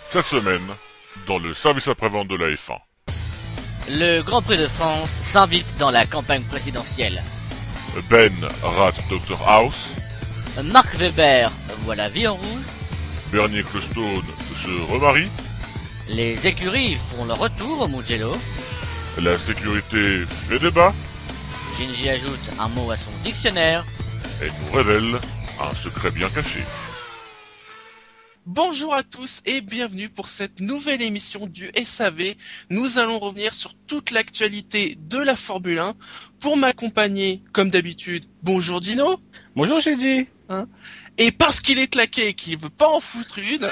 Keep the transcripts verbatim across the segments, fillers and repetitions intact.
Cette semaine, dans le service après-vente de la F un. Le Grand Prix de France s'invite dans la campagne présidentielle. Ben rate docteur House. Mark Webber voit la vie en rouge. Bernie Ecclestone se remarie. Les écuries font leur retour au Mugello. La sécurité fait débat. Shinji ajoute un mot à son dictionnaire. Et nous révèle un secret bien caché. Bonjour à tous et bienvenue pour cette nouvelle émission du S A V. Nous allons revenir sur toute l'actualité de la Formule un. Pour m'accompagner, comme d'habitude, bonjour Dino. Bonjour Shinji. Hein et parce qu'il est claqué et qu'il veut pas en foutre une,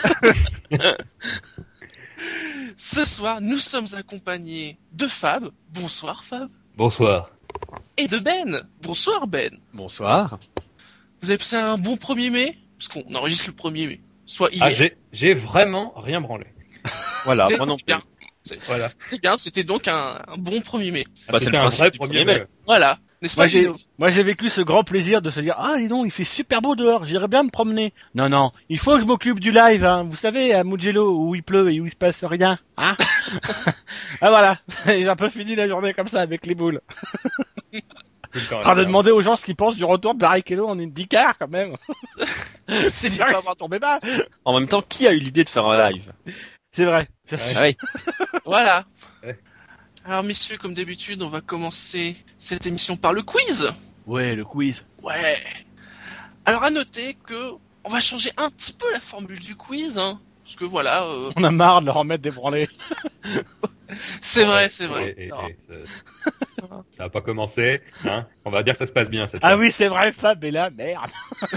ce soir nous sommes accompagnés de Fab. Bonsoir Fab. Bonsoir. Et de Ben. Bonsoir Ben. Bonsoir. Vous avez passé un bon premier mai? Parce qu'on enregistre le premier mai. Soit hier. Ah, j'ai, j'ai vraiment rien branlé. Voilà, c'est, moi non c'est plus. bien. C'est, Voilà. c'est bien, c'était donc un, un bon premier mai. Bah, c'est C'était le un principe vrai du premier premier mai. mai. Voilà. N'est-ce pas Moi j'ai, Dino? moi j'ai vécu ce grand plaisir de se dire ah dis donc il fait super beau dehors, j'irais bien me promener. Non non, il faut que je m'occupe du live, hein. Vous savez à Mugello où il pleut et où il se passe rien, hein. Ah voilà, j'ai un peu fini la journée comme ça avec les boules. Tout le temps. En train de demander aux gens ce qu'ils pensent du retour de Barrichello en IndyCar quand même. C'est dur à avoir tombé bas. En même temps, qui a eu l'idée de faire un live? C'est vrai. Ah oui. Voilà. Ouais. Alors messieurs, comme d'habitude, on va commencer cette émission par le quiz. Ouais, le quiz. Ouais. Alors à noter que on va changer un petit peu la formule du quiz, hein. Parce que voilà, euh, On a marre de leur remettre des branlées. c'est vrai, c'est vrai. Et, et, Non. et, ça, ça a pas commencé, hein. On va dire que ça se passe bien cette Ah fois. oui, c'est vrai, Fab est là, merde.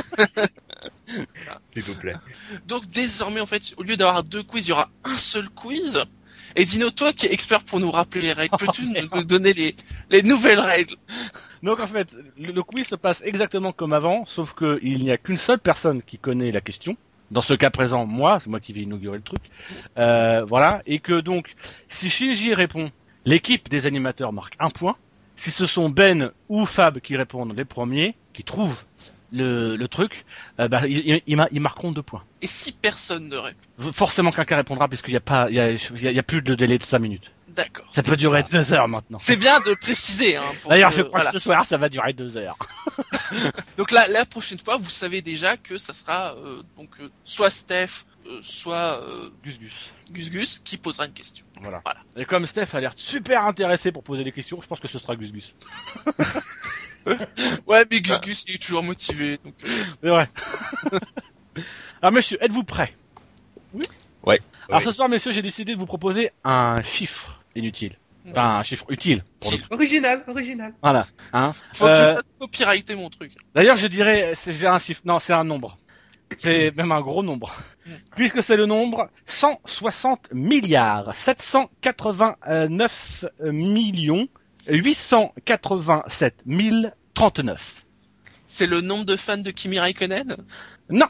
S'il vous plaît. Donc désormais, en fait, au lieu d'avoir deux quiz, il y aura un seul quiz. Et Dino, toi qui es expert pour nous rappeler les règles, peux-tu Oh, nous, nous donner les, les nouvelles règles? Donc en fait, le, le quiz se passe exactement comme avant, sauf que il n'y a qu'une seule personne qui connaît la question. Dans ce cas présent, moi, c'est moi qui vais inaugurer le truc. Euh, voilà, et que donc, si Shinji répond, l'équipe des animateurs marque un point. Si ce sont Ben ou Fab qui répondent les premiers, qui trouvent le, le truc, euh, bah, ils, ils, ils marqueront deux points. Et si personne ne répond? Forcément quelqu'un répondra puisqu'il n'y a pas, il y a, il y a, il y a plus de délai de cinq minutes. D'accord. Ça peut durer deux heures maintenant. C'est bien de préciser, hein. pour D'ailleurs, que- je crois voilà. que ce soir, ça va durer deux heures. Donc là, la prochaine fois, vous savez déjà que ça sera euh, donc euh, soit Steph, euh, soit euh, Gus Gus. Gus Gus qui posera une question. Voilà. Voilà. Et comme Steph a l'air super intéressé pour poser des questions, je pense que ce sera Gus Gus. Ouais, mais Gus Gus il est toujours motivé. Donc, euh, C'est vrai. Alors messieurs, êtes-vous prêts? Oui. Ouais. Alors Oui. ce soir, messieurs, j'ai décidé de vous proposer un chiffre inutile. Enfin, un chiffre utile. Pour le... Original, original. Voilà. Hein. faut que je Euh, fasse copyrighter mon truc. D'ailleurs, je dirais, c'est j'ai un chiffre. Non, c'est un nombre. C'est même un gros nombre. Puisque c'est le nombre cent soixante milliards sept cent quatre-vingt-neuf millions huit cent quatre-vingt-sept mille trente-neuf. C'est le nombre de fans de Kimi Raikkonen? Non.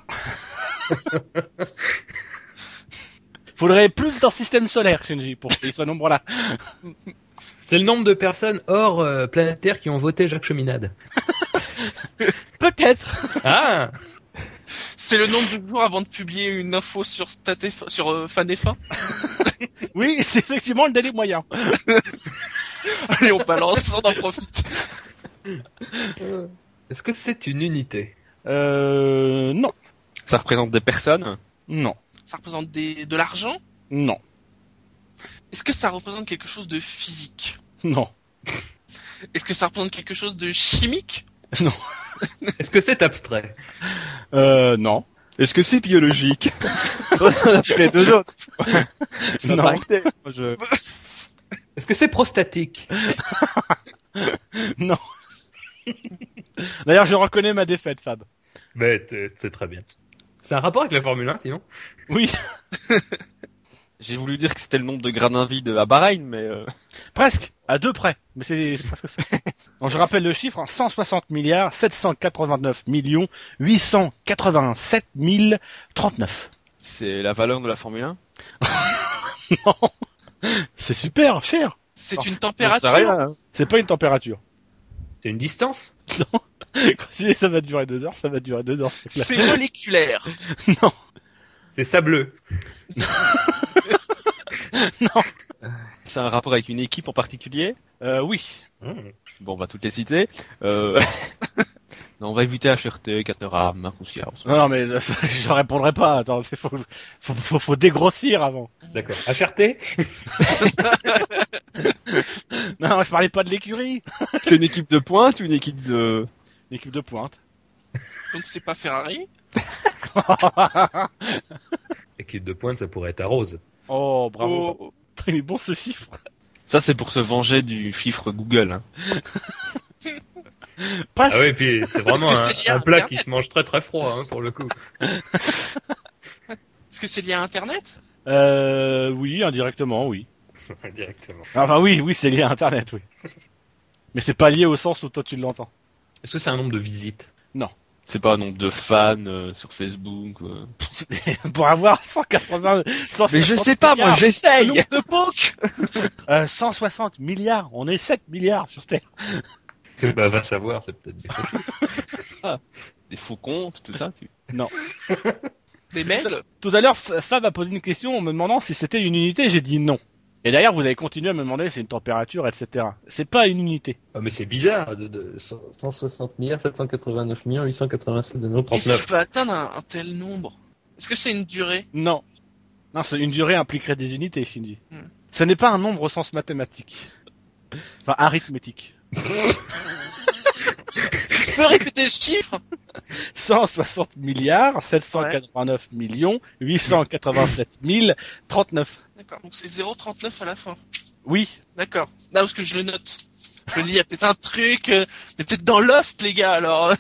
Faudrait plus d'un système solaire, Shinji, pour qu'il y ait ce nombre-là. C'est le nombre de personnes hors euh, planète Terre qui ont voté Jacques Cheminade. Peut-être. Ah! C'est le nombre de jours avant de publier une info sur Statef, sur euh, Fan F un? Oui, c'est effectivement le délai moyen. Allez, on balance, on en profite. Est-ce que c'est une unité? Euh, non. Ça représente des personnes? Non. Ça représente des, de l'argent? Non. Est-ce que ça représente quelque chose de physique? Non. Est-ce que ça représente quelque chose de chimique? Non. Est-ce que c'est abstrait? Euh, non. Est-ce que c'est biologique? On a fait les deux autres. Non. Moi, je... Est-ce que c'est prostatique? Non. D'ailleurs, je reconnais ma défaite, Fab. Mais t'es- c'est très bien. C'est un rapport avec la Formule un, sinon? Oui, J'ai voulu dire que c'était le nombre de gradins vides à Bahreïn, mais euh... presque. À deux près. Mais c'est c'est presque ça. Donc, je rappelle le chiffre, hein, cent soixante milliards sept cent quatre-vingt-neuf millions huit cent quatre-vingt-sept mille trente-neuf. c'est la valeur de la Formule un. Non. C'est super cher. C'est une Ça température? rien, hein. C'est pas une température. C'est une distance? Non. Quand je dis ça va durer deux heures, ça va durer deux heures. C'est clair. C'est moléculaire. Non. C'est sableux. Non. C'est un rapport avec une équipe en particulier? Euh, oui. Mmh. Bon, on va toutes les citer. Euh... non, on va éviter H R T, Caterham, Marcoussia. Non, non, mais euh, je répondrai pas. Attends, c'est faut, faut, faut, faut dégrossir avant. D'accord. H R T? Non, je parlais pas de l'écurie. C'est une équipe de pointe ou une équipe de... L'équipe de pointe. Donc c'est pas Ferrari. Équipe de pointe, ça pourrait être à Rose. Oh, bravo. Oh. Il est bon ce chiffre. Ça, c'est pour se venger du chiffre Google. Hein. Presque. Ah oui, puis c'est vraiment Est-ce que c'est lié un, à un plat Internet qui se mange très très froid, hein, pour le coup. Est-ce que c'est lié à Internet? Euh, oui, indirectement, oui. Directement. Enfin, oui, oui, c'est lié à Internet, oui. Mais c'est pas lié au sens où toi tu l'entends. Est-ce que c'est un nombre de visites? C'est pas un nombre de fans euh, sur Facebook. euh. Pour avoir cent quatre-vingts, cent soixante Mais je sais pas, moi milliards, j'essaye. Nombre de poke. euh, cent soixante milliards, on est sept milliards sur Terre. Bah, va savoir, c'est peut-être des faux. Des faux comptes, tout ça. Tu... Des mails. Tout à l'heure, F- Fab a posé une question en me demandant si c'était une unité, j'ai dit non. Et d'ailleurs, vous avez continué à me demander si c'est une température, et cetera. C'est pas une unité. Ah, mais c'est bizarre, de, de cent soixante milliards, sept cent quatre-vingt-neuf millions, huit cent quatre-vingt-sept, deux Qu'est-ce qui trente-neuf. peut atteindre un, un tel nombre? Est-ce que c'est une durée? Non. Non, c'est une durée impliquerait des unités, Shinji. Hmm. Ce n'est pas un nombre au sens mathématique. Enfin, arithmétique. Tu peux répéter le chiffre? cent soixante milliards, sept cent quatre-vingt-neuf millions, huit cent quatre-vingt-sept mille, trente-neuf. D'accord. Donc c'est zéro virgule trente-neuf à la fin. Oui. D'accord. Là, parce que je le note. Je me dis, il y a peut-être un truc, euh, t'es peut-être dans Lost, les gars, alors.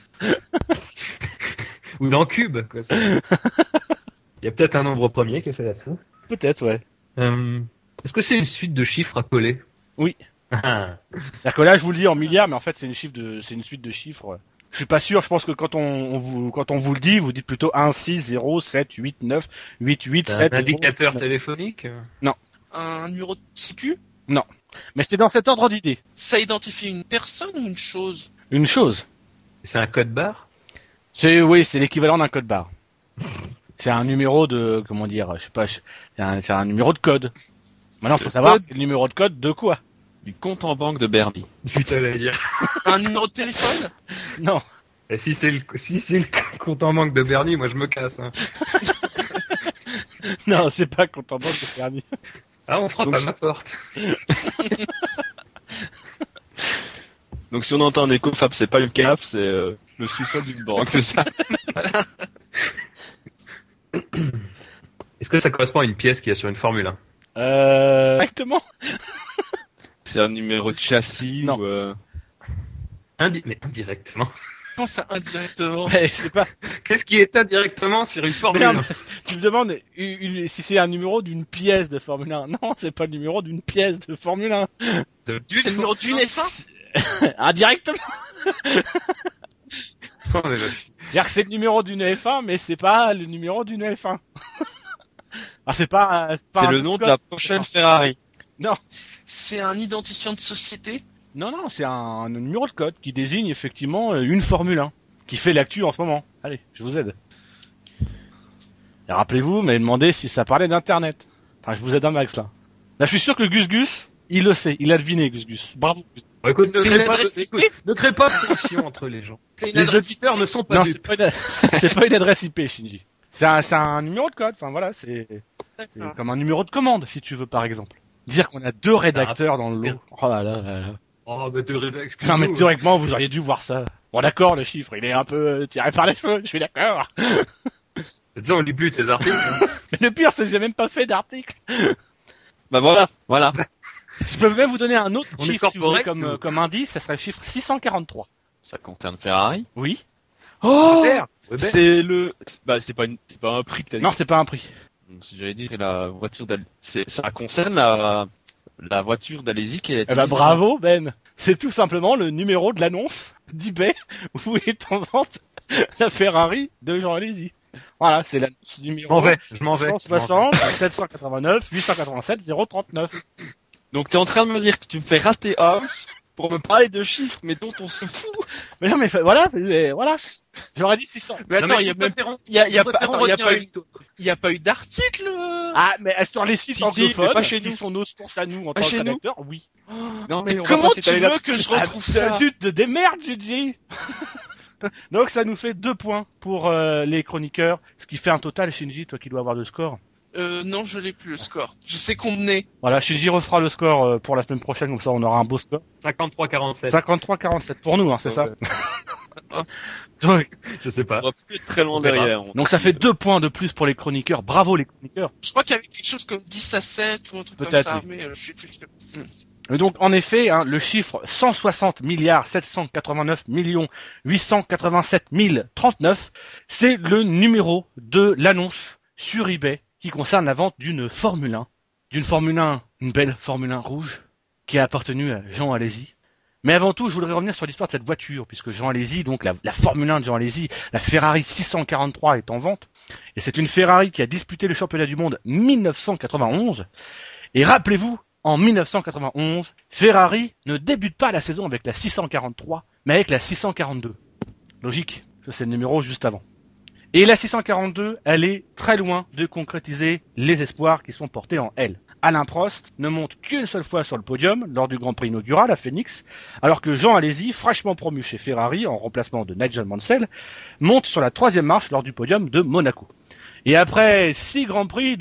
Ou dans Cube, quoi. ça. Il y a peut-être un nombre premier qui a fait la ça. Peut-être, ouais. Euh, est-ce que c'est une suite de chiffres à coller? Oui. Ah. C'est-à-dire que là, je vous le dis en milliards, mais en fait, c'est une chiffre de, c'est une suite de chiffres. Je suis pas sûr, je pense que quand on, on vous, quand on vous le dit, vous dites plutôt un, six, zéro, sept, huit, neuf, huit, huit, C'est sept. un indicateur zéro, téléphonique? Un numéro de sécu? Mais c'est dans cet ordre d'idée. Ça identifie une personne ou une chose? Une chose. C'est un code barre? C'est, oui, c'est l'équivalent d'un code barre. C'est un numéro de, comment dire, je sais pas, je- c'est un, c'est un numéro de code. Maintenant, C'est faut le savoir code. c'est le numéro de code de quoi. Du compte en banque de Bernie. Putain, j'allais dire. Un numéro de téléphone? Non. Et si c'est le, si c'est le compte en banque de Bernie, moi je me casse, hein. Non, c'est pas compte en banque de Bernie. Ah, on frappe Donc à c'est- ma porte. Donc si on entend un écho, Fab, c'est pas le C A F, c'est euh, le sous-sol d'une banque, c'est ça? Est-ce que ça correspond à une pièce qui est sur une Formule un? Euh, exactement. C'est un numéro de châssis Non. ou... Euh... Indi- mais indirectement. Je pense à indirectement. Mais c'est pas, Qu'est-ce qui est indirectement sur une Formule mais non, un? mais tu me demandes une- une- si c'est un numéro d'une pièce de Formule un. Non, c'est pas le numéro d'une pièce de Formule un. De- C'est le numéro d'une F un? Indirectement. Oh, mais bah, C'est-à-dire que c'est le numéro d'une F un, mais c'est pas le numéro d'une F un. Ah, c'est pas, un- c'est pas C'est un le nom de la prochaine Ferrari. C'est un identifiant de société? Non, non, c'est un, un numéro de code qui désigne effectivement euh, une Formule un, qui fait l'actu en ce moment. Allez, je vous aide. Et rappelez-vous, vous m'avez demandé si ça parlait d'Internet. Enfin, je vous aide un max là. Là, je suis sûr que Gus Gus, il le sait, il a deviné Gus Gus. Bravo. Bon, écoute, ne C'est crée une pas, adresse de- I P? écoute, ne crée pas de tension entre les gens. C'est une Les adresse auditeurs ne sont pas Non, dupes. c'est pas, une... c'est pas une adresse I P, Shinji. C'est un, c'est un numéro de code. Enfin voilà, c'est c'est D'accord. comme un numéro de commande, si tu veux, par exemple. Dire qu'on a deux rédacteurs dans le lot. Oh là là là là. Oh, mais de rédac, Non mais théoriquement, vous auriez dû voir ça. Bon d'accord, le chiffre, il est un peu tiré par les cheveux, je suis d'accord. Disons, on lit plus tes articles. hein. Mais le pire, c'est que j'ai même pas fait d'article. Bah voilà, voilà. Je peux même vous donner un autre On est chiffre si vous voulez, corporate, comme, nous. euh, comme indice, ça serait le chiffre six cent quarante-trois. Ça concerne Ferrari. Oui. Oh Weber, Weber. C'est le... Bah c'est pas, une... c'est pas un prix que t'as dit. Non, c'est pas un prix. Donc, si j'avais dit que la voiture d'Al... c'est... ça concerne la... la voiture d'Alési qui est... Eh ben bravo Ben. C'est tout simplement le numéro de l'annonce d'eBay où est en vente la Ferrari de Jean Alési. Voilà, c'est l'annonce Je numéro m'en vais, je m'en vais. cent soixante, sept cent quatre-vingt-neuf, huit cent quatre-vingt-sept, zéro trente-neuf. Donc t'es en train de me dire que tu me fais rater House pour me parler de chiffres, mais dont on se fout. Mais non, mais fa- voilà, mais, voilà. J'aurais dit six cents. Mais Non, attends, mais il y a nous même, préférons- il y a, il y a nous pas, préférons attends, il y a retenir pas la eu, victoire. il y a pas eu d'article. euh. Ah, mais sur les sites Si, si, anglophones, mais pas chez qui nous. sont nos sources à nous en Pas tant chez que nous. rédacteurs, oui. Non, mais on va Comment pas tu s'étaler là- veux que je retrouve Ah, ça? Tu te démerdes, Gigi. Donc ça nous fait deux points pour euh, les chroniqueurs, ce qui fait un total, Shinji, toi qui dois avoir le score. Euh, non, je l'ai plus le score. Je sais qu'on menait. Voilà, Shinji refera le score euh, pour la semaine prochaine, comme ça on aura un beau score. cinquante-trois quarante-sept. cinquante-trois quarante-sept pour nous, hein, c'est Ouais, ça. ouais. Donc, Je sais pas. On va plus être très loin On verra. derrière. donc ça fait deux points de plus pour les chroniqueurs. Bravo les chroniqueurs. Je crois qu'il y avait quelque chose comme dix à sept ou un truc comme Peut-être, ça, oui. mais euh, je suis plus sûr. Et donc, en effet, hein, le chiffre cent soixante milliards sept cent quatre-vingt-neuf millions huit cent quatre-vingt-sept mille trente-neuf, c'est le numéro de l'annonce sur eBay qui concerne la vente d'une Formule un. D'une Formule un, une belle Formule un rouge, qui a appartenu à Jean Alesi. Mais avant tout, je voudrais revenir sur l'histoire de cette voiture, puisque Jean Alesi, donc la, la Formule un de Jean Alesi, la Ferrari six cent quarante-trois est en vente. Et c'est une Ferrari qui a disputé le championnat du monde mille neuf cent quatre-vingt-onze. Et rappelez-vous, en mille neuf cent quatre-vingt-onze, Ferrari ne débute pas la saison avec la six cent quarante-trois, mais avec la six cent quarante-deux. Logique, ça c'est le numéro juste avant. Et la six cent quarante-deux, elle est très loin de concrétiser les espoirs qui sont portés en elle. Alain Prost ne monte qu'une seule fois sur le podium lors du Grand Prix inaugural à Phoenix, alors que Jean Alesi, fraîchement promu chez Ferrari en remplacement de Nigel Mansell, monte sur la troisième marche lors du podium de Monaco. Et après six Grands Prix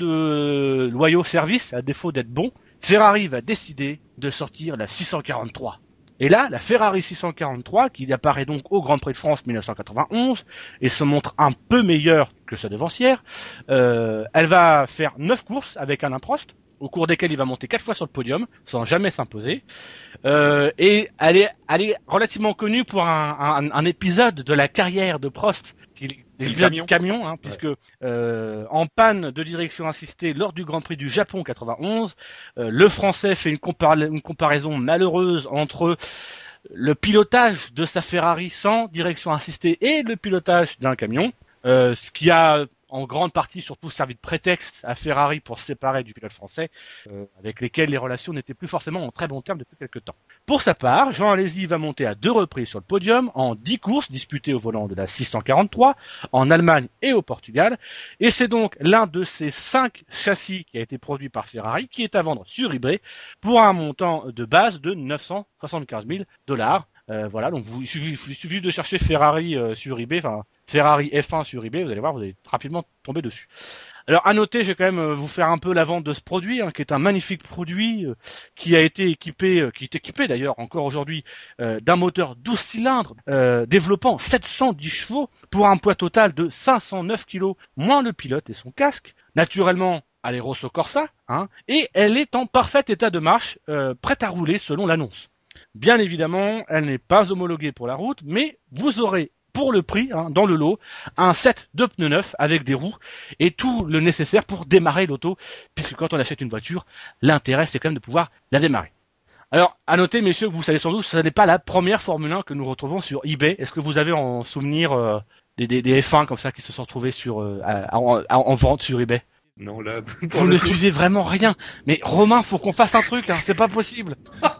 de loyaux services, à défaut d'être bon, Ferrari va décider de sortir la six cent quarante-trois. Et là, la Ferrari six cent quarante-trois, qui apparaît donc au Grand Prix de France mille neuf cent quatre-vingt-onze, et se montre un peu meilleure que sa devancière, euh, elle va faire neuf courses avec Alain Prost, au cours desquelles il va monter quatre fois sur le podium, sans jamais s'imposer. Euh, et elle est, elle est relativement connue pour un, un, un épisode de la carrière de Prost, qui Le l'épisode camion. du camion, hein, puisque euh, en panne de direction assistée lors du Grand Prix du Japon quatre-vingt-onze, euh, le Français fait une, compara- une comparaison malheureuse entre le pilotage de sa Ferrari sans direction assistée et le pilotage d'un camion, euh, ce qui a en grande partie surtout servi de prétexte à Ferrari pour se séparer du pilote français, euh, avec lesquels les relations n'étaient plus forcément en très bons termes depuis quelques temps. Pour sa part, Jean Alesi va monter à deux reprises sur le podium en dix courses disputées au volant de la six cent quarante-trois, en Allemagne et au Portugal, et c'est donc l'un de ces cinq châssis qui a été produit par Ferrari qui est à vendre sur eBay pour un montant de base de neuf cent soixante-quinze mille dollars. Euh, voilà, donc vous, il suffit, il suffit de chercher Ferrari euh, sur eBay, enfin Ferrari F un sur eBay, vous allez voir, vous allez rapidement tomber dessus. Alors à noter, je vais quand même euh, vous faire un peu la vente de ce produit, hein, qui est un magnifique produit euh, qui a été équipé, euh, qui est équipé d'ailleurs encore aujourd'hui euh, d'un moteur douze cylindres, euh, développant sept cent dix chevaux pour un poids total de cinq cent neuf kilos, moins le pilote et son casque. Naturellement, elle est Rosso Corsa, hein, et elle est en parfait état de marche, euh, prête à rouler selon l'annonce. Bien évidemment, elle n'est pas homologuée pour la route, mais vous aurez pour le prix, hein, dans le lot, un set de pneus neufs avec des roues et tout le nécessaire pour démarrer l'auto, puisque quand on achète une voiture, l'intérêt c'est quand même de pouvoir la démarrer. Alors, à noter, messieurs, que vous savez sans doute, ce n'est pas la première Formule un que nous retrouvons sur eBay. Est-ce que vous avez en souvenir euh, des, des, des F un comme ça qui se sont retrouvés sur, euh, à, en, à, en vente sur eBay? Non, là, Vous ne suivez vraiment rien. Mais Romain, faut qu'on fasse un truc, hein, c'est pas possible.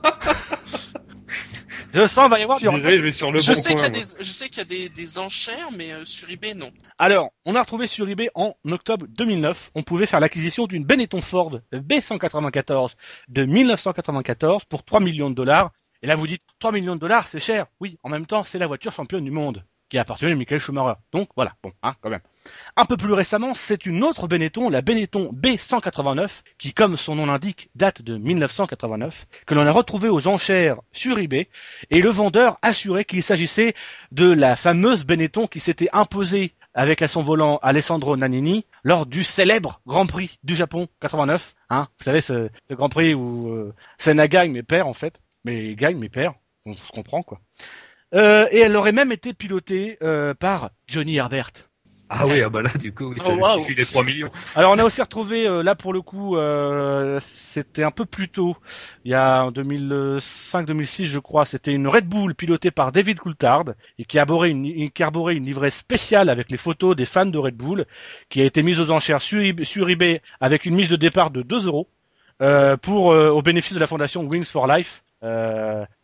Je sens, il va y avoir Je suis du... désolé, je vais sur le Je bon sais qu'il y coin. a moi. des, je sais qu'il y a des, des enchères, mais euh, sur eBay, non. Alors, on a retrouvé sur eBay en octobre deux mille neuf, on pouvait faire l'acquisition d'une Benetton Ford B cent quatre-vingt-quatorze de mille neuf cent quatre-vingt-quatorze pour trois millions de dollars. Et là, vous dites, trois millions de dollars, c'est cher. Oui, en même temps, c'est la voiture championne du monde qui appartenait à Michael Schumacher. Donc, voilà, bon, hein, quand même. Un peu plus récemment, c'est une autre Benetton, la Benetton B cent quatre-vingt-neuf, qui, comme son nom l'indique, date de mille neuf cent quatre-vingt-neuf, que l'on a retrouvée aux enchères sur eBay, et le vendeur assurait qu'il s'agissait de la fameuse Benetton qui s'était imposée avec à son volant Alessandro Nannini lors du célèbre Grand Prix du Japon quatre-vingt-neuf. Hein, vous savez, ce, ce Grand Prix où euh, Senna gagne mais perd en fait, mais gagne mais perd, on se comprend quoi. Euh, et elle aurait même été pilotée euh, par Johnny Herbert. Ah oui, ah bah là, du coup, oui, ça Oh, wow. justifie les trois millions. Alors on a aussi retrouvé, euh, là pour le coup, euh, c'était un peu plus tôt, il y a en deux mille cinq deux mille six je crois, c'était une Red Bull pilotée par David Coulthard et qui arborait une, qui arborait une livrée spéciale avec les photos des fans de Red Bull, qui a été mise aux enchères sur eBay, sur eBay avec une mise de départ de deux euros euh, pour euh, au bénéfice de la fondation Wings for Life. Euh,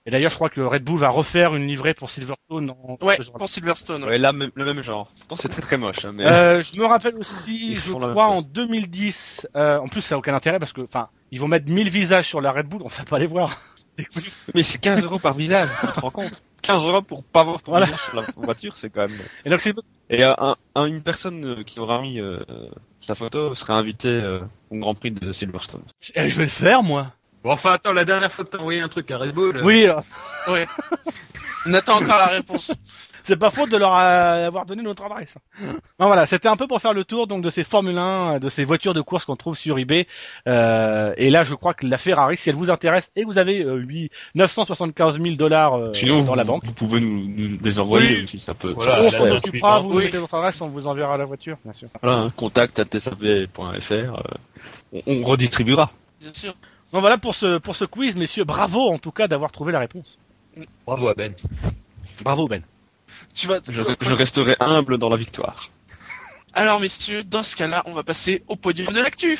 Et d'ailleurs, je crois que Red Bull va refaire une livrée pour Silverstone. En... Ouais, pour Silverstone. Ouais, Ouais, là, même- le même genre. Pourtant, c'est très très moche, hein, mais... Euh, je me rappelle aussi, Ils je font la même crois en chose. deux mille dix, euh, en plus ça a aucun intérêt parce que, enfin, ils vont mettre mille visages sur la Red Bull, on va pas les voir. Mais c'est quinze euros par village, tu te rends compte? quinze euros pour pas voir ton Voilà. visage sur la voiture, c'est quand même... Et donc c'est Et euh, un, un- une personne euh, qui aura mis euh, euh, sa photo sera invitée euh, au Grand Prix de Silverstone. eh, je vais le faire moi. Bon, enfin, attends, la dernière fois que t'as envoyé un truc à Red Bull. euh, Oui, euh, Ouais. On attend encore la réponse. c'est pas faute de leur euh, avoir donné notre adresse. Non voilà, c'était un peu pour faire le tour donc de ces Formule un, de ces voitures de course qu'on trouve sur eBay. Euh, et là, je crois que la Ferrari, si elle vous intéresse et que vous avez euh, huit- neuf cent soixante-quinze mille dollars euh, Sinon, dans vous, la banque, vous pouvez nous, nous les envoyer Oui. aussi, ça peut... Voilà, on ça la peut s'en se note faire. occupera, vous Oui. mettez votre adresse, on vous enverra la voiture, bien sûr. Voilà, hein, contact arobase t s a v point f r, euh, on, on redistribuera. Bien sûr. Donc voilà pour ce pour ce quiz, messieurs. Bravo en tout cas d'avoir trouvé la réponse. Bravo à Ben. Bravo Ben. Tu vas. Je, je resterai humble dans la victoire. Alors, messieurs, dans ce cas-là, on va passer au podium de l'actu.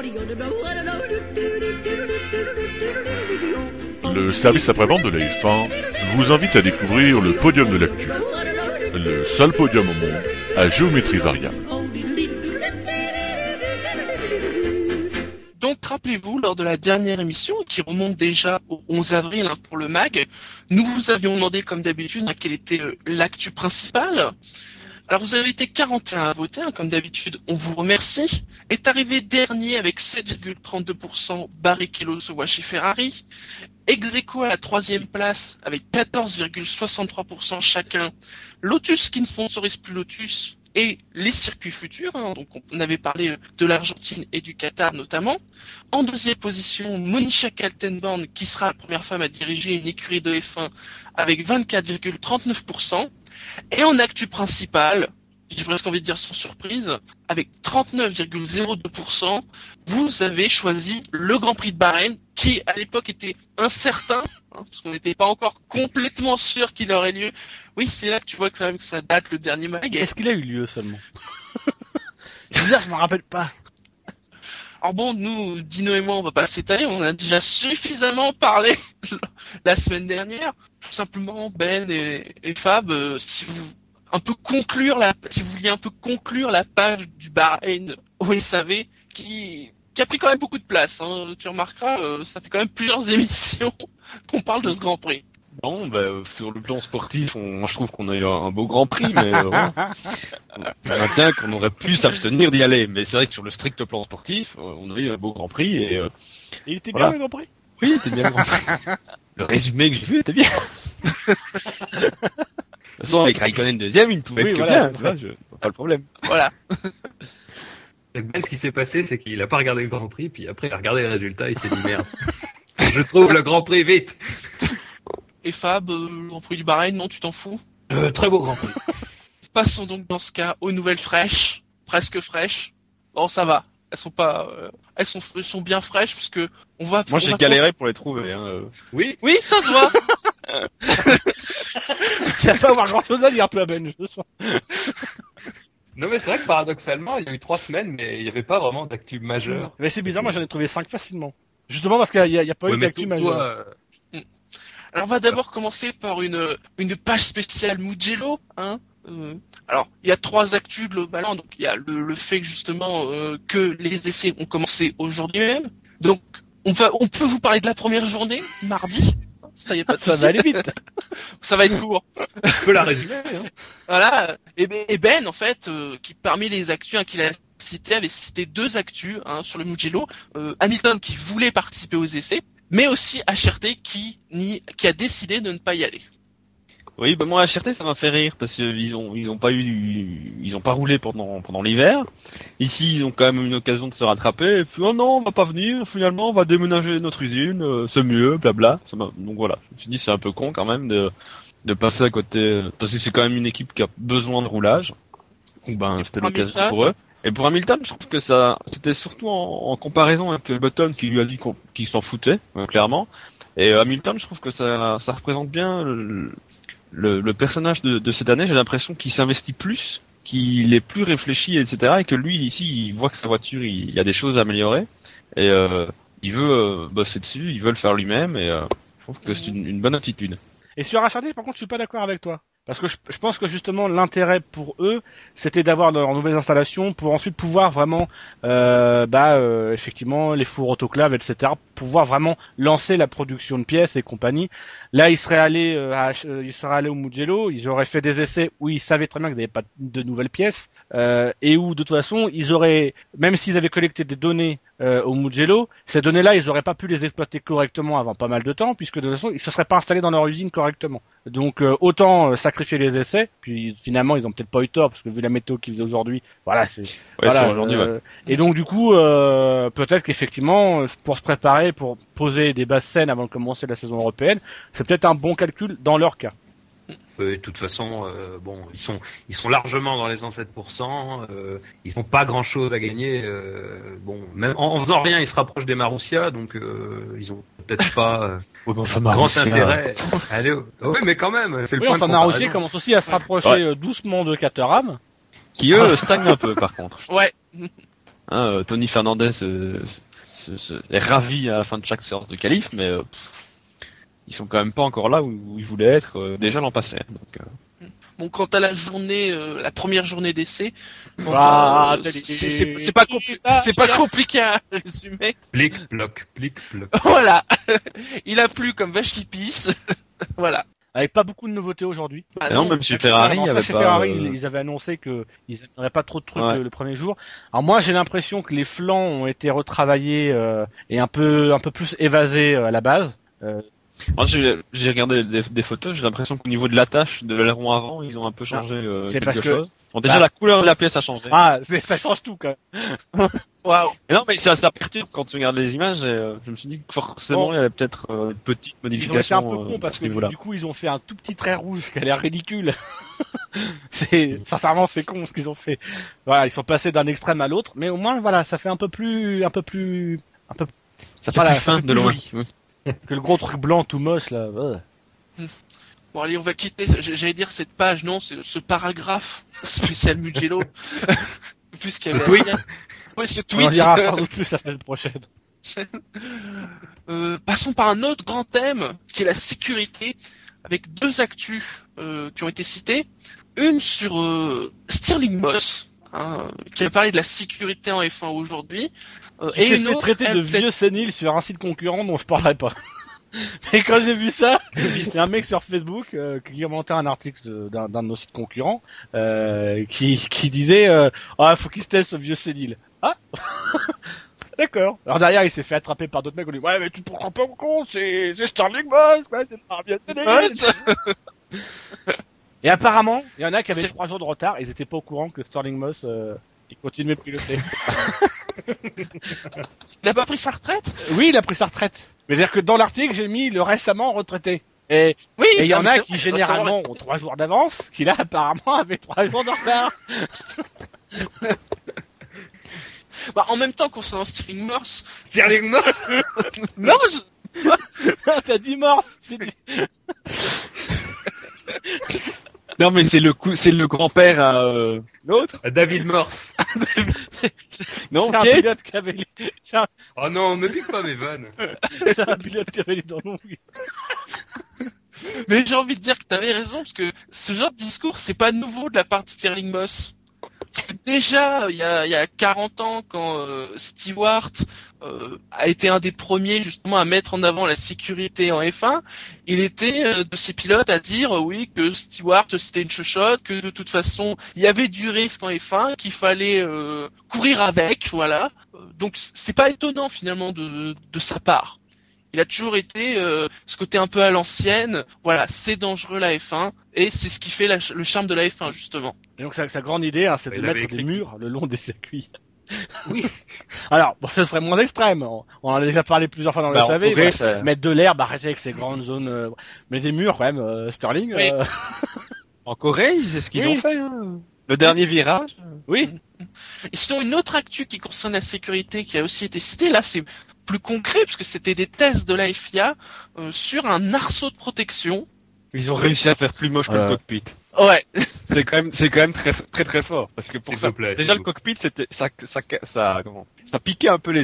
Le service après-vente de la F un vous invite à découvrir le podium de l'actu. Le seul podium au monde à géométrie variable. Donc, rappelez-vous, lors de la dernière émission, qui remonte déjà au onze avril hein, pour le mag, nous vous avions demandé, comme d'habitude, hein, quelle était euh, l'actu principale. Alors, vous avez été quarante et un à voter, hein, comme d'habitude, on vous remercie. Est arrivé dernier avec sept virgule trente-deux pour cent Barrichello Sowashi Ferrari. Ex aequo à la troisième place avec quatorze virgule soixante-trois pour cent chacun. Lotus qui ne sponsorise plus Lotus et les circuits futurs, hein, donc on avait parlé de l'Argentine et du Qatar notamment. En deuxième position, Monisha Kaltenborn qui sera la première femme à diriger une écurie de F un avec vingt-quatre virgule trente-neuf pour cent. Et en actu principale, j'ai presque envie de dire sans surprise, avec trente-neuf virgule zéro deux pour cent, vous avez choisi le Grand Prix de Bahreïn, qui à l'époque était incertain, hein, parce qu'on n'était pas encore complètement sûr qu'il aurait lieu. Oui, c'est là que tu vois que ça, que ça date le dernier mag. Est-ce qu'il a eu lieu seulement? C'est bizarre, je m'en rappelle pas. Alors bon, nous, Dino et moi, on va pas s'étaler, on a déjà suffisamment parlé la semaine dernière. Tout simplement, Ben et, et Fab, euh, si vous un peu conclure la, si vous vouliez un peu conclure la page du Bahreïn au S A V, qui, qui a pris quand même beaucoup de place. Hein. Tu remarqueras, euh, ça fait quand même plusieurs émissions qu'on parle de ce Grand Prix. Non, bah, euh, sur le plan sportif, on, je trouve qu'on a eu un beau Grand Prix, mais euh, bon, on maintient qu'on aurait pu s'abstenir d'y aller. Mais c'est vrai que sur le strict plan sportif, euh, on a eu un beau Grand Prix et euh, Et il était Voilà. bien le Grand Prix? oui, c'était bien le Grand Prix. Le résumé que j'ai vu était bien. De toute façon, avec Raikkonen deuxième, il ne pouvait Oui, être que voilà, bien, c'est tu vois, je, pas le problème. Voilà. Et Ben, ce qui s'est passé, c'est qu'il a pas regardé le Grand Prix, puis après il a regardé les résultats, il s'est dit merde. Je trouve le Grand Prix vite. Et Fab, euh, le Grand Prix du Bahreïn, non, tu t'en fous? Euh, très beau Grand Prix. Passons donc dans ce cas aux nouvelles fraîches, presque fraîches. Bon, ça va. Elles sont pas, euh, elles sont, elles sont bien fraîches parce que on va. Moi, on j'ai va galéré pour les trouver. Hein. euh. Oui. Oui, ça se voit. Tu vas pas avoir grand chose à dire, toi, Ben, je le sens. Non mais c'est vrai que paradoxalement, il y a eu trois semaines, mais il n'y avait pas vraiment d'actu majeure. Mais c'est bizarre, moi j'en ai trouvé cinq facilement. Justement parce qu'il y, a- il y a pas Ouais, eu mais d'actu toi, majeure. toi, euh, Alors, on va d'abord commencer par une, une page spéciale Mugello, hein. Euh, alors, il y a trois actus globalement. Donc, il y a le, le fait que justement euh, que les essais ont commencé aujourd'hui même. Donc, on va, on peut vous parler de la première journée, mardi. Ça y est pas de Ça souci. va aller vite. Ça va être court. je peux la résumer. Hein. Voilà. Et Ben, et Ben, en fait, euh, qui parmi les actus hein, qu'il a cité, avait cité deux actus hein, sur le Mugello. Euh, Hamilton qui voulait participer aux essais, mais aussi H R T qui, ni, qui a décidé de ne pas y aller. Oui, bah moi, H R T, ça m'a fait rire parce qu'ils ont, ils ont pas eu, ils ont pas roulé pendant, pendant l'hiver. Ici, ils ont quand même une occasion de se rattraper. Et puis, oh non, on va pas venir. Finalement, on va déménager notre usine. Euh, c'est mieux, blabla. Ça m'a, donc voilà. Je me suis dit, c'est un peu con quand même de, de passer à côté, parce que c'est quand même une équipe qui a besoin de roulage. Donc ben, c'était l'occasion Hamilton. pour eux. Et pour Hamilton, je trouve que ça, c'était surtout en, en comparaison avec Button qui lui a dit qu'on- qu'il s'en foutait, euh, clairement. Et euh, Hamilton, je trouve que ça, ça représente bien le, le, le personnage de, de cette année. J'ai l'impression qu'il s'investit plus, qu'il est plus réfléchi, et cetera. Et que lui, ici, il voit que sa voiture, il, il y a des choses à améliorer. Et euh, il veut euh, bosser dessus, il veut le faire lui-même. Et euh, trouve que c'est une, une bonne attitude. Et sur Uncharted, par contre, je suis pas d'accord avec toi. Parce que je, je pense que justement l'intérêt pour eux, c'était d'avoir leurs nouvelles installations pour ensuite pouvoir vraiment, euh, bah euh, effectivement les fours autoclaves, et cetera, pouvoir vraiment lancer la production de pièces et compagnie. Là, ils seraient allés, euh, à, euh, ils seraient allés au Mugello, ils auraient fait des essais où ils savaient très bien qu'ils n'avaient pas de nouvelles pièces euh, et où de toute façon ils auraient, même s'ils avaient collecté des données euh, au Mugello, ces données-là, ils auraient pas pu les exploiter correctement avant pas mal de temps, puisque de toute façon ils se seraient pas installés dans leur usine correctement. Donc euh, autant euh, sacrifier les essais, puis finalement ils ont peut-être pas eu tort parce que vu la météo qu'ils faisaient aujourd'hui, voilà, c'est ouais, voilà. c'est aujourd'hui, euh, ouais. Et donc du coup, euh, peut-être qu'effectivement, pour se préparer, pour poser des bases saines avant de commencer la saison européenne, c'est peut-être un bon calcul dans leur cas. Euh, de toute façon, euh, bon, ils sont, ils sont largement dans les cent sept pour cent. Euh, ils n'ont pas grand-chose à gagner. Euh, bon, même en, en faisant rien, ils se rapprochent des Marussia, donc euh, ils ont peut-être pas euh, Ouais, bon, enfin, grand Marussia, intérêt. Allez, oh, oui, mais quand même, c'est le Oui, point enfin, de Marussia comparaison. commence aussi à se rapprocher Ouais. euh, doucement de Caterham. Qui eux stagnent un peu par contre. Ouais. Hein, euh, Tony Fernandez euh, se- se- est ravi à la fin de chaque séance de qualif, mais euh, pff, ils sont quand même pas encore là où, où ils voulaient être euh, déjà l'an passé. Donc, euh, Bon, quant à la journée, euh, la première journée d'essai, bon, Ah, euh, t'as c'est, dit- c'est, c'est pas compli- c'est pas compliqué à résumer. Plic, bloc, plic, bloc. Voilà. Il a plu comme vache qui pisse. Voilà. Avec pas beaucoup de nouveautés aujourd'hui. Bah et non, même chez Ferrari, il y Ça, avait chez pas. Ferrari, euh, ils, ils avaient annoncé que ils n'auraient pas trop de trucs Ouais. le, le premier jour. Alors moi, j'ai l'impression que les flancs ont été retravaillés euh, et un peu un peu plus évasés euh, à la base. Euh, Moi, j'ai, j'ai regardé des, des photos, j'ai l'impression qu'au niveau de l'attache de l'aileron avant, ils ont un peu changé euh, c'est quelque parce que- chose. Bon, déjà bah- la couleur de la pièce a changé. Ah, c'est- ça change tout quand même. Waouh. Et non, mais ça, ça perturbe quand tu regardes les images. Et, euh, je me suis dit que forcément, Bon. il y avait peut-être euh, une petite Ils ont été modification un peu euh, cons à parce ce que niveau-là. du coup, ils ont fait un tout petit trait rouge qui a l'air ridicule. c'est sincèrement c'est con ce qu'ils ont fait. Voilà, ils sont passés d'un extrême à l'autre, mais au moins voilà, ça fait un peu plus un peu plus un peu Ça fait voilà, plus ça fin fait de plus loin. joli. que le gros truc blanc tout moche là. Ouais. Bon, allez, on va quitter, j'allais dire cette page, non, c'est ce paragraphe spécial Mugello. Puisqu'il y avait Ce tweet. rien. Ouais, ce On en tweet. dira sans doute plus la semaine prochaine. Euh, passons par un autre grand thème, qui est la sécurité, avec deux actus euh, qui ont été cités. Une sur euh, Stirling Moss, hein, qui a parlé de la sécurité en F un aujourd'hui. Euh, Et et une une fait autre, traiter de elle, vieux séniles sur un site concurrent dont je parlerai pas. Mais quand j'ai vu ça, il y a un mec sur Facebook euh, qui commentait un article de- d'un, d'un de nos sites concurrents euh, qui, qui disait euh, ah faut qu'il se taise ce vieux sénile. Ah d'accord. Alors derrière il s'est fait attraper par d'autres mecs. On dit ouais mais tu te prends pas en compte, c'est c'est Sterling Moss, ouais, c'est pas un vieux sénile. Et apparemment il y en a qui avaient C'est- trois jours de retard. Ils étaient pas au courant que Sterling Moss euh, il continuait de piloter. il n'a pas pris sa retraite? Oui, il a pris sa retraite. Mais c'est-à-dire que dans l'article, j'ai mis le récemment retraité. Et Oui. et il y non, en mais a c'est qui vrai, généralement ont trois jours d'avance, qui là apparemment avaient trois jours de retard. Bah, en même temps, concernant Stirling Moss, Stirling Moss. non, je- T'as dit mort. J'ai dit- Non, mais c'est le coup, c'est le grand-père à euh, l'autre. David Morse. Non, C'est un ok. pilote qui avait, c'est un, Oh non, me pique pas mes vannes. c'est un pilote qui avait les dents longues. mais j'ai envie de dire que t'avais raison, parce que ce genre de discours, c'est pas nouveau de la part de Stirling Moss. Parce que déjà, il y a, il y a quarante ans, quand euh, Stewart euh, a été un des premiers justement à mettre en avant la sécurité en F un, il était euh, de ces pilotes à dire euh, oui que Stewart c'était une chochotte, que de toute façon il y avait du risque en F un, qu'il fallait euh, courir avec, voilà. Euh, Donc c'est pas étonnant finalement de, de sa part. Il a toujours été euh, ce côté un peu à l'ancienne, voilà, c'est dangereux la F un, et c'est ce qui fait la- le charme de la F un justement. Et donc sa, sa grande idée, hein, c'est Il de avait mettre écrit- des murs le long des circuits. Oui. Alors, bon, ce serait moins extrême. On, on en a déjà parlé plusieurs fois dans Bah, le en S A V. Corée, ouais. ça- Mettre de l'herbe, arrêter avec ces grandes zones, euh, mais des murs quand même. Euh, Sterling. Oui. euh, En Corée, c'est ce qu'ils Oui. ont fait. Hein. Le dernier virage. oui. Et sinon, une autre actu qui concerne la sécurité qui a aussi été citée, là c'est plus concret, parce que c'était des tests de la F I A euh, sur un arceau de protection. Ils ont réussi à faire plus moche que Euh. le cockpit. Ouais. C'est quand même, c'est quand même très, très très fort. Parce que pour S'il faire, vous plaît, déjà s'il le vous cockpit, c'était, ça, ça, ça, comment, ça piquait un peu les yeux.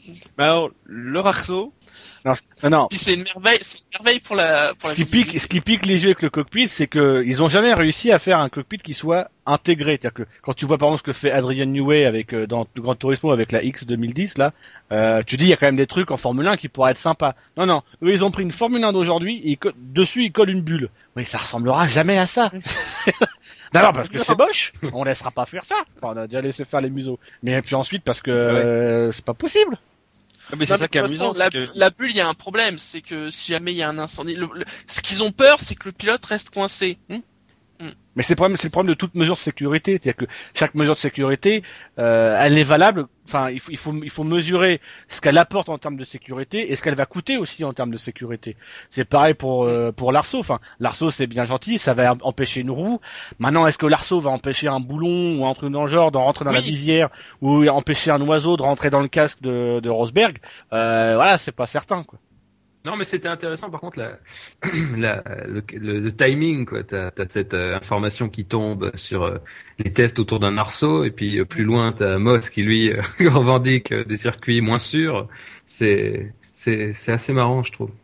Mais alors, le Arceau, Non, non, non. Puis c'est une merveille, c'est une merveille pour la pour Ce la qui visibilité. pique, ce qui pique les yeux avec le cockpit, c'est que ils ont jamais réussi à faire un cockpit qui soit intégré. C'est-à-dire que quand tu vois par exemple ce que fait Adrian Newey avec euh, dans le Gran Turismo avec la X deux mille dix là, euh, tu dis il y a quand même des trucs en Formule un qui pourraient être sympas. Non non, eux ils ont pris une Formule un d'aujourd'hui et ils co- dessus ils collent une bulle. Oui, ça ressemblera jamais à ça. D'abord parce que c'est moche, on laissera pas faire ça. Enfin, on a déjà laissé faire les museaux. Mais puis ensuite parce que euh, c'est pas possible. Ah, mais Non, c'est ça mais qui est de toute façon, amusant, la, c'est que... la bulle, il y a un problème, c'est que si jamais il y a un incendie, le- le- ce qu'ils ont peur, c'est que le pilote reste coincé. Mais c'est le problème, c'est le problème de toute mesure de sécurité, c'est-à-dire que chaque mesure de sécurité, euh, elle est valable. Enfin, il faut, il faut, il faut mesurer ce qu'elle apporte en termes de sécurité et ce qu'elle va coûter aussi en termes de sécurité. C'est pareil pour euh, pour l'arceau. Enfin, l'arceau c'est bien gentil, ça va empêcher une roue. Maintenant, est-ce que l'arceau va empêcher un boulon ou un truc dans le genre de rentrer dans Oui. la visière ou empêcher un oiseau de rentrer dans le casque de, de Rosberg? Euh, voilà, c'est pas certain, quoi. Non, mais c'était intéressant, par contre, la, la, le, le, le timing, quoi. T'as, t'as cette euh, information qui tombe sur euh, les tests autour d'un arceau, et puis euh, plus loin, t'as Moss qui, lui, euh, revendique euh, des circuits moins sûrs. C'est, c'est, c'est assez marrant, je trouve.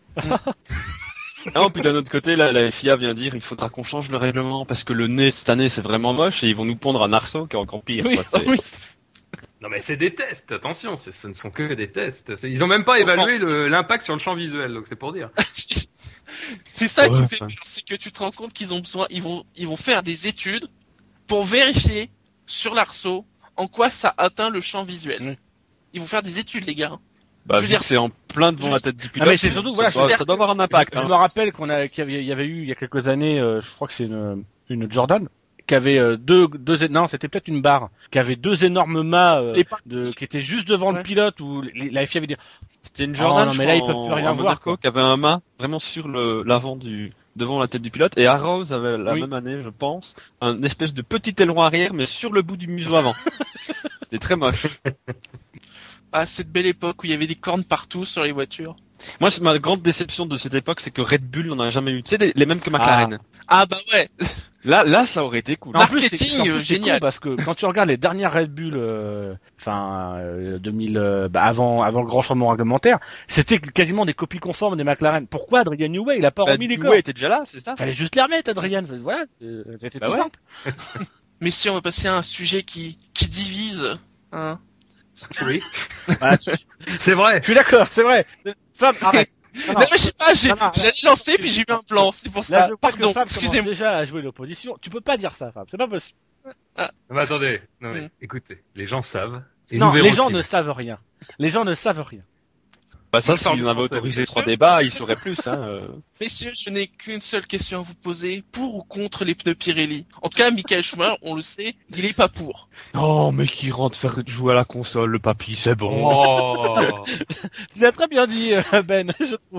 Non, puis d'un autre côté, là, la F I A vient dire, il faudra qu'on change le règlement, parce que le nez, cette année, c'est vraiment moche, et ils vont nous pondre un Arceau qui est encore pire, Oui. quoi. C'est- Oui. Non, mais c'est des tests, attention, c'est, ce ne sont que des tests. C'est- ils ont même pas évalué le, l'impact sur le champ visuel, donc c'est pour dire. C'est ça qui Ouais, me fait enfin. peur, c'est que tu te rends compte qu'ils ont besoin, ils vont, ils vont faire des études pour vérifier sur l'arceau en quoi ça atteint le champ visuel. Oui. Ils vont faire des études, les gars. Bah, Je veux vu dire- que c'est en plein devant la Juste- tête du Ah, pilote, mais c'est surtout, voilà, ça, doit, c'est- ça doit avoir un impact. Je hein. me rappelle qu'on a, qu'il y avait, il y avait eu il y a quelques années, euh, je crois que c'est une, une Jordan, qui avait euh, deux, deux, non, c'était peut-être une barre, qui avait deux énormes mâts euh, Les pas- de, qui étaient juste devant le Ouais. pilote où les- la F I A avait dit, C'était une Jordan, Oh, non, je mais crois, là, ils peuvent en- plus rien en voir, Monaco, quoi. qui avait un mât vraiment sur le l'avant du devant la tête du pilote, et Arrows avait la Oui. même année, je pense, un espèce de petit aileron arrière, mais sur le bout du museau avant. C'était très moche. Ah, cette belle époque où il y avait des cornes partout sur les voitures. Moi, c'est ma grande déception de cette époque, c'est que Red Bull n'en a jamais eu. Tu sais, des- les mêmes que McLaren. Ah bah ouais. Là, là, ça aurait été cool. En plus, Marketing, c'est- en plus, c'est génial. con parce que quand tu regardes les dernières Red Bull, euh, enfin euh, deux mille, euh, bah, avant avant le grand changement réglementaire, c'était quasiment des copies conformes des McLaren. Pourquoi Adrian Newey il a pas Bah, remis les Newey corps? était déjà là, c'est ça. Fallait juste les remettre, Adrian. Voilà, euh, c'était Bah tout ouais. simple. Messieurs, on va passer à un sujet qui, qui divise. Hein. Oui. Voilà, je C'est vrai. je suis d'accord, c'est vrai. Fab, arrête. Non, Non, mais je sais pas, j'ai, Non, non, j'allais lancer puis j'ai eu un plan, c'est pour Là, ça. je crois que Pardon, Fab commence excusez-moi. déjà à jouer l'opposition. Tu peux pas dire ça, Fab. C'est pas possible. Mais attendez. Non, mais Mm. écoutez, les gens savent. Et non, nous verrons les gens si- ne savent rien. Les gens ne savent rien. Bah ça, On sort s'ils du avaient français, autorisé oui. trois débats, ils sauraient plus. Hein. euh. Messieurs, je n'ai qu'une seule question à vous poser. Pour ou contre les pneus Pirelli? En tout cas, Michael Schumacher, on le sait, il est pas pour. Non, mais qui rentre faire jouer à la console, le papy, c'est bon. Oh. Tu l'as très bien dit, euh, Ben, je trouve.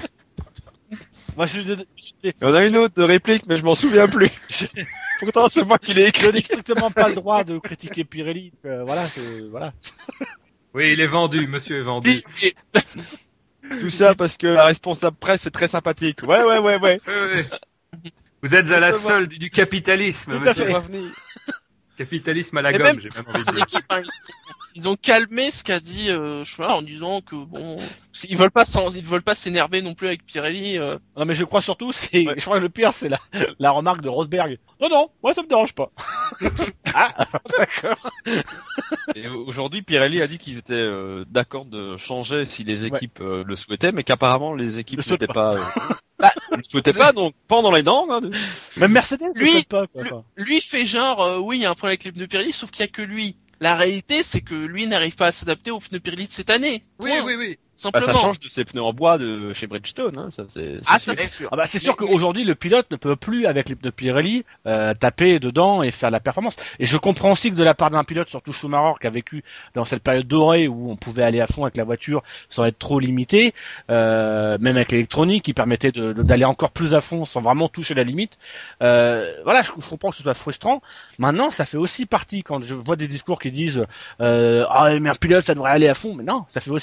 Moi, je, je, je, Il y en a une autre de réplique, mais je m'en souviens plus. Pourtant, c'est moi qui l'ai je écrit. n'ai strictement pas le droit de critiquer Pirelli. Euh, voilà, c'est, voilà. Oui, il est vendu, monsieur est vendu. Et- Tout ça parce que la responsable presse est très sympathique. Ouais, ouais, ouais, ouais. Oui, oui. Vous êtes à la solde du capitalisme, Tout à monsieur. fait. Revenir. Capitalisme à la Et gomme, même- j'ai même envie de son dire. équipe, hein, ils, ils ont calmé ce qu'a dit euh, Schumacher en disant que bon, ils veulent pas s'en- ils veulent pas s'énerver non plus avec Pirelli. euh. Non, mais je crois surtout, c'est, Ouais. je crois que le pire, c'est la, la remarque de Rosberg. Non, non, moi, ça me dérange pas. Ah, d'accord. Et aujourd'hui, Pirelli a dit qu'ils étaient euh, d'accord de changer si les Ouais. équipes euh, le souhaitaient, mais qu'apparemment les équipes Le souhaitent n'étaient pas, euh, Bah, ne le souhaitaient pas, donc pendant les dents. Hein, de- Même Mercedes, ne Lui- le fait pas, quoi. Enfin, Lui fait genre, euh, oui, il y a un problème avec les pneus Pirelli, sauf qu'il y a que lui. La réalité, c'est que lui n'arrive pas à s'adapter aux pneus Pirelli de cette année. Oui, Point. oui, oui. Bah, Simplement. ça change de ces pneus en bois de chez Bridgestone. Hein, ça, c'est, Ah, c'est ça sûr. c'est sûr. Ah bah c'est sûr qu'aujourd'hui le pilote ne peut plus avec les pneus Pirelli euh, taper dedans et faire la performance. Et je comprends aussi que de la part d'un pilote, surtout Schumacher qui a vécu dans cette période dorée où on pouvait aller à fond avec la voiture sans être trop limité, euh, même avec l'électronique qui permettait de, de- d'aller encore plus à fond sans vraiment toucher la limite. Euh, voilà, je, je comprends que ce soit frustrant. Maintenant, ça fait aussi partie quand je vois des discours qui disent euh, ah mais un pilote ça devrait aller à fond, mais non, ça fait aussi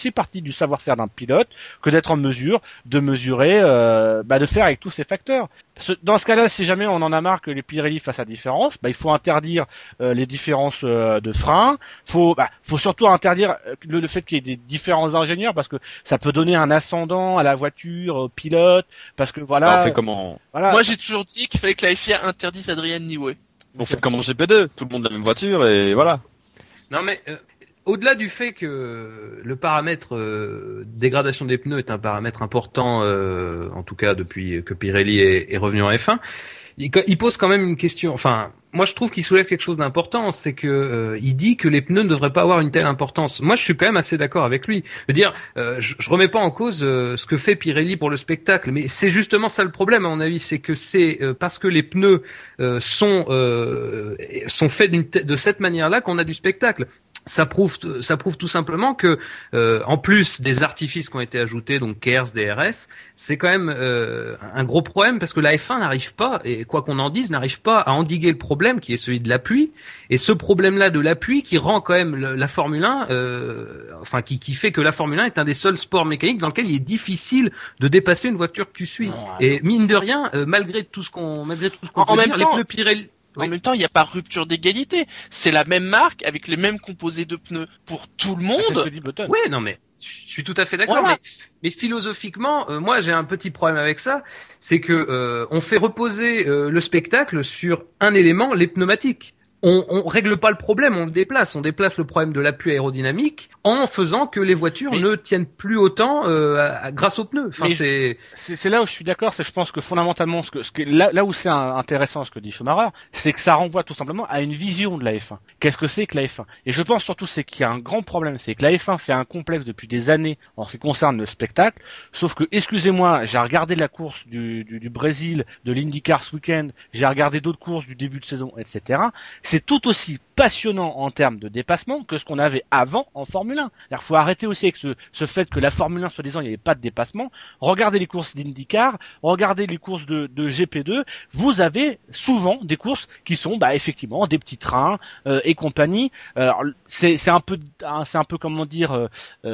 aussi partie du savoir-faire d'un pilote que d'être en mesure de mesurer, euh, bah, de faire avec tous ces facteurs. Parce que dans ce cas-là, si jamais on en a marre que les Pirelli fassent la différence, bah, il faut interdire euh, les différences euh, de frein. Faut, bah, faut surtout interdire le, le fait qu'il y ait des différents ingénieurs parce que ça peut donner un ascendant à la voiture, au pilote, parce que voilà. Alors, on fait comment voilà. Moi, j'ai toujours dit qu'il fallait que la F I A interdise Adrian Newey. On fait comme en G P deux, tout le monde a la même voiture et voilà. Non mais euh, au-delà du fait que le paramètre euh, dégradation des pneus est un paramètre important, euh, en tout cas depuis que Pirelli est, est revenu en F un, il, il pose quand même une question. Enfin, moi je trouve qu'il soulève quelque chose d'important, c'est que euh, il dit que les pneus ne devraient pas avoir une telle importance. Moi je suis quand même assez d'accord avec lui. Je veux dire, euh, je, je remets pas en cause euh, ce que fait Pirelli pour le spectacle, mais c'est justement ça le problème à mon avis, c'est que c'est euh, parce que les pneus euh, sont euh, sont faits d'une t- de cette manière-là qu'on a du spectacle. Ça prouve, ça prouve tout simplement que, euh, en plus des artifices qui ont été ajoutés, donc K E R S, D R S, c'est quand même euh, un gros problème parce que la F un n'arrive pas, et quoi qu'on en dise, n'arrive pas à endiguer le problème qui est celui de l'appui. Et ce problème-là de l'appui qui rend quand même le, la Formule un, euh, enfin qui, qui fait que la Formule un est un des seuls sports mécaniques dans lequel il est difficile de dépasser une voiture que tu suis. Non, et mine de rien, euh, malgré tout ce qu'on, malgré tout ce qu'on En- peut en même dire, temps- les pneus Pirelli. En Oui. même temps, il n'y a pas rupture d'égalité. C'est la même marque avec les mêmes composés de pneus pour tout le C'est ce monde. que dit Button. Oui, non mais je suis tout à fait d'accord. Voilà. Mais, mais philosophiquement, euh, moi j'ai un petit problème avec ça, c'est que euh, on fait reposer euh, le spectacle sur un élément, les pneumatiques. On, on règle pas le problème, on le déplace. On déplace le problème de l'appui aérodynamique en faisant que les voitures Mais- ne tiennent plus autant euh, à- à- grâce aux pneus. Enfin, Mais- c'est C'est, c'est là où je suis d'accord, c'est je pense que fondamentalement, ce que, ce que là, là où c'est un- intéressant ce que dit Schumacher, c'est que ça renvoie tout simplement à une vision de la F un. Qu'est-ce que c'est que la F un? Et je pense surtout c'est qu'il y a un grand problème, c'est que la F un fait un complexe depuis des années en ce qui concerne le spectacle, sauf que, excusez-moi, j'ai regardé la course du, du, du Brésil, de l'IndyCar ce week-end, j'ai regardé d'autres courses du début de saison, et cetera. C'est tout aussi passionnant en termes de dépassement que ce qu'on avait avant en Formule un. Il faut arrêter aussi avec ce, ce fait que la Formule un, soi-disant, il n'y avait pas de dépassement. Regardez les courses d'IndyCar, regardez les courses de, de G P deux, vous avez souvent des courses qui sont bah, effectivement des petits trains euh, et compagnie. Alors, c'est, c'est un peu, c'est un peu comment dire, euh,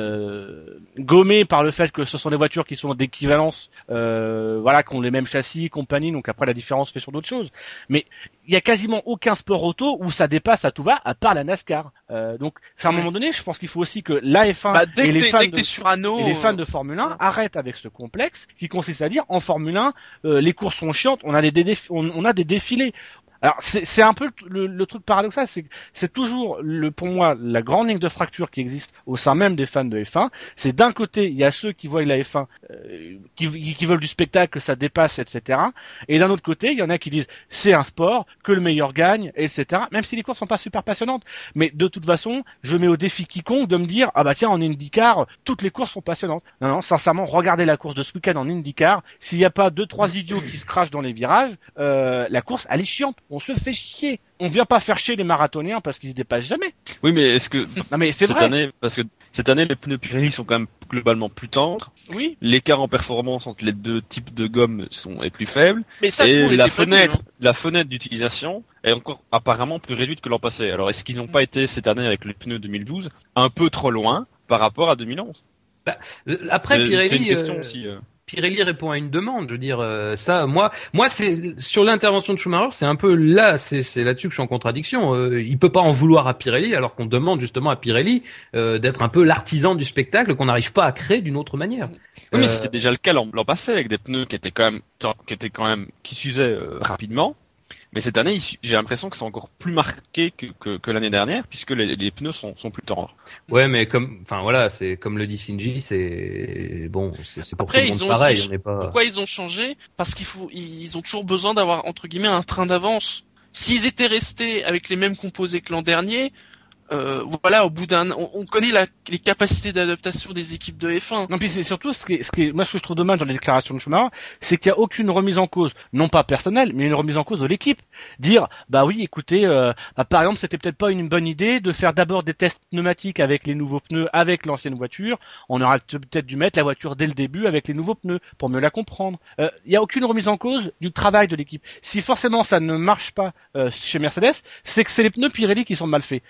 euh, gommé par le fait que ce sont des voitures qui sont d'équivalence, euh, voilà, qui ont les mêmes châssis, compagnie. Donc après la différence fait sur d'autres choses. Mais il y a quasiment aucun sport auto où ça dépasse à tout va, à part la NASCAR. Euh, donc, à un moment donné, je pense qu'il faut aussi que la F un Bah, dès et que les t'es, fans dès que de... t'es sur anneau, Et les fans euh, de Formule un arrêtent avec ce complexe qui consiste à dire en Formule un, euh, les courses sont chiantes, on a des, déf- on, on a des défilés. Alors c'est, c'est un peu le, le truc paradoxal, c'est que c'est toujours le, pour moi la grande ligne de fracture qui existe au sein même des fans de F un. C'est d'un côté il y a ceux qui voient la F un, euh, qui, qui veulent du spectacle, que ça dépasse, et cetera. Et d'un autre côté il y en a qui disent c'est un sport, que le meilleur gagne, et cetera. Même si les courses sont pas super passionnantes, mais de toute façon je mets au défi quiconque de me dire ah bah tiens en IndyCar toutes les courses sont passionnantes. Non non sincèrement regardez la course de ce week-end en IndyCar, s'il n'y a pas deux trois idiots qui se crachent dans les virages, euh, la course elle est chiante. On se fait chier. On vient pas faire chier les marathoniens parce qu'ils se dépassent jamais. Oui, mais est-ce que Non mais c'est cette vrai. année, parce que cette année les pneus Pirelli sont quand même globalement plus tendres, oui. l'écart en performance entre les deux types de gomme sont est plus faible, Mais ça, tout, et on la l'était pas fenêtre, venu, hein. la fenêtre d'utilisation est encore apparemment plus réduite que l'an passé. Alors est-ce qu'ils n'ont pas été cette année avec les pneus deux mille douze un peu trop loin par rapport à deux mille onze? Euh, après C'est- Pirelli. c'est une question euh, aussi. euh. Pirelli répond à une demande. Je veux dire, euh, ça, moi, moi, c'est sur l'intervention de Schumacher, c'est un peu là, c'est, c'est là-dessus que je suis en contradiction. Euh, il peut pas en vouloir à Pirelli, alors qu'on demande justement à Pirelli euh, d'être un peu l'artisan du spectacle qu'on n'arrive pas à créer d'une autre manière. Oui, mais Euh, c'était déjà le cas l'an, l'an passé avec des pneus qui étaient quand même, qui étaient quand même, qui s'usaient euh, rapidement. Mais cette année, il- j'ai l'impression que c'est encore plus marqué que, que, que l'année dernière, puisque les, les pneus sont, sont plus tendres. Ouais, mais comme, enfin voilà, c'est comme le dit Shinji, c'est bon, c'est, c'est pour Après, tout le ils monde ont pareil. aussi- On n'est pas. Pourquoi ils ont changé? Parce qu'il faut, ils ont toujours besoin d'avoir entre guillemets un train d'avance. S'ils étaient restés avec les mêmes composés que l'an dernier, euh, voilà, au bout d'un, on, on connaît la, les capacités d'adaptation des équipes de F un. Non, puis c'est surtout ce qui est, ce qui est, moi ce que je trouve dommage dans les déclarations de Schumacher, c'est qu'il n'y a aucune remise en cause, non pas personnelle, mais une remise en cause de l'équipe. Dire, bah oui, écoutez, euh, bah, par exemple, c'était peut-être pas une bonne idée de faire d'abord des tests pneumatiques avec les nouveaux pneus, avec l'ancienne voiture. On aurait peut-être dû mettre la voiture dès le début avec les nouveaux pneus pour mieux la comprendre. Il euh, n'y a aucune remise en cause du travail de l'équipe. Si forcément ça ne marche pas euh, chez Mercedes, c'est que c'est les pneus Pirelli qui sont mal faits. Euh,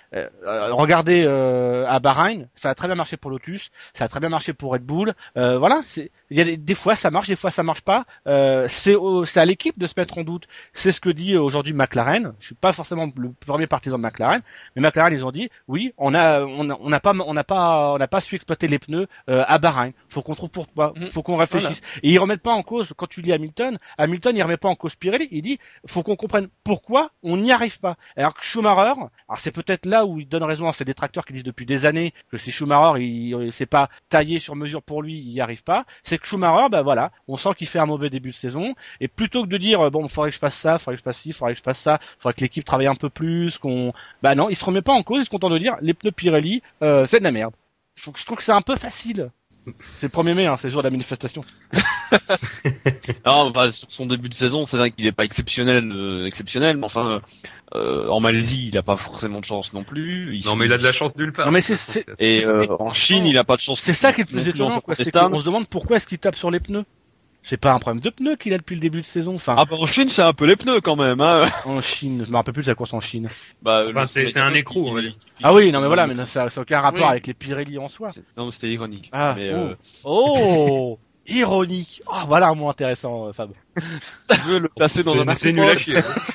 euh, regardez euh, à Bahreïn, ça a très bien marché pour Lotus, ça a très bien marché pour Red Bull. Euh, voilà, c'est il y a des, des fois ça marche, des fois ça marche pas. Euh, c'est au, c'est à l'équipe de se mettre en doute. C'est ce que dit aujourd'hui McLaren. Je suis pas forcément le premier partisan de McLaren, mais McLaren ils ont dit oui, on a on a, on n'a pas on n'a pas on n'a pas su exploiter les pneus euh, à Bahreïn. Faut qu'on trouve pourquoi, faut qu'on réfléchisse. Voilà. Et ils remettent pas en cause quand tu lis Hamilton, Hamilton il remet pas en cause Pirelli, il dit faut qu'on comprenne pourquoi on n'y arrive pas. Alors que Schumacher, alors c'est peut-être là où il donne raison à ces détracteurs qui disent depuis des années que si Schumacher il, il c'est pas taillé sur mesure pour lui, il y arrive pas. C'est que Schumacher, bah voilà, on sent qu'il fait un mauvais début de saison et plutôt que de dire bon, faudrait que je fasse ça, faudrait que je fasse ci, faudrait que je fasse ça, faudrait que l'équipe travaille un peu plus, qu'on bah non, il se remet pas en cause, il se contente de dire les pneus Pirelli, euh, c'est de la merde. Je trouve, je trouve que c'est un peu facile. C'est le premier mai, hein, c'est le jour de la manifestation. Non, enfin, sur son début de saison, c'est vrai qu'il est pas exceptionnel, euh, exceptionnel, mais enfin, euh, en Malaisie, il a pas forcément de chance non plus. Il non, mais il a de la chance nulle part. Non, mais c'est, c'est... Et euh, en Chine, il a pas de chance. C'est ça qui est le plus étonnant, quoi. C'est qu'on se demande pourquoi est-ce qu'il tape sur les pneus. C'est pas un problème de pneus qu'il a depuis le début de saison. Enfin, ah bah en Chine, c'est un peu les pneus quand même. Hein. En Chine, je me rappelle plus de sa course en Chine. Bah, enfin, c'est, c'est un écrou, on va dire. Ah oui, non mais voilà, mais ça n'a aucun rapport oui. avec les Pirelli en soi. C'est... Non, c'était ironique. Ah, mais, oh, euh... oh ironique. Oh, voilà un mot intéressant, euh, Fab. Tu veux le placer dans c'est, un article nul à chier.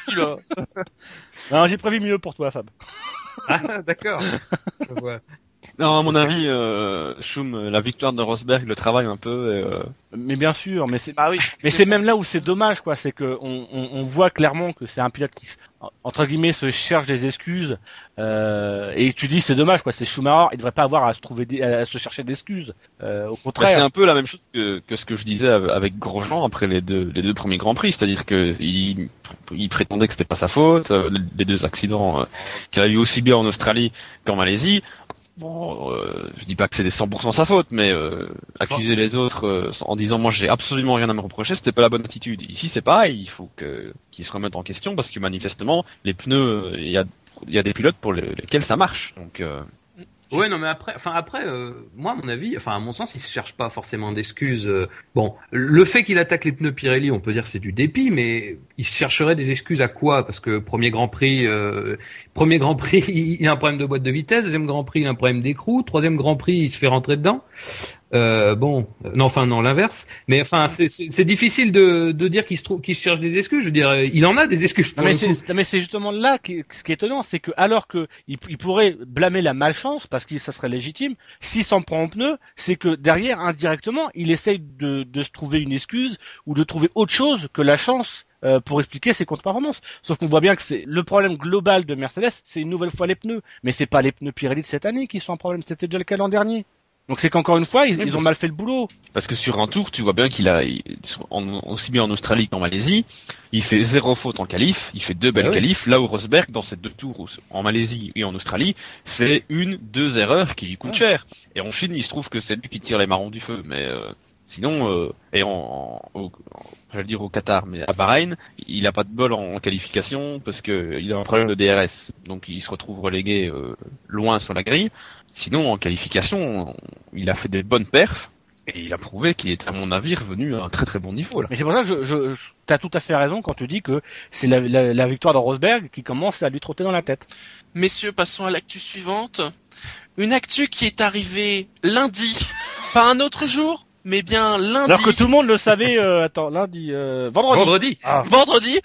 Non, j'ai prévu mieux pour toi, Fab. Ah, d'accord. Je vois. Non, à mon avis, euh, Schum, la victoire de Rosberg le travaille un peu. Et, euh... Mais bien sûr, mais c'est, ah oui, mais c'est... c'est même là où c'est dommage, quoi. C'est que on, on, on voit clairement que c'est un pilote qui, entre guillemets, se cherche des excuses. Euh, et tu dis c'est dommage, quoi. C'est Schumacher, il devrait pas avoir à se trouver, des, à se chercher d'excuses. Euh, au contraire. Bah, c'est un peu la même chose que, que ce que je disais avec Grosjean après les deux, les deux premiers grands prix, c'est-à-dire que il, il prétendait que c'était pas sa faute, les deux accidents euh, qu'il a eu aussi bien en Australie qu'en Malaisie. Bon, euh, je dis pas que c'est des cent pour cent sa faute, mais euh, accuser les autres euh, en disant moi j'ai absolument rien à me reprocher, c'était pas la bonne attitude. Ici c'est pareil, il faut que qu'ils se remettent en question parce que manifestement les pneus, il y a il y a des pilotes pour les, lesquels ça marche. Donc euh... ouais, non mais après, enfin après, euh, moi à mon avis, enfin à mon sens, il se cherche pas forcément d'excuses. Euh, bon, le fait qu'il attaque les pneus Pirelli, on peut dire c'est du dépit, mais il se chercherait des excuses à quoi? Parce que premier Grand Prix, euh, premier Grand Prix, il a un problème de boîte de vitesse, deuxième Grand Prix, il a un problème d'écrou, troisième Grand Prix, il se fait rentrer dedans. Euh, bon, euh, non, enfin non, l'inverse. Mais enfin, c'est, c'est, c'est difficile de, de dire qu'il se trouve, qu'il se cherche des excuses. Je veux dire, il en a des excuses. Pour non, mais le c'est, coup. non, mais c'est justement là qui, ce qui est étonnant, c'est que alors que il, il pourrait blâmer la malchance parce que ça serait légitime, s'il s'en prend en pneu, c'est que derrière, indirectement, il essaye de, de se trouver une excuse ou de trouver autre chose que la chance. Euh, pour expliquer ses contre-performances. Sauf qu'on voit bien que c'est le problème global de Mercedes, c'est une nouvelle fois les pneus. Mais c'est pas les pneus Pirelli de cette année qui sont un problème, c'était déjà le cas l'an dernier. Donc c'est qu'encore une fois, ils, ils ont mal fait le boulot. Parce que sur un tour, tu vois bien qu'il a, il, en, aussi bien en Australie qu'en Malaisie, il fait zéro faute en qualif, il fait deux belles ah oui. qualifs, là où Rosberg, dans ces deux tours, en Malaisie et en Australie, fait une, deux erreurs qui lui coûtent ah. cher. Et en Chine, il se trouve que c'est lui qui tire les marrons du feu, mais... Euh... Sinon, euh, et en, en, au, j'allais dire au Qatar, mais à Bahreïn, il a pas de bol en, en qualification parce que il a un problème de D R S, donc il se retrouve relégué euh, loin sur la grille. Sinon, en qualification, il a fait des bonnes perfs et il a prouvé qu'il est, à mon avis, revenu à un très très bon niveau là. Mais c'est pour ça que je, je, je t'as tout à fait raison quand tu dis que c'est la, la, la victoire de Rosberg qui commence à lui trotter dans la tête. Messieurs, passons à l'actu suivante. Une actu qui est arrivée lundi, pas un autre jour. Mais bien lundi. Alors que tout le monde le savait. Euh, attends, lundi, euh, vendredi. Vendredi. Ah. Vendredi.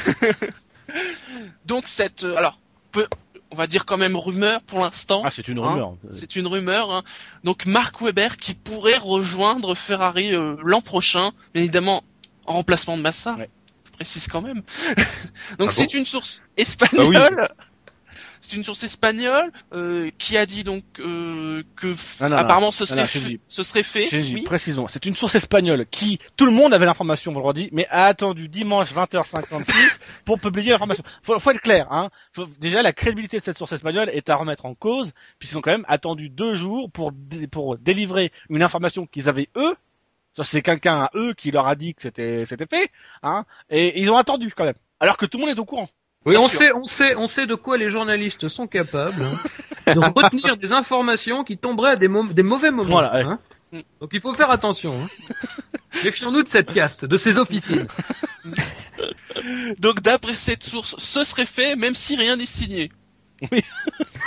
Donc cette, euh, alors, peu, on va dire quand même rumeur pour l'instant. Ah, c'est une rumeur. Hein, c'est une rumeur. Hein. Donc Mark Webber qui pourrait rejoindre Ferrari euh, l'an prochain, bien évidemment en remplacement de Massa. Ouais. Je précise quand même. Donc ah c'est bon une source espagnole. Ah oui. C'est une source espagnole euh, qui a dit donc euh, que non, non, apparemment non, ce serait non, fait, ce serait fait. Oui. Précisons, c'est une source espagnole qui tout le monde avait l'information vendredi, mais a attendu dimanche vingt heures cinquante-six pour publier l'information. Faut, faut être clair, hein. Faut, déjà la crédibilité de cette source espagnole est à remettre en cause, puisqu'ils ont quand même attendu deux jours pour pour délivrer une information qu'ils avaient eux. Ça c'est quelqu'un à eux qui leur a dit que c'était c'était fait, hein. Et ils ont attendu quand même, alors que tout le monde est au courant. Oui, on sait, on sait, on sait de quoi les journalistes sont capables hein, de retenir des informations qui tomberaient à des, mo- des mauvais moments. Voilà, hein. Donc il faut faire attention. Hein. Méfions-nous de cette caste, de ces officines. Donc d'après cette source, ce serait fait même si rien n'est signé. Oui.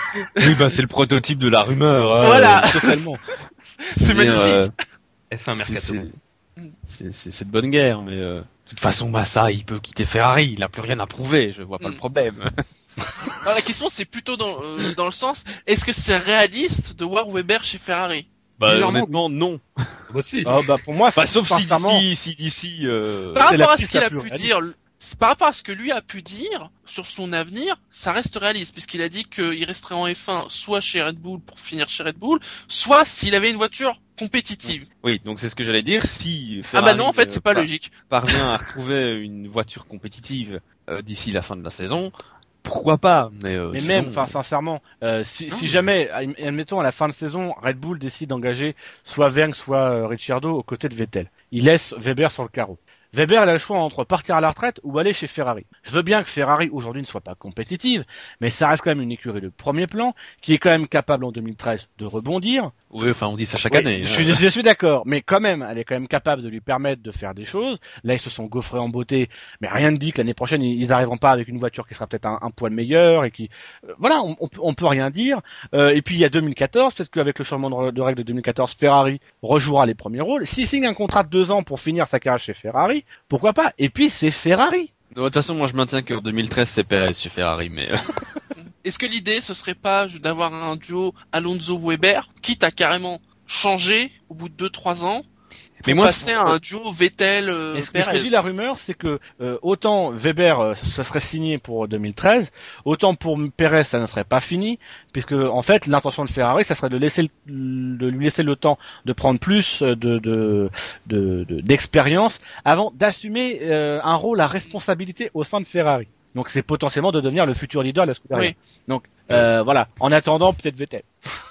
Oui, bah c'est le prototype de la rumeur. Hein, Voilà. Euh, totalement. C'est Mais, magnifique. euh, F un c'est, Mercato. c'est, c'est, c'est, c'est de bonne guerre, mais euh, de toute façon, Massa, il peut quitter Ferrari, il a plus rien à prouver, je vois pas Mm. le problème. Alors, la question, c'est plutôt dans, euh, dans le sens, est-ce que c'est réaliste de voir Weber chez Ferrari? Bah, Bizarrement, honnêtement, non. Moi aussi. Ah, bah, pour moi, Bah, sauf si sincèrement, d'ici, si d'ici, euh... Par c'est la rapport à piste ce qu'il la a plus pu réaliste. dire, c'est par rapport à ce que lui a pu dire sur son avenir, ça reste réaliste, puisqu'il a dit qu'il resterait en F un soit chez Red Bull pour finir chez Red Bull, soit s'il avait une voiture compétitive. oui, donc c'est ce que j'allais dire, si Ah Ferrari bah non, en fait, euh, c'est pas par- logique. parvient à retrouver une voiture compétitive euh, d'ici la fin de la saison, pourquoi pas, mais, euh, Mais sinon, même, enfin, sincèrement, euh, si, Non, si mais- jamais, admettons, à la fin de saison, Red Bull décide d'engager soit Verne, soit euh, Ricciardo aux côtés de Vettel, il laisse Weber sur le carreau. Weber, il a le choix entre partir à la retraite ou aller chez Ferrari. Je veux bien que Ferrari, aujourd'hui, ne soit pas compétitive, mais ça reste quand même une écurie de premier plan, qui est quand même capable en deux mille treize de rebondir. oui, enfin, on dit ça chaque Oui, année. Je hein. suis, je suis d'accord, mais quand même, elle est quand même capable de lui permettre de faire des choses. Là, ils se sont gaufrés en beauté, mais rien ne dit que l'année prochaine, ils ils arriveront pas avec une voiture qui sera peut-être un, un poil meilleure et qui, euh, voilà, on, on, peut- on peut rien dire. Euh, et puis il y a deux mille quatorze, peut-être qu'avec le changement de, re- de règle de deux mille quatorze, Ferrari rejouera les premiers rôles. S'il signe un contrat de deux ans pour finir sa carrière chez Ferrari, pourquoi pas? Et puis c'est Ferrari. De toute façon, moi, je maintiens que deux mille treize, c'est Perez chez Ferrari, mais... euh, Est-ce que l'idée, ce serait pas d'avoir un duo Alonso-Weber, quitte à carrément changer au bout de deux trois ans, pour Mais moi, passer c'est- à un duo Vettel-Perez? Et ce que je te dis, la rumeur, c'est que euh, autant Weber, euh, ça serait signé pour deux mille treize, autant pour Perez, ça ne serait pas fini, puisque en fait, l'intention de Ferrari, ça serait de laisser, le- de lui laisser le temps de prendre plus de de de- de- d'expérience avant d'assumer euh, un rôle à responsabilité au sein de Ferrari. Donc c'est potentiellement de devenir le futur leader de la Scuderia. Oui. Donc euh, voilà. En attendant, peut-être Vettel.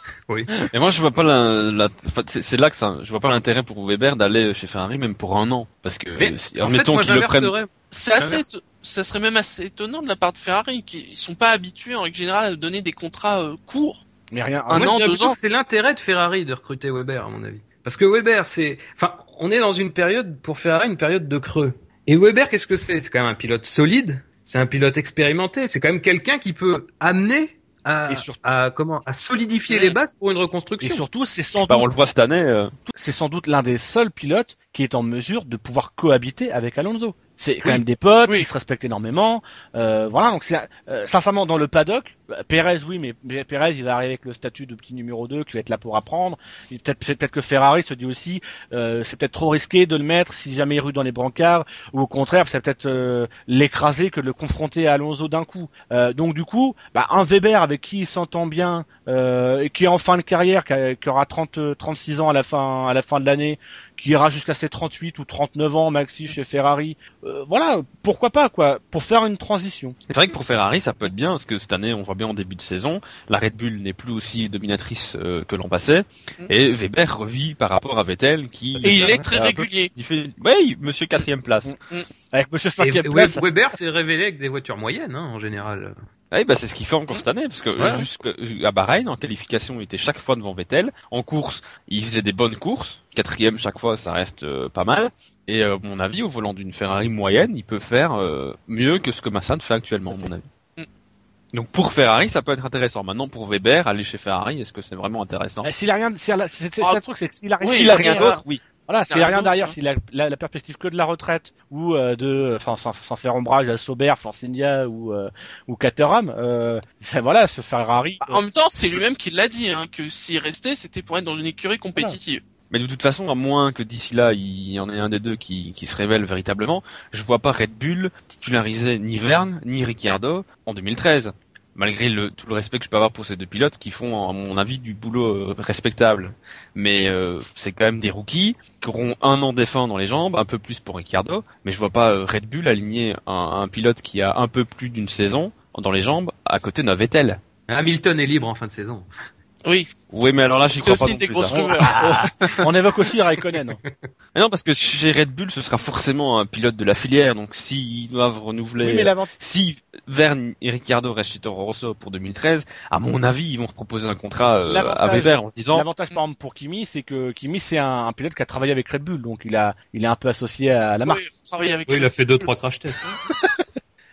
Et moi, je vois pas la, la... enfin, c'est, c'est là que ça, je vois pas l'intérêt pour Weber d'aller chez Ferrari, même pour un an. Parce que, Mais, euh, si, en fait, admettons moi, qu'ils le prennent. j'inverserais. C'est assez, J'inverse. éto- ça serait même assez étonnant de la part de Ferrari, qui ils sont pas habitués en règle générale à donner des contrats euh, courts. Mais rien. Un Moi, an, je dirais deux plutôt ans. que c'est l'intérêt de Ferrari de recruter Weber, à mon avis. Parce que Weber, c'est, enfin, on est dans une période, pour Ferrari, une période de creux. Et Weber, qu'est-ce que c'est? C'est quand même un pilote solide. C'est un pilote expérimenté. C'est quand même quelqu'un qui peut amener à, Et surtout- à comment, à solidifier Ouais. les bases pour une Et reconstruction. surtout, c'est sans Bah, doute on le voit cette année. euh, c'est sans doute l'un des seuls pilotes qui est en mesure de pouvoir cohabiter avec Alonso. C'est quand Oui. même des potes, Oui. ils se respectent énormément. Euh, voilà, donc c'est euh, sincèrement dans le paddock, bah, Perez oui, mais mais Perez il va arriver avec le statut de petit numéro deux qui va être là pour apprendre. Et peut-être c'est peut-être que Ferrari se dit aussi euh, c'est peut-être trop risqué de le mettre si jamais il rue dans les brancards, ou au contraire c'est peut-être euh, l'écraser que de le confronter à Alonso d'un coup. Euh, donc du coup, bah, un Weber avec qui il s'entend bien, euh, et qui est en fin de carrière, qui, a- qui aura trente, trente-six ans à la fin à la fin de l'année, qui ira jusqu'à ses trente-huit ou trente-neuf ans maxi chez Ferrari. Euh, voilà, pourquoi pas quoi, pour faire une transition. C'est vrai que pour Ferrari, ça peut être bien, parce que cette année, on voit bien en début de saison, la Red Bull n'est plus aussi dominatrice euh, que l'an passé, et Weber revit par rapport à Vettel, qui... Et il est très un peu- régulier. Il fait, oui, monsieur quatrième place. Mm. Avec Monsieur Et cinquième We- place. Weber s'est révélé avec des voitures moyennes, hein, en général. Oui, bah, c'est ce qu'il fait encore cette année, parce que Ouais. jusqu'à Bahreïn, en qualification, il était chaque fois devant Vettel. En course, il faisait des bonnes courses. Quatrième chaque fois, ça reste euh, pas mal. Et euh, à mon avis, au volant d'une Ferrari moyenne, il peut faire euh, mieux que ce que Massa fait actuellement, à mon avis. Mm. Donc pour Ferrari, ça peut être intéressant. Maintenant, pour Weber, aller chez Ferrari, est-ce que c'est vraiment intéressant? Eh, S'il a rien, s'il a- c'est c'est- Ah, c'est le truc, c'est que s'il a rien, oui, S'il a derrière, rien d'autre, oui. voilà, s'il s'il a a rien rien derrière, d'autre, s'il a la, la perspective que de la retraite ou euh, de, enfin, sans, sans faire ombrage à Sauber, Forcinia ou euh, ou Caterham, euh, voilà, ce Ferrari. En même temps, c'est lui-même qui l'a dit, hein, que s'il restait, c'était pour être dans une écurie compétitive. Mais de toute façon, à moins que d'ici là, il y en ait un des deux qui, qui se révèle véritablement, je vois pas Red Bull titulariser ni Verne, ni Ricciardo en deux mille treize. Malgré le, tout le respect que je peux avoir pour ces deux pilotes qui font, à mon avis, du boulot euh, respectable. Mais euh, c'est quand même des rookies qui auront un an d'F un dans les jambes, un peu plus pour Ricciardo. Mais je vois pas euh, Red Bull aligner un, un pilote qui a un peu plus d'une saison dans les jambes à côté d'un Vettel. Hamilton est libre en fin de saison. Oui. Oui, mais alors là, j'y C'est crois pas aussi non des plus, grosses ça. rumeurs. On évoque aussi Raikkonen. Mais non, parce que chez Red Bull, ce sera forcément un pilote de la filière. Donc s'ils doivent renouveler... Oui, mais l'avantage. Si Verne et Ricciardo restent chez Toro Rosso pour deux mille treize, à mon avis, ils vont se proposer un contrat euh, à L'avantage- Weber en se disant... L'avantage par exemple pour Kimi, c'est que Kimi c'est un, un pilote qui a travaillé avec Red Bull, donc il a, il est un peu associé à la marque. Oui, faut travailler avec Oui, il lui. a fait deux, trois crash tests.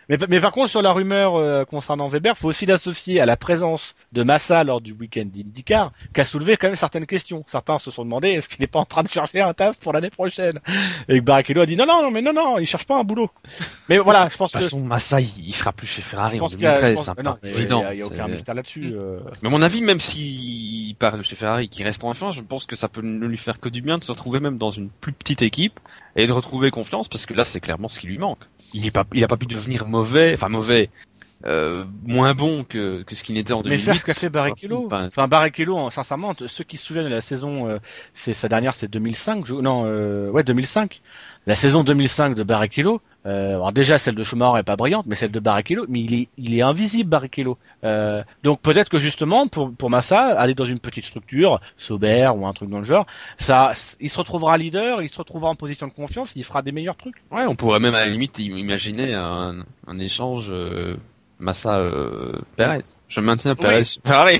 Mais, mais par contre, sur la rumeur euh, concernant Weber, faut aussi l'associer à la présence de Massa lors du week-end d'IndyCar, qui a soulevé quand même certaines questions. Certains se sont demandé est-ce qu'il n'est pas en train de chercher un taf pour l'année prochaine. Et que Barrichello a dit non, non, non, mais non, non, il cherche pas un boulot. Mais voilà, je pense De que... toute façon, Massa, il, il sera plus chez Ferrari Je en pense qu'il y a- je deux mille treize, pense- c'est un non, peu mais évident. Il y a, il y a aucun C'est- mystère là-dessus. euh. Mais à mon avis, même s'il part de chez Ferrari, qu'il reste en F un, je pense que ça peut ne lui faire que du bien de se retrouver même dans une plus petite équipe et de retrouver confiance, parce que là, c'est clairement ce qui lui manque. Il est pas, il a pas pu devenir mauvais, enfin mauvais, euh, moins bon que, que ce qu'il n'était en deux Mais mille huit. faire ce qu'a fait Barrichello. Enfin, Enfin, Barrichello, en- sincèrement, t- ceux qui se souviennent de la saison, euh, c'est sa dernière, c'est deux mille cinq, je- non, euh, ouais, deux mille cinq. La saison deux mille cinq de Barrichello, euh, alors déjà celle de Schumacher est pas brillante, mais celle de Barrichello, mais il est, il est invisible Barrichello. Euh, donc peut-être que justement pour pour Massa, aller dans une petite structure, Sauber ou un truc dans le genre, ça, il se retrouvera leader, il se retrouvera en position de confiance, il fera des meilleurs trucs. ouais, on pourrait même à la limite im- imaginer un, un échange euh, Massa euh, Perez. Je maintiens Perez. Oui. Ferrari.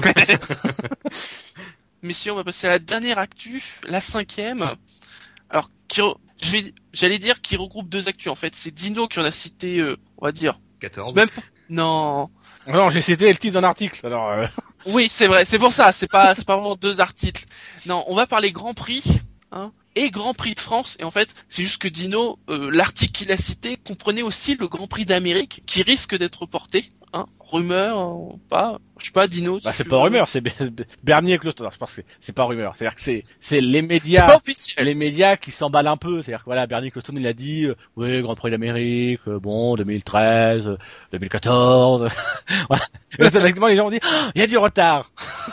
Messieurs, on va passer à la dernière actu, la cinquième. Alors, qui re- je vais, j'allais dire qui regroupe deux actus en fait. C'est Dino qui en a cité, euh, on va dire. quatorze. Même pas. Non. Non, j'ai cité le titre d'un article. Alors, euh, Oui, c'est vrai. C'est pour ça. C'est pas, c'est pas vraiment deux articles. Non, on va parler Grand Prix, hein, et Grand Prix de France. Et en fait, c'est juste que Dino, euh, l'article qu'il a cité comprenait aussi le Grand Prix d'Amérique qui risque d'être reporté. Hein, rumeur, euh, pas, je sais pas, Dino. bah si c'est tu pas veux. rumeur, c'est Be- Bernier et Closton. Je pense que c'est- c'est pas rumeur. C'est-à-dire que c'est c'est les C'est médias. pas officiel. les médias qui s'emballent un peu, c'est-à-dire que voilà, Bernie Ecclestone il a dit, euh, oui, Grand Prix d'Amérique, euh, bon, deux mille treize, euh, deux mille quatorze, voilà. Et automatiquement les gens ont dit, Ah, il y a du retard.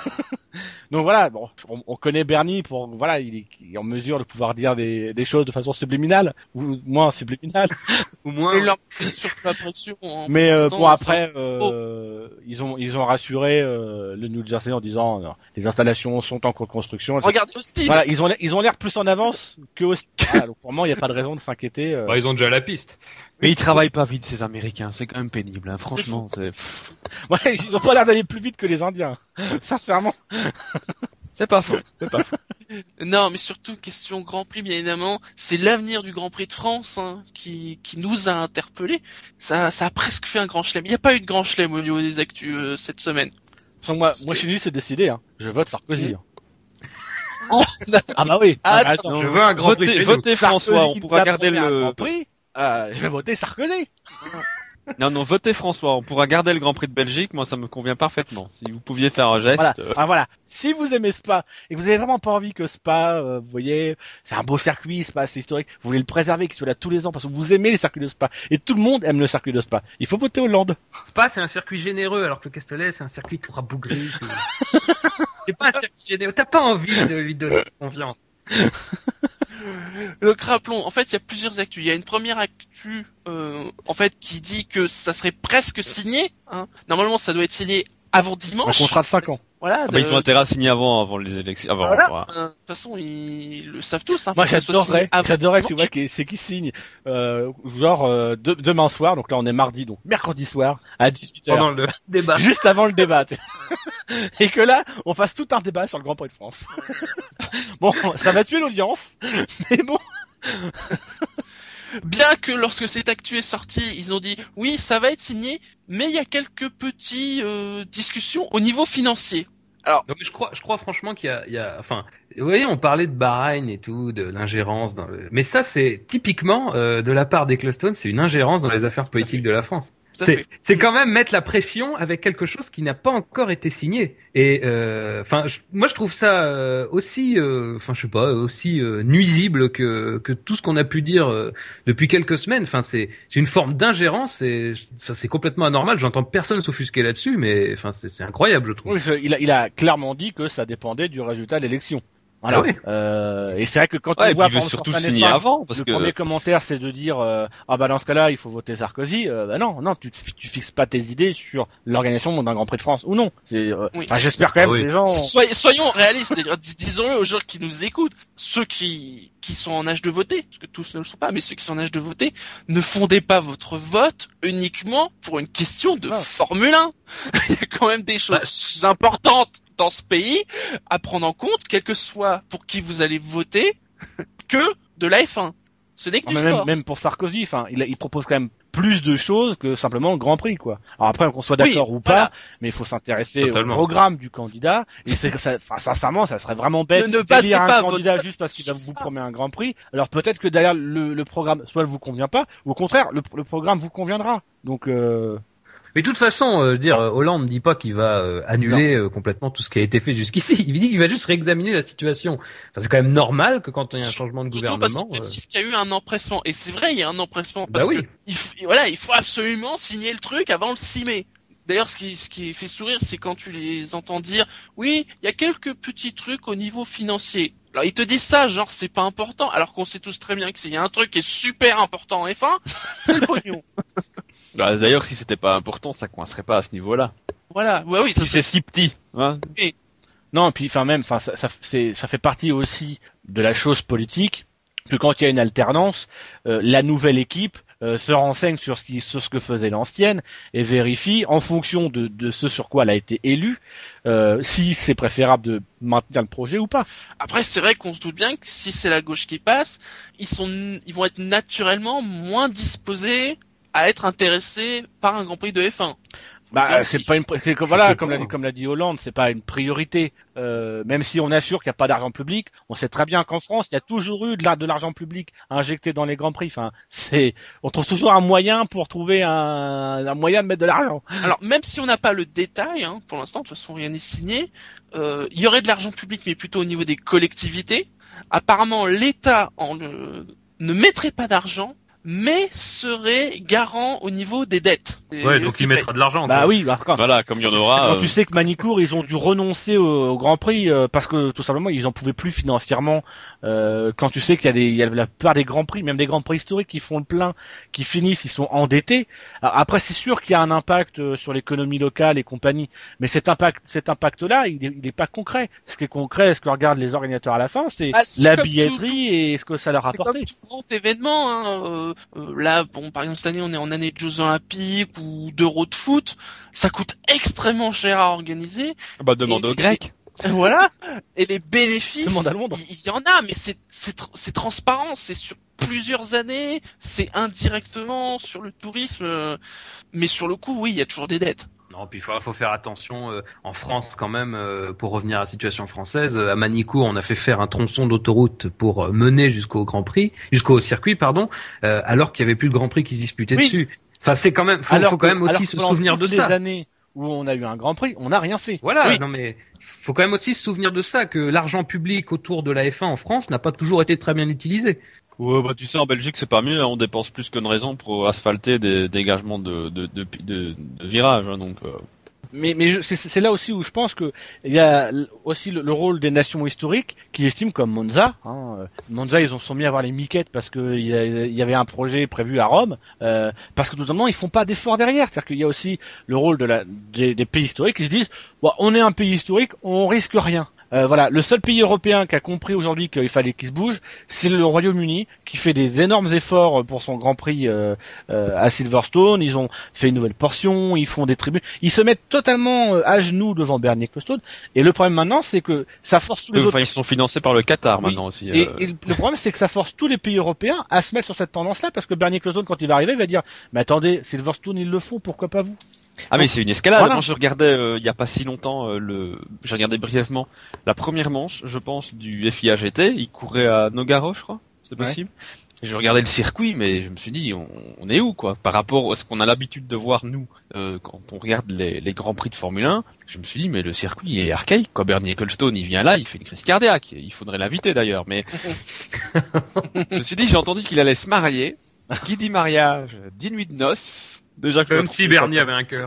Donc voilà, bon, on, on connaît Bernie pour, voilà, il est, il est en mesure de pouvoir dire des, des choses de façon subliminale, ou moins subliminale. Au moins, Et leur surtout la pression. hein, Mais pour euh, l'instant, bon ils après, sont- euh, ils ont ils ont rassuré euh, le New Jersey en disant, non, les installations sont en cours de construction. Regardez Austin. Voilà, ils ont ils ont l'air plus en avance que aussi. Voilà, donc pour moi, il n'y a pas de raison de s'inquiéter. euh. bah, ils ont déjà la piste. Mais ils travaillent pas vite, ces Américains. C'est quand même pénible, hein. Franchement. C'est, pff, Ouais, ils ont pas l'air d'aller plus vite que les Indiens. Sincèrement. c'est pas faux. C'est pas faux. Non, mais surtout, question Grand Prix, bien évidemment, c'est l'avenir du Grand Prix de France hein, qui, qui nous a interpellés. Ça, ça a presque fait un grand chelem. Il n'y a pas eu de grand chelem au niveau des actus euh, cette semaine. Sans moi, moi chez lui, c'est décidé. Hein. Je vote Sarkozy. hein. Oh, Ah bah oui. Ah, Ah, attends, je veux un grand prix Votez, chez nous. votez François. Sarkozy On pourra va garder prendre un le. Grand Prix. Euh, je vais voter Sarkozy. Non, non, votez François. On pourra garder le Grand Prix de Belgique. Moi, ça me convient parfaitement. Si vous pouviez faire un geste. Voilà. euh, Ah, voilà. Si vous aimez Spa et que vous avez vraiment pas envie que Spa, euh, vous voyez, c'est un beau circuit, Spa, c'est historique, vous voulez le préserver, qu'il soit là tous les ans parce que vous aimez les circuits de Spa et tout le monde aime le circuit de Spa. Il faut voter Hollande. Spa, c'est un circuit généreux, alors que le Castellet, c'est un circuit tout rabougri. Tout... c'est pas un circuit généreux. T'as pas envie de lui donner confiance. Donc rappelons, en fait, il y a plusieurs actus. Il y a une première actu, euh, en fait, qui dit que ça serait presque signé. Hein. Normalement, ça doit être signé avant Un dimanche. contrat de cinq ans. Voilà. Ah bah, de- ils ont intérêt à signer avant, avant les élections. Avant, Voilà. voilà. Euh, De toute façon, ils le savent tous. Hein, Moi, faut que ça soit j'adorerais, signé avant j'adorerais, tu dimanche. vois, qui- c'est qui signe, euh, genre, euh, de- demain soir, donc là on est mardi, donc mercredi soir, à dix-huit heures. Pendant le débat. Juste avant le débat. tu- Et que là, on fasse tout un débat sur le Grand Prix de France. Bon, ça va tuer l'audience, mais bon. Bien que lorsque cette actu est sortie, ils ont dit oui, ça va être signé, mais il y a quelques petits euh, discussions au niveau financier. Alors, Non, mais je crois, je crois franchement qu'il y a, il y a, enfin, vous voyez, on parlait de Bahreïn et tout, de l'ingérence dans le, mais ça, c'est typiquement euh, de la part d'Ecclestone, c'est une ingérence dans les affaires politiques de la France. Tout à C'est, fait. c'est quand même mettre la pression avec quelque chose qui n'a pas encore été signé. Et euh, enfin, je- moi, je trouve ça euh, aussi, euh, enfin, je sais pas, aussi euh, nuisible que que tout ce qu'on a pu dire euh, depuis quelques semaines. Enfin, c'est c'est une forme d'ingérence et ça, c'est complètement anormal. J'entends personne s'offusquer là-dessus, mais enfin, c'est c'est incroyable, je trouve. Oui, c'est- il a, il a clairement dit que ça dépendait du résultat de l'élection. Voilà. Ah oui. Euh, et c'est vrai que quand Ouais, on et voit puis il veut par exemple, surtout sur Planète signer cinq, avant, parce le que. premier commentaire c'est de dire euh, ah bah dans ce cas-là il faut voter Sarkozy. Euh, bah non, non, tu, tu fixes pas tes idées sur l'organisation d'un Grand Prix de France ou non. C'est, euh, Oui. enfin, j'espère quand même Ah oui. que les gens. soyez, soyons réalistes, c'est-à-dire, dis- disons-le aux gens qui nous écoutent, ceux qui qui sont en âge de voter, parce que tous ne le sont pas, mais ceux qui sont en âge de voter, ne fondez pas votre vote uniquement pour une question de Ah. Formule un. Il y a quand même des choses importantes dans ce pays à prendre en compte, quel que soit pour qui vous allez voter, que de la F un. Ce n'est que Ah, du mais même, sport. même pour Sarkozy, enfin, il, a- il propose quand même plus de choses que simplement le Grand Prix, quoi. Alors après, qu'on soit d'accord Oui, ou pas, voilà. mais il faut s'intéresser Totalement. au programme du candidat. Et c'est que ça, enfin, sincèrement, ça serait vraiment bête Ne- ne de passez d'élire un pas candidat votre- juste parce qu'il va sur vous ça. promettre un Grand Prix. Alors peut-être que derrière le, le programme, soit ne vous convient pas, ou au contraire, le, le programme vous conviendra. Donc, euh... Mais de toute façon, euh, dire euh, Hollande ne dit pas qu'il va euh, annuler euh, complètement tout ce qui a été fait jusqu'ici. Il dit qu'il va juste réexaminer la situation. Enfin, c'est quand même normal que quand il y a un changement de Surtout parce gouvernement. qu'il euh, précise qu'il y a eu un empressement. Et c'est vrai, il y a un empressement. Bah Parce oui. que il f- voilà, il faut absolument signer le truc avant le six mai. D'ailleurs, ce qui, ce qui fait sourire, c'est quand tu les entends dire, oui, il y a quelques petits trucs au niveau financier. Alors, ils te disent ça, genre, c'est pas important, alors qu'on sait tous très bien que s'il y a un truc qui est super important en F un, c'est le pognon. Bah, d'ailleurs, si c'était pas important, ça coincerait pas à ce niveau-là. Voilà, ouais, oui, ça Si c'est si petit, hein. non, puis enfin même, enfin ça, ça, c'est, ça fait partie aussi de la chose politique que quand il y a une alternance, euh, la nouvelle équipe euh, se renseigne sur ce qui, sur ce que faisait l'ancienne et vérifie en fonction de, de ce sur quoi elle a été élue, euh, si c'est préférable de maintenir le projet ou pas. Après, c'est vrai qu'on se doute bien que si c'est la gauche qui passe, ils sont, ils vont être naturellement moins disposés à être intéressés par un Grand Prix de F un. Bah, Bien c'est aussi. pas une, pri- c'est comme- Je voilà, sais comme pas. l'a dit, comme l'a dit Hollande, c'est pas une priorité. Euh, même si on assure qu'il n'y a pas d'argent public, on sait très bien qu'en France, il y a toujours eu de la- de l'argent public injecté dans les grands prix. Enfin, c'est, on trouve toujours un moyen pour trouver un, un moyen de mettre de l'argent. Alors, même si on n'a pas le détail, hein, pour l'instant, de toute façon, rien n'est signé, euh, il y aurait de l'argent public, mais plutôt au niveau des collectivités. Apparemment, l'État en, le- ne mettrait pas d'argent, mais serait garant au niveau des dettes. Ouais, Et donc qui il paye. mettra de l'argent. Bah quoi. oui, bah, quand, Voilà, comme il y en aura. quand euh, tu sais que Manicourt, ils ont dû renoncer au, au Grand Prix euh, parce que tout simplement ils en pouvaient plus financièrement. Euh, quand tu sais qu'il y a des, il y a la plupart des Grands Prix, même des Grands Prix historiques qui font le plein, qui finissent, ils sont endettés. Alors, après, c'est sûr qu'il y a un impact euh, sur l'économie locale et compagnie, mais cet impact, cet impact-là, il est, il est pas concret. Ce qui est concret, ce que regardent les organisateurs à la fin, c'est Ah, c'est la comme billetterie tout- et ce que ça leur a C'est apporté. comme tout grand événement. Hein. Euh, euh, là, bon, par exemple, cette année, on est en année de Jeux Olympiques ou d'Euro de foot. Ça coûte extrêmement cher à organiser. Bah, demande Et- aux Grecs. Voilà. Et les bénéfices, Demande à Londres. il il y en a, mais c'est c'est tr- c'est transparent, c'est sur plusieurs années, c'est indirectement sur le tourisme, euh, mais sur le coup, oui, il y a toujours des dettes. Non, puis il faut, faut faire attention. euh, en France, quand même, euh, pour revenir à la situation française, euh, à Manicourt, on a fait faire un tronçon d'autoroute pour euh, mener jusqu'au Grand Prix, jusqu'au circuit, pardon, euh, alors qu'il y avait plus de Grand Prix qui se disputaient Oui. dessus. Enfin, c'est quand même, faut, faut quand que- même alors aussi que se pendant souvenir de toutes ça. les années où on a eu un Grand Prix, on n'a rien fait. Voilà, Oui. non mais faut quand même aussi se souvenir de ça, que l'argent public autour de la F un en France n'a pas toujours été très bien utilisé. Ouais, bah, tu sais, en Belgique, c'est pas mieux, hein, on dépense plus qu'une raison pour asphalter des dégagements de, de, de, de, de virages, hein, donc, euh... Mais, mais je- c'est c'est là aussi où je pense que il y a l- aussi le, le rôle des nations historiques qui estiment comme Monza. Hein, euh, Monza, ils ont sont mis à avoir les miquettes parce que il y, a- il y avait un projet prévu à Rome, euh, parce que tout simplement ils font pas d'efforts derrière. C'est-à-dire qu'il y a aussi le rôle de la, des, des pays historiques qui se disent, bon, on est un pays historique, on risque rien. Euh, voilà, le seul pays européen qui a compris aujourd'hui qu'il fallait qu'il se bouge, c'est le Royaume-Uni, qui fait des énormes efforts pour son Grand Prix euh, euh, à Silverstone. Ils ont fait une nouvelle portion, ils font des tribunes, ils se mettent totalement euh, à genoux devant Bernie Ecclestone. Et le problème maintenant, c'est que ça force tous les enfin, autres. ils sont financés par le Qatar Oui. maintenant aussi. Et, euh. et le problème, c'est que ça force tous les pays européens à se mettre sur cette tendance-là, parce que Bernie Ecclestone, quand il va arriver, il va dire, mais attendez, Silverstone, ils le font, pourquoi pas vous? Ah mais c'est une escalade. Voilà. Moi je regardais euh, il y a pas si longtemps euh, le j'ai regardé brièvement la première manche, je pense, du F I A G T, il courait à Nogaro, je crois. C'est possible. Et je regardais le circuit, mais je me suis dit on, on est où quoi par rapport à ce qu'on a l'habitude de voir nous euh, quand on regarde les, les grands prix de Formule un. Je me suis dit mais le circuit est archaïque quoi. Bernie Ecclestone, il vient là, il fait une crise cardiaque. Il faudrait l'inviter d'ailleurs, mais je me suis dit j'ai entendu qu'il allait se marier. Qui dit mariage dit nuit de noces. Déjà que Comme je si trouve ça- Bernie avait un cœur.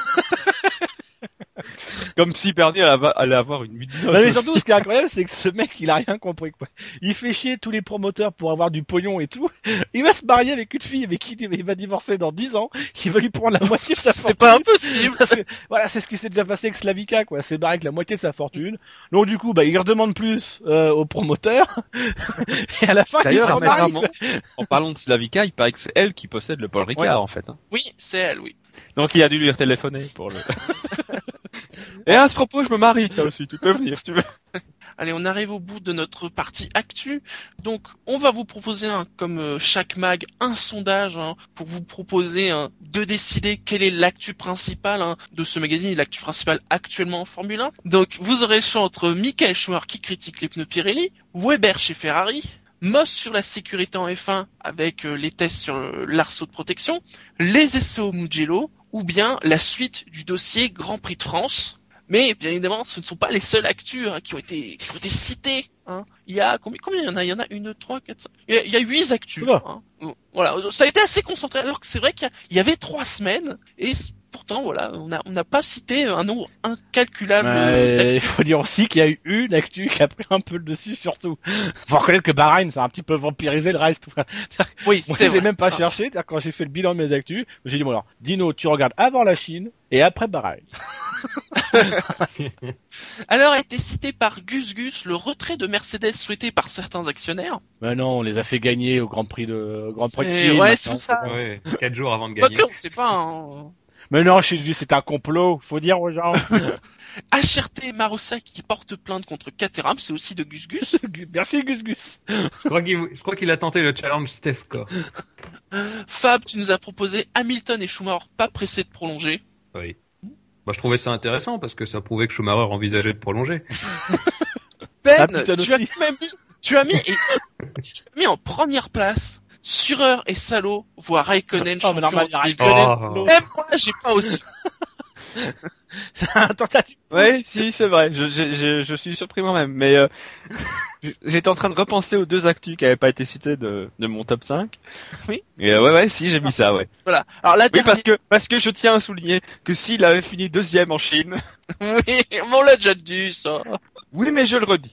Comme si Bernie allait ava- allait avoir une nuit de Non, noces. mais surtout, ce qui est incroyable, c'est que ce mec, il a rien compris, quoi. Il fait chier tous les promoteurs pour avoir du pognon et tout. Il va se marier avec une fille avec qui il va divorcer dans dix ans. Il va lui prendre la moitié de sa fortune. C'est pas impossible. Parce que, voilà, c'est ce qui s'est déjà passé avec Slavica, quoi. C'est barré avec la moitié de sa fortune. Donc, du coup, bah, il redemande plus, euh, aux promoteurs. Et à la fin, il D'ailleurs, se remarie. apparemment, en parlant de Slavica, il paraît que c'est elle qui possède le Paul Ricard, Ouais. en fait. hein. Oui, c'est elle, oui. Donc il a dû lui téléphoner pour le... Et à ce propos, je me marie, toi aussi, tu peux venir si tu veux. allez, on arrive au bout de notre partie actu. Donc, on va vous proposer, hein, comme euh, chaque mag, un sondage hein, pour vous proposer hein, de décider quelle est l'actu principale hein, de ce magazine, l'actu principale actuellement en Formule un. Donc, vous aurez le choix entre Michael Schumacher qui critique les pneus Pirelli, Weber chez Ferrari, Moss sur la sécurité en F un avec euh, les tests sur euh, l'arceau de protection, les essais au Mugello, ou bien la suite du dossier Grand Prix de France. Mais bien évidemment, ce ne sont pas les seuls actus hein, qui ont été qui ont été cités. Hein. Il y a combien combien il y en a Il y en a une, trois, quatre, cinq. Il y a, il y a huit actus. Hein. Voilà, ça a été assez concentré. Alors que c'est vrai qu'il y, a, il y avait trois semaines et pourtant voilà, on a on n'a pas cité un nombre incalculable. Euh, il faut dire aussi qu'il y a eu une actu qui a pris un peu le dessus surtout. Faut reconnaître que Bahreïn, ça a un petit peu vampirisé le reste. Oui, moi, c'est j'ai vrai. même pas Ah. cherché. C'est-à-dire quand j'ai fait le bilan de mes actus, j'ai dit bon alors, Dino, tu regardes avant la Chine et après Bahreïn. Alors a été cité par Gus Gus le retrait de Mercedes souhaité par certains actionnaires. Mais non, on les a fait gagner au Grand Prix de au Grand Prix de C'est- Chine. ouais, maintenant, c'est ça. bon. Ouais, quatre jours avant de Quoi gagner. que, on sait pas. Hein. Mais non, chez lui, c'est un complot. Faut dire aux gens. H R T Marossa qui porte plainte contre Caterham, c'est aussi de Gus Gus. Merci Gus Gus. Je crois qu'il, je crois qu'il a tenté le challenge Steph Score. Fab, tu nous as proposé Hamilton et Schumacher pas pressés de prolonger. Oui. Bah, je trouvais ça intéressant parce que ça prouvait que Schumacher envisageait de prolonger. Ben, Ah, putain, tu as aussi. quand même mis, tu as mis, et, tu as mis en première place Surer et Salo, voire Raikkonen, Oh, champion mais normal, il y a du- Raikkonen, Oh. l'autre. Même moi, j'ai pas osé. C'est un tentative. Ouais, si, c'est vrai. Je, je, je, je suis surpris moi-même. Mais euh, j'étais en train de repenser aux deux actus qui avaient pas été cités de, de mon top cinq. Oui. Et euh, ouais, ouais, si, j'ai mis ça, ouais. Voilà. Alors la Oui, dernière, parce que parce que je tiens à souligner que s'il avait fini deuxième en Chine, oui, on l'a déjà dit, ça. oui, mais je le redis.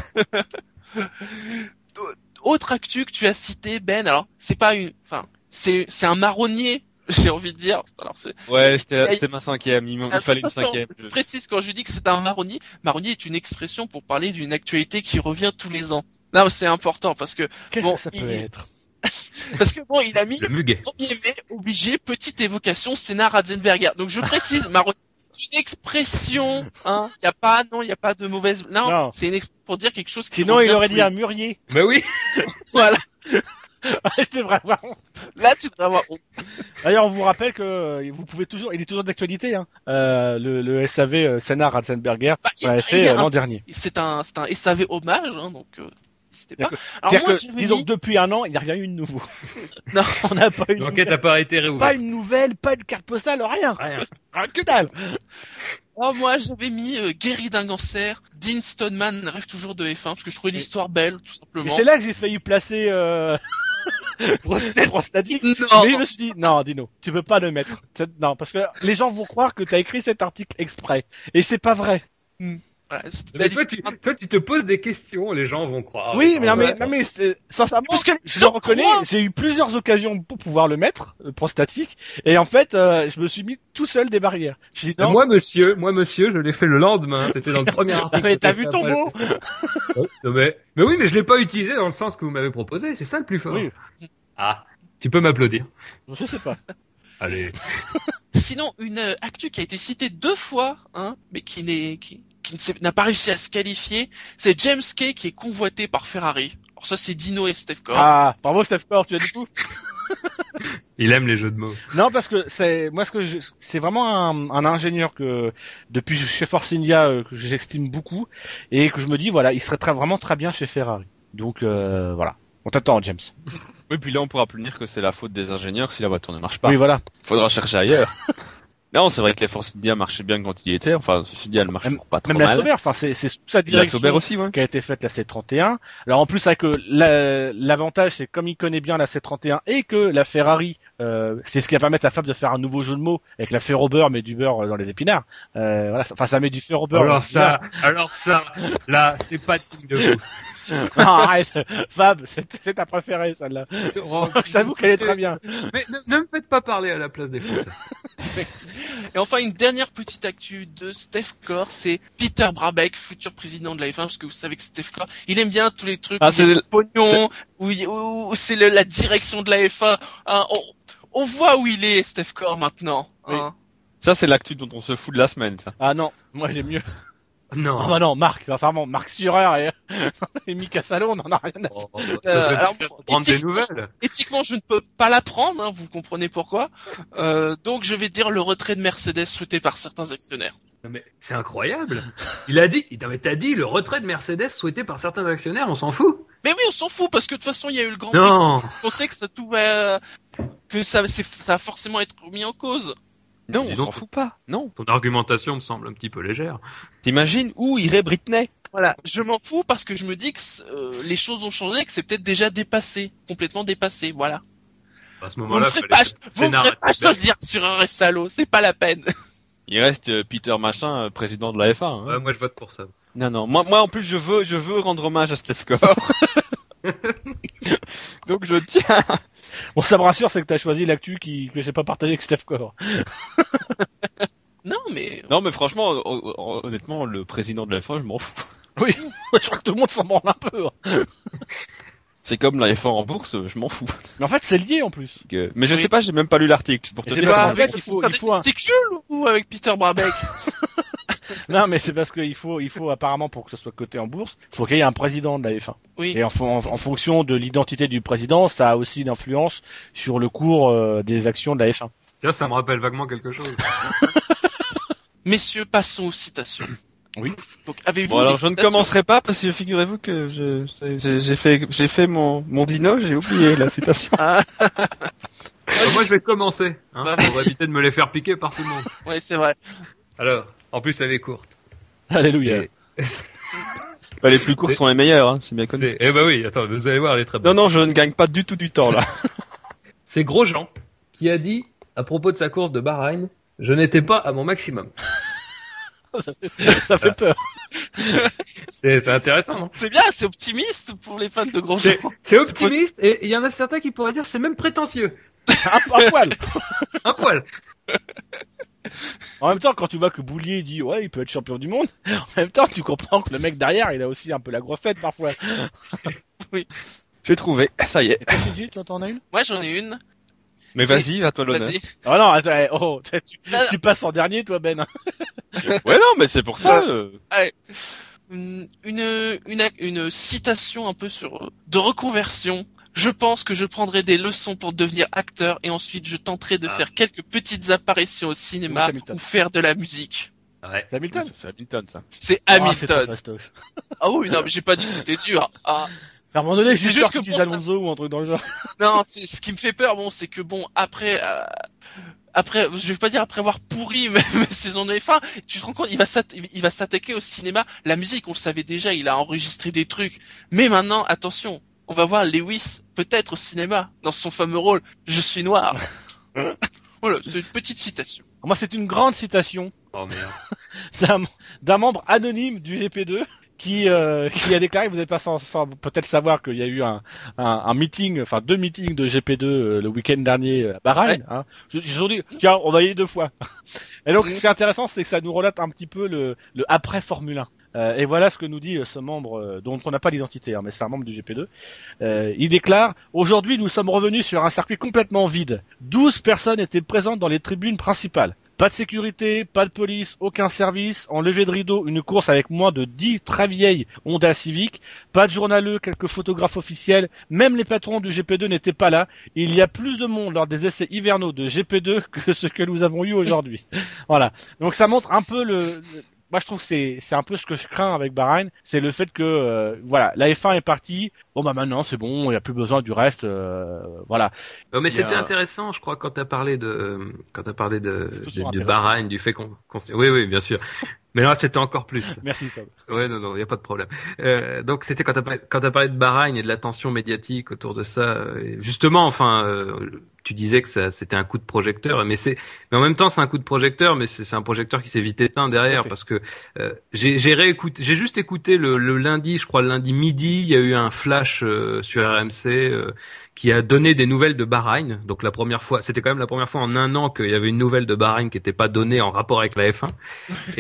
Autre actu que tu as cité, Ben, alors, c'est pas une, enfin, c'est, c'est un marronnier, j'ai envie de dire. Alors, c'est, Ouais, c'était c'était ma cinquième. Il, me- il fallait une Attention, cinquième. je précise quand je dis que c'est un marronnier. Marronnier est une expression pour parler d'une actualité qui revient tous les ans. Non, c'est important parce que, Qu'est-ce Bon, que ça peut il- être? parce que bon, il a mis Le muguet. premier mai obligé, petite évocation, Senna Ratzenberger. Donc je précise, marronnier, c'est une expression, hein. Y a pas, non, y a pas de mauvaise, non, Non. c'est une expression pour dire quelque chose qui Sinon, revient il aurait tous dit les un ans. mûrier. Bah oui. Voilà. C'était vraiment. Là, tu devrais avoir honte. D'ailleurs, on vous rappelle que euh, vous pouvez toujours, il est toujours d'actualité, hein. Euh, le, le S A V euh, Senna Ratzenberger, Bah, on l'avait il- il fait y a euh, un- l'an dernier. C'est un, c'est un S A V hommage, hein, donc, euh, n'hésitez pas. D'accord. Alors C'est-à-dire moi, que, j'avais disons mis- que depuis un an, il n'y a rien eu de nouveau. Non. On n'a pas eu de L'enquête nouvelle, n'a pas été pas réouverte. une nouvelle, pas une carte postale, rien. Rien. Rien que dalle. Oh, moi, j'avais mis euh, Gary Dingancer, Dean Stoneman rêve toujours de F un, parce que je trouvais l'histoire belle, tout Et simplement. c'est là que j'ai failli placer euh... Prostate. Prostatique. Non. Mais je me suis dit, non, Dino, tu peux pas le mettre. C'est- Non, parce que les gens vont croire que t'as écrit cet article exprès. Et c'est pas vrai. Voilà, c'est une Mais belle toi, tu, histoire. toi, tu te poses des questions, les gens vont croire. oui, mais non, mais, Ouais. non, mais c'est- sincèrement, Parce que je sur le reconnais, trois- j'ai eu plusieurs occasions pour pouvoir le mettre, euh, prostatique, et en fait, euh, je me suis mis tout seul des barrières. Je dis, non, Moi, monsieur, moi, monsieur, je l'ai fait le lendemain. C'était dans le premier article. mais que t'as j'ai vu fait ton après. mot? Ouais, non, mais, mais oui, mais je l'ai pas utilisé dans le sens que vous m'avez proposé. C'est ça le plus fort. Oui. Ah, tu peux m'applaudir. Je sais pas. Allez. Sinon, une euh, actu qui a été citée deux fois, hein, mais qui n'est, qui, qui ne s'est- n'a pas réussi à se qualifier, c'est James Kay qui est convoité par Ferrari. Alors ça, c'est Dino et Steph Core. Ah, bravo Steph Core, tu as dit tout? Il aime les jeux de mots. Non, parce que c'est moi ce que je- c'est vraiment un, un ingénieur que depuis chez Force India euh, que j'estime beaucoup et que je me dis voilà, il serait très, vraiment très bien chez Ferrari. Donc euh, voilà. On t'attend, James. Oui, puis là, on pourra plus dire que c'est la faute des ingénieurs si la voiture ne marche pas. Oui, voilà. Faudra chercher ailleurs. Non, c'est vrai que les Force India marchaient bien quand il y était. Enfin, ceci dit, elle marche Même- toujours pas trop Même la mal. Sauber, enfin c'est c'est sous sa La direction Sauber aussi, ouais. qui a été faite la C trente et un. Alors en plus, c'est vrai que la- l'avantage, c'est comme il connaît bien la C trente et un et que la Ferrari, euh, c'est ce qui va permettre à Fab de faire un nouveau jeu de mots avec la ferro beurre mais du beurre dans les épinards. Euh, voilà, enfin ça met du ferro beurre. dans Alors les ça, alors ça, là, c'est pas digne de vous. épinards. Non, arrête, Fab, c'est c'est ta préférée celle-là. Oh, Je t'avoue qu'elle est très bien. Mais ne, ne me faites pas parler à la place des Français. Et enfin, une dernière petite actu de Steph Core, c'est Peter Brabeck, futur président de la F un, parce que vous savez que Steph Core, il aime bien tous les trucs, Ah, où il y a c'est- du pognon, où, il- où- où c'est le- la direction de la F un. Hein, on, on voit où il est, Steph Core, maintenant. Hein. Ça, c'est l'actu dont on se fout de la semaine, ça. Ah non, moi j'ai mieux. Non. Ah bah non, Marc, sincèrement, Marc Surer et, et Mika Salo, on en a rien à Oh, Euh, ça fait alors, plaisir de prendre des éthiquement, nouvelles. éthiquement, je ne peux pas la prendre, hein, vous comprenez pourquoi. Euh, donc, je vais dire le retrait de Mercedes souhaité par certains actionnaires. Non, mais c'est incroyable. Il a dit, non, mais t'as dit le retrait de Mercedes souhaité par certains actionnaires, on s'en fout. Mais oui, on s'en fout parce que de toute façon, il y a eu le grand. Non. On sait que ça tout va, que ça, c'est, ça va forcément être mis en cause. Non, Dis on donc. s'en fout pas. Non. Ton argumentation me semble un petit peu légère. T'imagines où irait Britney? Voilà, je m'en fous parce que je me dis que euh, les choses ont changé, que c'est peut-être déjà dépassé, complètement dépassé. Voilà. À ce Vous ne moment-là, ferez fallait pas, que vous ne ferez pas choisir sur un Ressalo, c'est pas la peine. Il reste euh, Peter Machin, euh, président de la F un. Hein. Ouais, moi je vote pour ça. Non, non. Moi, moi, en plus, je veux, je veux rendre hommage à Steph Core. Donc je tiens. Bon, ça me rassure, c'est que t'as choisi l'actu qui, que j'ai pas partagé avec Steph Core. Non, mais Non, mais franchement, hon- hon- honnêtement, le président de la F un, je m'en fous. Oui, je crois que tout le monde s'en branle un peu. hein. C'est comme la F un en bourse, je m'en fous. Mais en fait, c'est lié en plus. Donc, euh, Mais je Oui. sais pas, j'ai même pas lu l'article. Pour te Et c'est dire, pas- je en m'en fait, fous. il faut, ça il faut un- testicule ou avec Peter Brabeck? Non, mais c'est parce qu'il faut, il faut apparemment pour que ce soit coté en bourse, il faut qu'il y ait un président de la F un. Oui. Et en, fon- en, en fonction de l'identité du président, ça a aussi une influence sur le cours euh, des actions de la F un. Tiens, ça me rappelle vaguement quelque chose. Messieurs, passons aux citations. Oui. Donc, avez-vous Bon, alors des je ne citations commencerai pas parce que figurez-vous que je, j'ai, j'ai fait, j'ai fait mon, mon dino, j'ai oublié la citation. Alors, moi je vais commencer, hein, Bah, pour éviter de me les faire piquer par tout le monde. Ouais, c'est vrai. Alors, en plus elle est courte. Alléluia. C'est- Bah, les plus courts C'est- sont les meilleurs, hein, c'est bien connu. c'est- Eh ben oui, attends, vous allez voir, elle est très bonne. Non, non, je ne gagne pas du tout du temps là. C'est Grosjean qui a dit, à propos de sa course de Bahreïn, je n'étais pas à mon maximum. Ça fait peur. C'est c'est intéressant, non? C'est bien, c'est optimiste pour les fans de gros C'est c'est optimiste, et il y en a certains qui pourraient dire c'est même prétentieux. Un, un poil. Un poil. En même temps, quand tu vois que Boulier dit ouais, il peut être champion du monde, en même temps, tu comprends que le mec derrière, il a aussi un peu la grosse tête parfois. J'ai trouvé, ça y est. Qu'est-ce que tu dis? Tu en as une? Moi, j'en ai une. Mais vas-y, à toi l'honneur. Vas-y. Oh non, attends, eh, oh, tu, tu- Non, non. tu passes en dernier, toi, Ben. Ouais, non, mais c'est pour ça. euh, Une, une, une, une citation un peu sur, de reconversion. Je pense que je prendrai des leçons pour devenir acteur et ensuite je tenterai de Ah. faire quelques petites apparitions au cinéma Lewis Hamilton. ou faire de la musique. Ouais. C'est Hamilton? C'est Hamilton, ça. C'est Ah, c'est Hamilton. très fastoche. Ah oui, non, mais j'ai pas dit que c'était dur. Ah, À un moment donné, C'est j'ai juste juste que que tu pour dises ça- Alonso ou un truc dans le genre. non, c'est, ce qui me fait peur, bon, c'est que bon, après, euh, après, je vais pas dire après avoir pourri même saison de F un, tu te rends compte, il va s'atta- il va s'attaquer au cinéma. La musique, on le savait déjà, il a enregistré des trucs. Mais maintenant, attention, on va voir Lewis, peut-être au cinéma, dans son fameux rôle, je suis noir. Voilà, c'est une petite citation. Moi, c'est une grande citation Oh merde. d'un, d'un membre anonyme du G P deux qui, euh, qui a déclaré, vous n'êtes pas sans, sans peut-être savoir qu'il y a eu un, un, un meeting, enfin deux meetings de G P deux euh, le week-end dernier à Bahreïn. Hein. Ils ont dit, tiens, on va y aller deux fois. Et donc, ce qui est intéressant, c'est que ça nous relate un petit peu le, le après Formule un. Euh, et voilà ce que nous dit euh, ce membre, euh, dont on n'a pas l'identité, hein, mais c'est un membre du G P deux. Euh, il déclare « Aujourd'hui, nous sommes revenus sur un circuit complètement vide. douze personnes étaient présentes dans les tribunes principales. Pas de sécurité, pas de police, aucun service. En levée de rideau, une course avec moins de dix très vieilles Honda Civic. Pas de journaleux, quelques photographes officiels. Même les patrons du G P deux n'étaient pas là. Il y a plus de monde lors des essais hivernaux de G P deux que ce que nous avons eu aujourd'hui. » Voilà. Donc ça montre un peu le... le- Moi, je trouve que c'est c'est un peu ce que je crains avec Bahreïn, c'est le fait que euh, voilà, la F un est partie. Bon bah maintenant c'est bon, il n'y a plus besoin du reste. Euh, voilà. Oh, mais Il y a- c'était intéressant, je crois, quand t'as parlé de, euh, quand t'as parlé de, C'est de, toujours de intéressant. Bahreïn, du fait qu'on, qu'on s- oui, oui, bien sûr. Mais là, c'était encore plus. Merci Fab. Ouais, non, non, y a pas de problème. Euh, donc, c'était quand t'as parlé, quand t'as parlé de Bahreïn et de la tension médiatique autour de ça. euh, et justement, enfin, euh, tu disais que ça, c'était un coup de projecteur, mais c'est, mais en même temps, c'est un coup de projecteur, mais c'est, c'est un projecteur qui s'est vite éteint derrière Tout à fait. parce que euh, j'ai, j'ai réécouté, j'ai juste écouté le, le lundi, je crois le lundi midi, il y a eu un flash euh, sur R M C euh, qui a donné des nouvelles de Bahreïn. Donc la première fois, c'était quand même la première fois en un an qu'il y avait une nouvelle de Bahreïn qui n'était pas donnée en rapport avec la F un. Et, euh,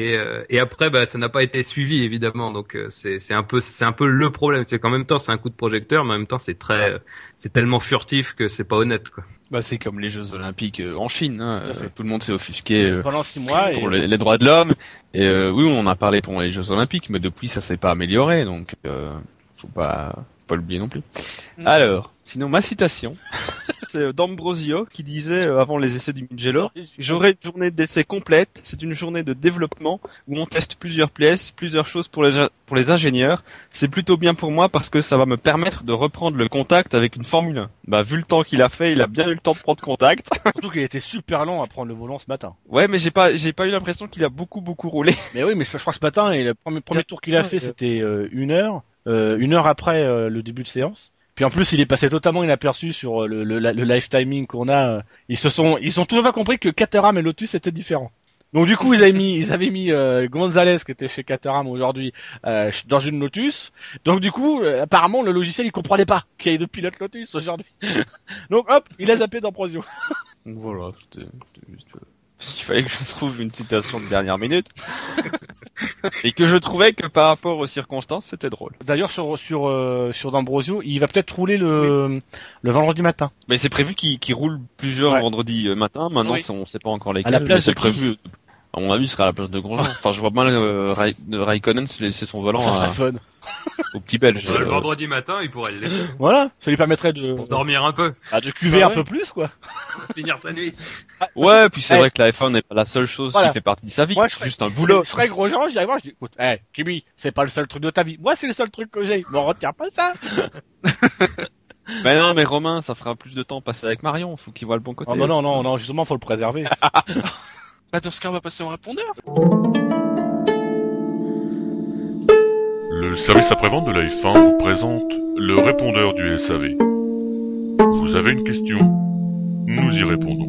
euh, et après, bah, ça n'a pas été suivi évidemment. Donc euh, c'est c'est un peu c'est un peu le problème. C'est qu'en même temps, c'est un coup de projecteur, mais en même temps, c'est très euh, c'est tellement furtif que c'est pas honnête, quoi. Bah, c'est comme les Jeux Olympiques euh, en Chine. Hein. Tout à fait. Euh, tout le monde s'est offusqué euh, Pendant six mois. pour et... les, les droits de l'homme. Et euh, oui, on en a parlé pendant les Jeux Olympiques, mais depuis, ça s'est pas amélioré. Donc, euh, faut pas pas l'oublier non plus. Mm. Alors, sinon, ma citation, c'est d'Ambrosio qui disait euh, avant les essais du Mugello, j'aurai une journée d'essai complète. C'est une journée de développement où on teste plusieurs pièces, plusieurs choses pour les pour les ingénieurs. C'est plutôt bien pour moi parce que ça va me permettre de reprendre le contact avec une Formule un. Bah, vu le temps qu'il a fait, il a bien eu le temps de prendre contact. Surtout qu'il était super lent à prendre le volant ce matin. Ouais, mais j'ai pas j'ai pas eu l'impression qu'il a beaucoup beaucoup roulé. Mais oui, mais je crois que ce matin, et le premier, premier tour qu'il a fait, c'était euh, une heure. Euh, une heure après euh, le début de séance. Puis en plus, il est passé totalement inaperçu sur le, le, le live timing qu'on a. Ils se sont, ils ont toujours pas compris que Caterham et Lotus étaient différents. Donc du coup, ils avaient mis, ils avaient mis euh, Gonzalez qui était chez Caterham aujourd'hui euh, dans une Lotus. Donc du coup, euh, apparemment, le logiciel il comprenait pas qu'il y ait deux pilotes Lotus aujourd'hui. Donc hop, il a zappé d'Ambrosio. Donc voilà, c'était c'était juste... Parce qu'il fallait que je trouve une citation de dernière minute. Et que je trouvais que par rapport aux circonstances, c'était drôle. D'ailleurs, sur sur euh, sur D'Ambrosio, il va peut-être rouler le oui. le vendredi matin. Mais c'est prévu qu'il qu'il roule plusieurs ouais. vendredis matin. Maintenant, oui. on sait pas encore lesquels. À la place mais c'est de prévu. À mon avis, ce sera à la place de Grosjean. Enfin, je vois mal euh, Rai- Raikkonen se laisser son volant ça serait à... fun. au petit Belge. Le vendredi matin, il pourrait le laisser. Voilà, ça lui permettrait de pour dormir un peu, ah, de cuver ah, un ouais. peu plus, quoi. Finir sa nuit. Ouais, puis c'est hey. vrai que la F un n'est pas la seule chose voilà. qui fait partie de sa vie. Moi, je c'est serais, juste un boulot. Je serais Grosjean, je dirais moi, je dis, écoute, eh, hey, Kimi, c'est pas le seul truc de ta vie. Moi, c'est le seul truc que j'ai. M'en retiens pas ça. Mais non, mais Romain, ça fera plus de temps passé avec Marion. Faut qu'il voit le bon côté. Oh, non, non, non, non, justement, faut le préserver. Bah, dans ce cas, on va passer au répondeur. Le service après-vente de la F un vous présente le répondeur du S A V. Vous avez une question? Nous y répondons.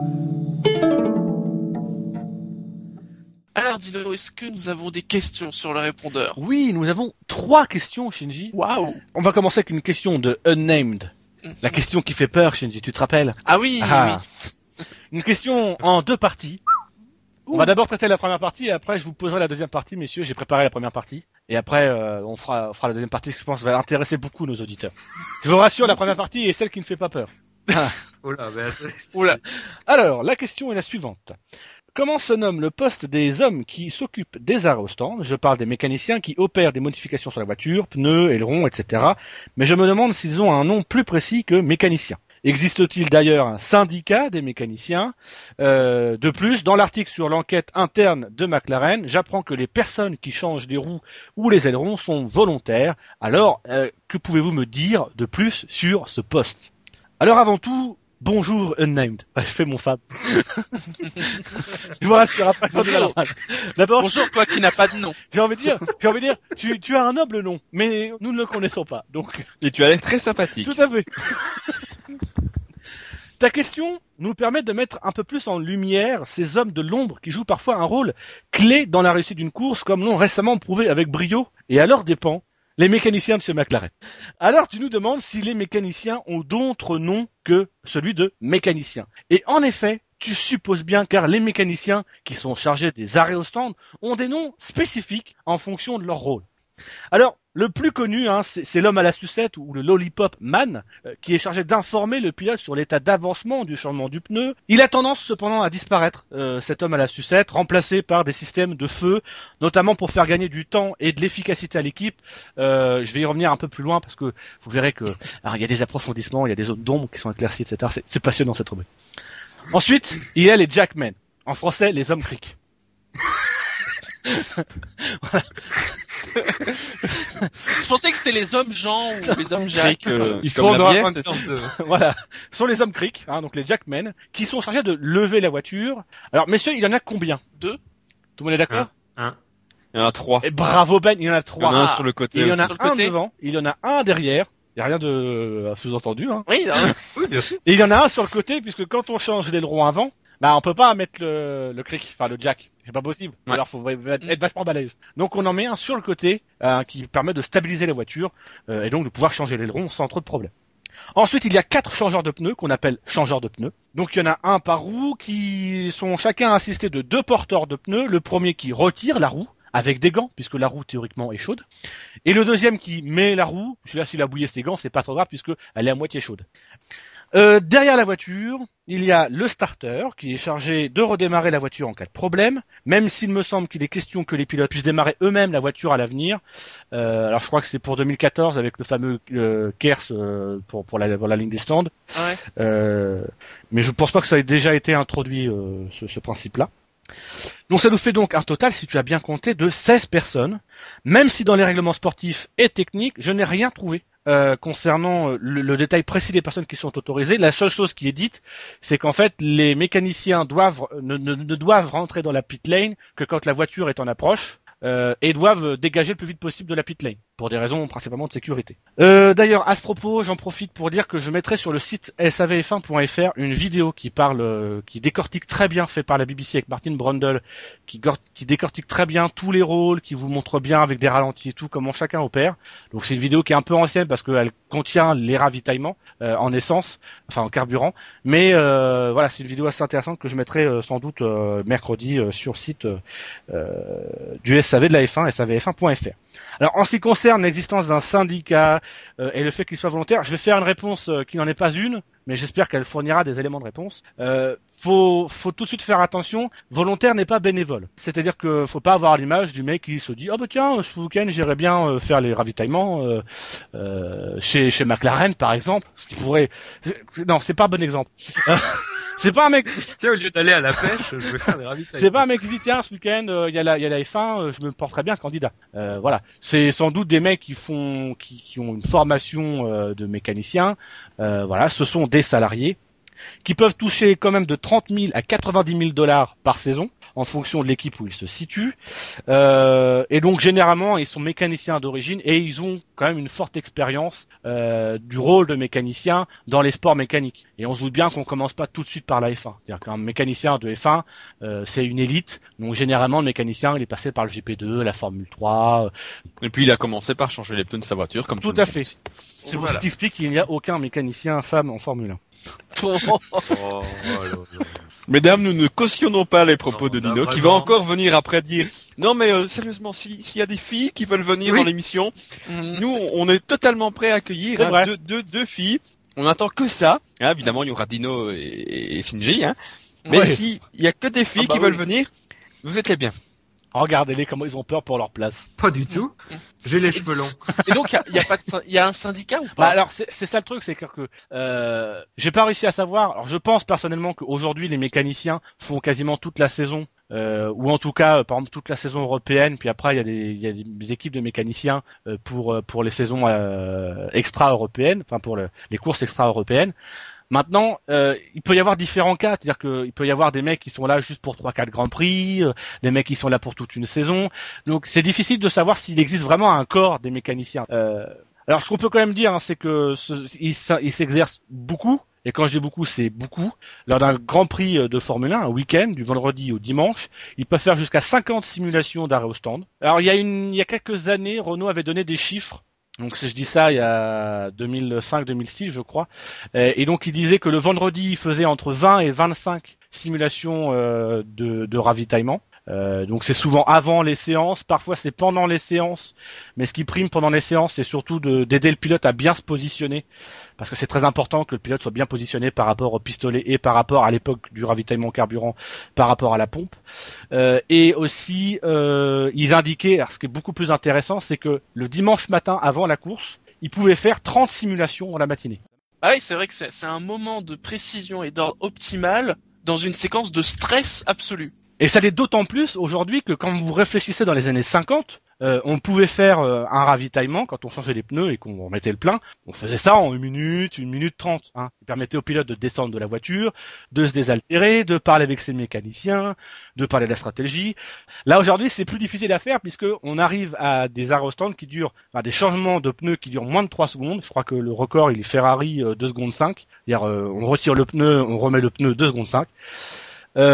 Alors, Dino, est-ce que nous avons des questions sur le répondeur? Oui, nous avons trois questions, Shinji. Waouh! On va commencer avec une question de Unnamed. La question qui fait peur, Shinji, tu te rappelles? Ah oui, ah. oui. Une question en deux parties. On va d'abord traiter la première partie et après je vous poserai la deuxième partie, messieurs. J'ai préparé la première partie et après euh, on fera, on fera la deuxième partie que je pense va intéresser beaucoup nos auditeurs. Je vous rassure, la première partie est celle qui ne fait pas peur. Ah. Oula, ben, Oula. Alors, la question est la suivante. Comment se nomme le poste des hommes qui s'occupent des arrêts au stand? Je parle des mécaniciens qui opèrent des modifications sur la voiture, pneus, ailerons, et cetera. Mais je me demande s'ils ont un nom plus précis que mécanicien. Existe-t-il d'ailleurs un syndicat des mécaniciens? euh, De plus, dans l'article sur l'enquête interne de McLaren, j'apprends que les personnes qui changent les roues ou les ailerons sont volontaires. Alors, euh, que pouvez-vous me dire de plus sur ce poste? Alors avant tout, bonjour Unnamed. Je fais mon fab. Je vous rassure, après Bonjour. D'abord, Bonjour, toi qui n'as pas de nom. j'ai envie de dire, j'ai envie de dire, tu, tu as un noble nom, mais nous ne le connaissons pas. Donc, Et tu as l'air très sympathique. tout à fait. Ta question nous permet de mettre un peu plus en lumière ces hommes de l'ombre qui jouent parfois un rôle clé dans la réussite d'une course, comme l'ont récemment prouvé avec brio et à leurs dépens les mécaniciens de chez McLaren. Alors tu nous demandes si les mécaniciens ont d'autres noms que celui de mécanicien. Et en effet, tu supposes bien, car les mécaniciens qui sont chargés des arrêts au stand ont des noms spécifiques en fonction de leur rôle. Alors, le plus connu, hein, c'est, c'est l'homme à la sucette ou le lollipop man, euh, qui est chargé d'informer le pilote sur l'état d'avancement du changement du pneu. Il a tendance cependant à disparaître, euh, cet homme à la sucette, remplacé par des systèmes de feu, notamment pour faire gagner du temps et de l'efficacité à l'équipe. Euh, je vais y revenir un peu plus loin parce que vous verrez que alors, il y a des approfondissements, il y a des zones d'ombre qui sont éclaircies, et cetera. C'est, c'est passionnant cette rubrique. Ensuite, il y a les jackmen. En français, les hommes cric. Voilà. Je pensais que c'était les hommes Jean ou les hommes Jacques. Euh, Ils comme sont la dans bière, un c'est ça. sens de... Voilà. Ce sont les hommes cric, hein, donc les jackmen, qui sont chargés de lever la voiture. Alors, messieurs, il y en a combien? Deux. Tout le monde est d'accord? Un. Il y en a trois. Et bravo Ben, il y en a Il y trois. en a un Ah. sur le côté. Il y en a aussi. Sur le un côté. devant, il y en a un derrière. Il y a rien de euh, sous-entendu, hein. Oui, non. Oui, bien sûr. Et il y en a un sur le côté, puisque quand on change l'aileron avant, bah on peut pas mettre le, le cric, enfin le jack, c'est pas possible. Ouais. Alors faut être, être vachement balèze. Donc on en met un sur le côté euh, qui permet de stabiliser la voiture euh, et donc de pouvoir changer l'aileron sans trop de problèmes. Ensuite, il y a quatre changeurs de pneus qu'on appelle changeurs de pneus. Donc il y en a un par roue qui sont chacun assistés de deux porteurs de pneus. Le premier qui retire la roue avec des gants, puisque la roue théoriquement est chaude. Et le deuxième qui met la roue, celui-là s'il a bouillé ses gants, c'est pas trop grave puisque elle est à moitié chaude. Euh, derrière la voiture, il y a le starter qui est chargé de redémarrer la voiture en cas de problème, même s'il me semble qu'il est question que les pilotes puissent démarrer eux-mêmes la voiture à l'avenir. Euh, alors je crois que c'est pour deux mille quatorze avec le fameux euh, Kers euh, pour, pour, la, pour la ligne des stands. Ouais. Euh, mais je pense pas que ça ait déjà été introduit euh, ce, ce principe-là. Donc ça nous fait donc un total, si tu as bien compté, de seize personnes, même si dans les règlements sportifs et techniques, je n'ai rien trouvé. Euh, concernant le, le détail précis des personnes qui sont autorisées, la seule chose qui est dite, c'est qu'en fait les mécaniciens doivent ne, ne, ne doivent rentrer dans la pit lane que quand la voiture est en approche euh, et doivent dégager le plus vite possible de la pit lane pour des raisons principalement de sécurité. Euh, d'ailleurs, à ce propos, j'en profite pour dire que je mettrai sur le site S A V F un point F R une vidéo qui parle, euh, qui décortique très bien, fait par la B B C avec Martin Brundle, qui, qui décortique très bien tous les rôles, qui vous montre bien avec des ralentis et tout comment chacun opère. Donc c'est une vidéo qui est un peu ancienne parce qu'elle contient les ravitaillements euh, en essence, enfin en carburant. Mais euh, voilà, c'est une vidéo assez intéressante que je mettrai euh, sans doute euh, mercredi euh, sur le site euh, du S A V de la F un, S A V F un point F R. Alors en ce qui concerne l'existence d'un syndicat euh, et le fait qu'il soit volontaire, je vais faire une réponse euh, qui n'en est pas une, mais j'espère qu'elle fournira des éléments de réponse. Euh, faut, faut tout de suite faire attention. Volontaire n'est pas bénévole. C'est-à-dire que faut pas avoir l'image du mec qui se dit oh bah tiens ce week-end j'irais bien euh, faire les ravitaillements euh, euh, chez chez McLaren par exemple, ce qui pourrait. Non, c'est pas un bon exemple. C'est pas un mec. Tu sais, au lieu d'aller à la pêche, je vais faire des ravitaillements. C'est pas un mec qui dit tiens ce week-end il euh, y a la il y a la F un, euh, je me porterais bien candidat. Euh, voilà, c'est sans doute des mecs qui font qui, qui ont une formation euh, de mécanicien. Euh, voilà, ce sont des salariés qui peuvent toucher quand même de trente mille à quatre-vingt-dix mille dollars par saison en fonction de l'équipe où ils se situent. Euh, et donc généralement ils sont mécaniciens d'origine et ils ont quand même une forte expérience euh, du rôle de mécanicien dans les sports mécaniques. Et on se doute bien qu'on commence pas tout de suite par la F un. C'est-à-dire qu'un mécanicien de F un euh, c'est une élite. Donc généralement le mécanicien il est passé par le G P deux, la Formule trois. Et puis il a commencé par changer les pneus de sa voiture comme tout, tout à fait. C'est pour Voilà. ce qui explique qu'il n'y a aucun mécanicien femme en Formule un. Oh, oh là là. Mesdames, nous ne cautionnons pas les propos Non, de là, Nino, qui va vraiment. encore venir après dire non mais euh, sérieusement, si s'il y a des filles qui veulent venir Oui. dans l'émission, Mhm. nous on est totalement prêts à accueillir C'est hein, vrai. deux, deux, deux filles. On attend que ça. Hein, évidemment, il y aura Dino et, et Shinji. Hein. Mais Ouais. si il y a que des filles Ah bah qui veulent oui. venir, vous êtes les biens. Regardez-les comment ils ont peur pour leur place. Pas du tout. J'ai les cheveux longs. Et donc, il y a, y a pas de, syn- y a un syndicat ou Bah pas? alors c'est c'est ça le truc, c'est que euh, j'ai pas réussi à savoir. Alors je pense personnellement qu'aujourd'hui les mécaniciens font quasiment toute la saison, euh, ou en tout cas euh, par exemple toute la saison européenne. Puis après il y a des il y a des équipes de mécaniciens euh, pour euh, pour les saisons euh, extra européennes, enfin pour le, les courses extra européennes. Maintenant, euh, il peut y avoir différents cas, c'est-à-dire qu'il peut y avoir des mecs qui sont là juste pour trois quatre grands prix, euh, des mecs qui sont là pour toute une saison. Donc c'est difficile de savoir s'il existe vraiment un corps des mécaniciens. Euh, alors ce qu'on peut quand même dire, hein, c'est que ce, ils ils s'exercent beaucoup. Et quand je dis beaucoup, c'est beaucoup. Lors d'un Grand Prix de Formule un, un week-end, du vendredi au dimanche, ils peuvent faire jusqu'à cinquante simulations d'arrêt au stand. Alors il y a une, il y a quelques années, Renault avait donné des chiffres. Donc si je dis ça, il y a deux mille cinq deux mille six, je crois. Et donc il disait que le vendredi, il faisait entre vingt et vingt-cinq simulations euh, de, de ravitaillement. Euh, donc c'est souvent avant les séances, parfois c'est pendant les séances, mais ce qui prime pendant les séances, c'est surtout de, d'aider le pilote à bien se positionner, parce que c'est très important que le pilote soit bien positionné par rapport au pistolet et par rapport à l'époque du ravitaillement carburant, par rapport à la pompe. Euh, et aussi, euh, ils indiquaient, alors ce qui est beaucoup plus intéressant, c'est que le dimanche matin avant la course, ils pouvaient faire trente simulations dans la matinée. Ah oui, c'est vrai que c'est, c'est un moment de précision et d'ordre optimal dans une séquence de stress absolu. Et ça l'est d'autant plus aujourd'hui que quand vous réfléchissez dans les années cinquante, euh, on pouvait faire euh, un ravitaillement quand on changeait les pneus et qu'on remettait le plein. On faisait ça en une minute, une minute trente. Hein. Ça permettait au pilote de descendre de la voiture, de se désaltérer, de parler avec ses mécaniciens, de parler de la stratégie. Là aujourd'hui, c'est plus difficile à faire puisque on arrive à des arrêts au stand qui durent, enfin, des changements de pneus qui durent moins de trois secondes. Je crois que le record il est Ferrari euh, deux secondes cinq. C'est-à-dire euh, on retire le pneu, on remet le pneu deux secondes cinq. Euh,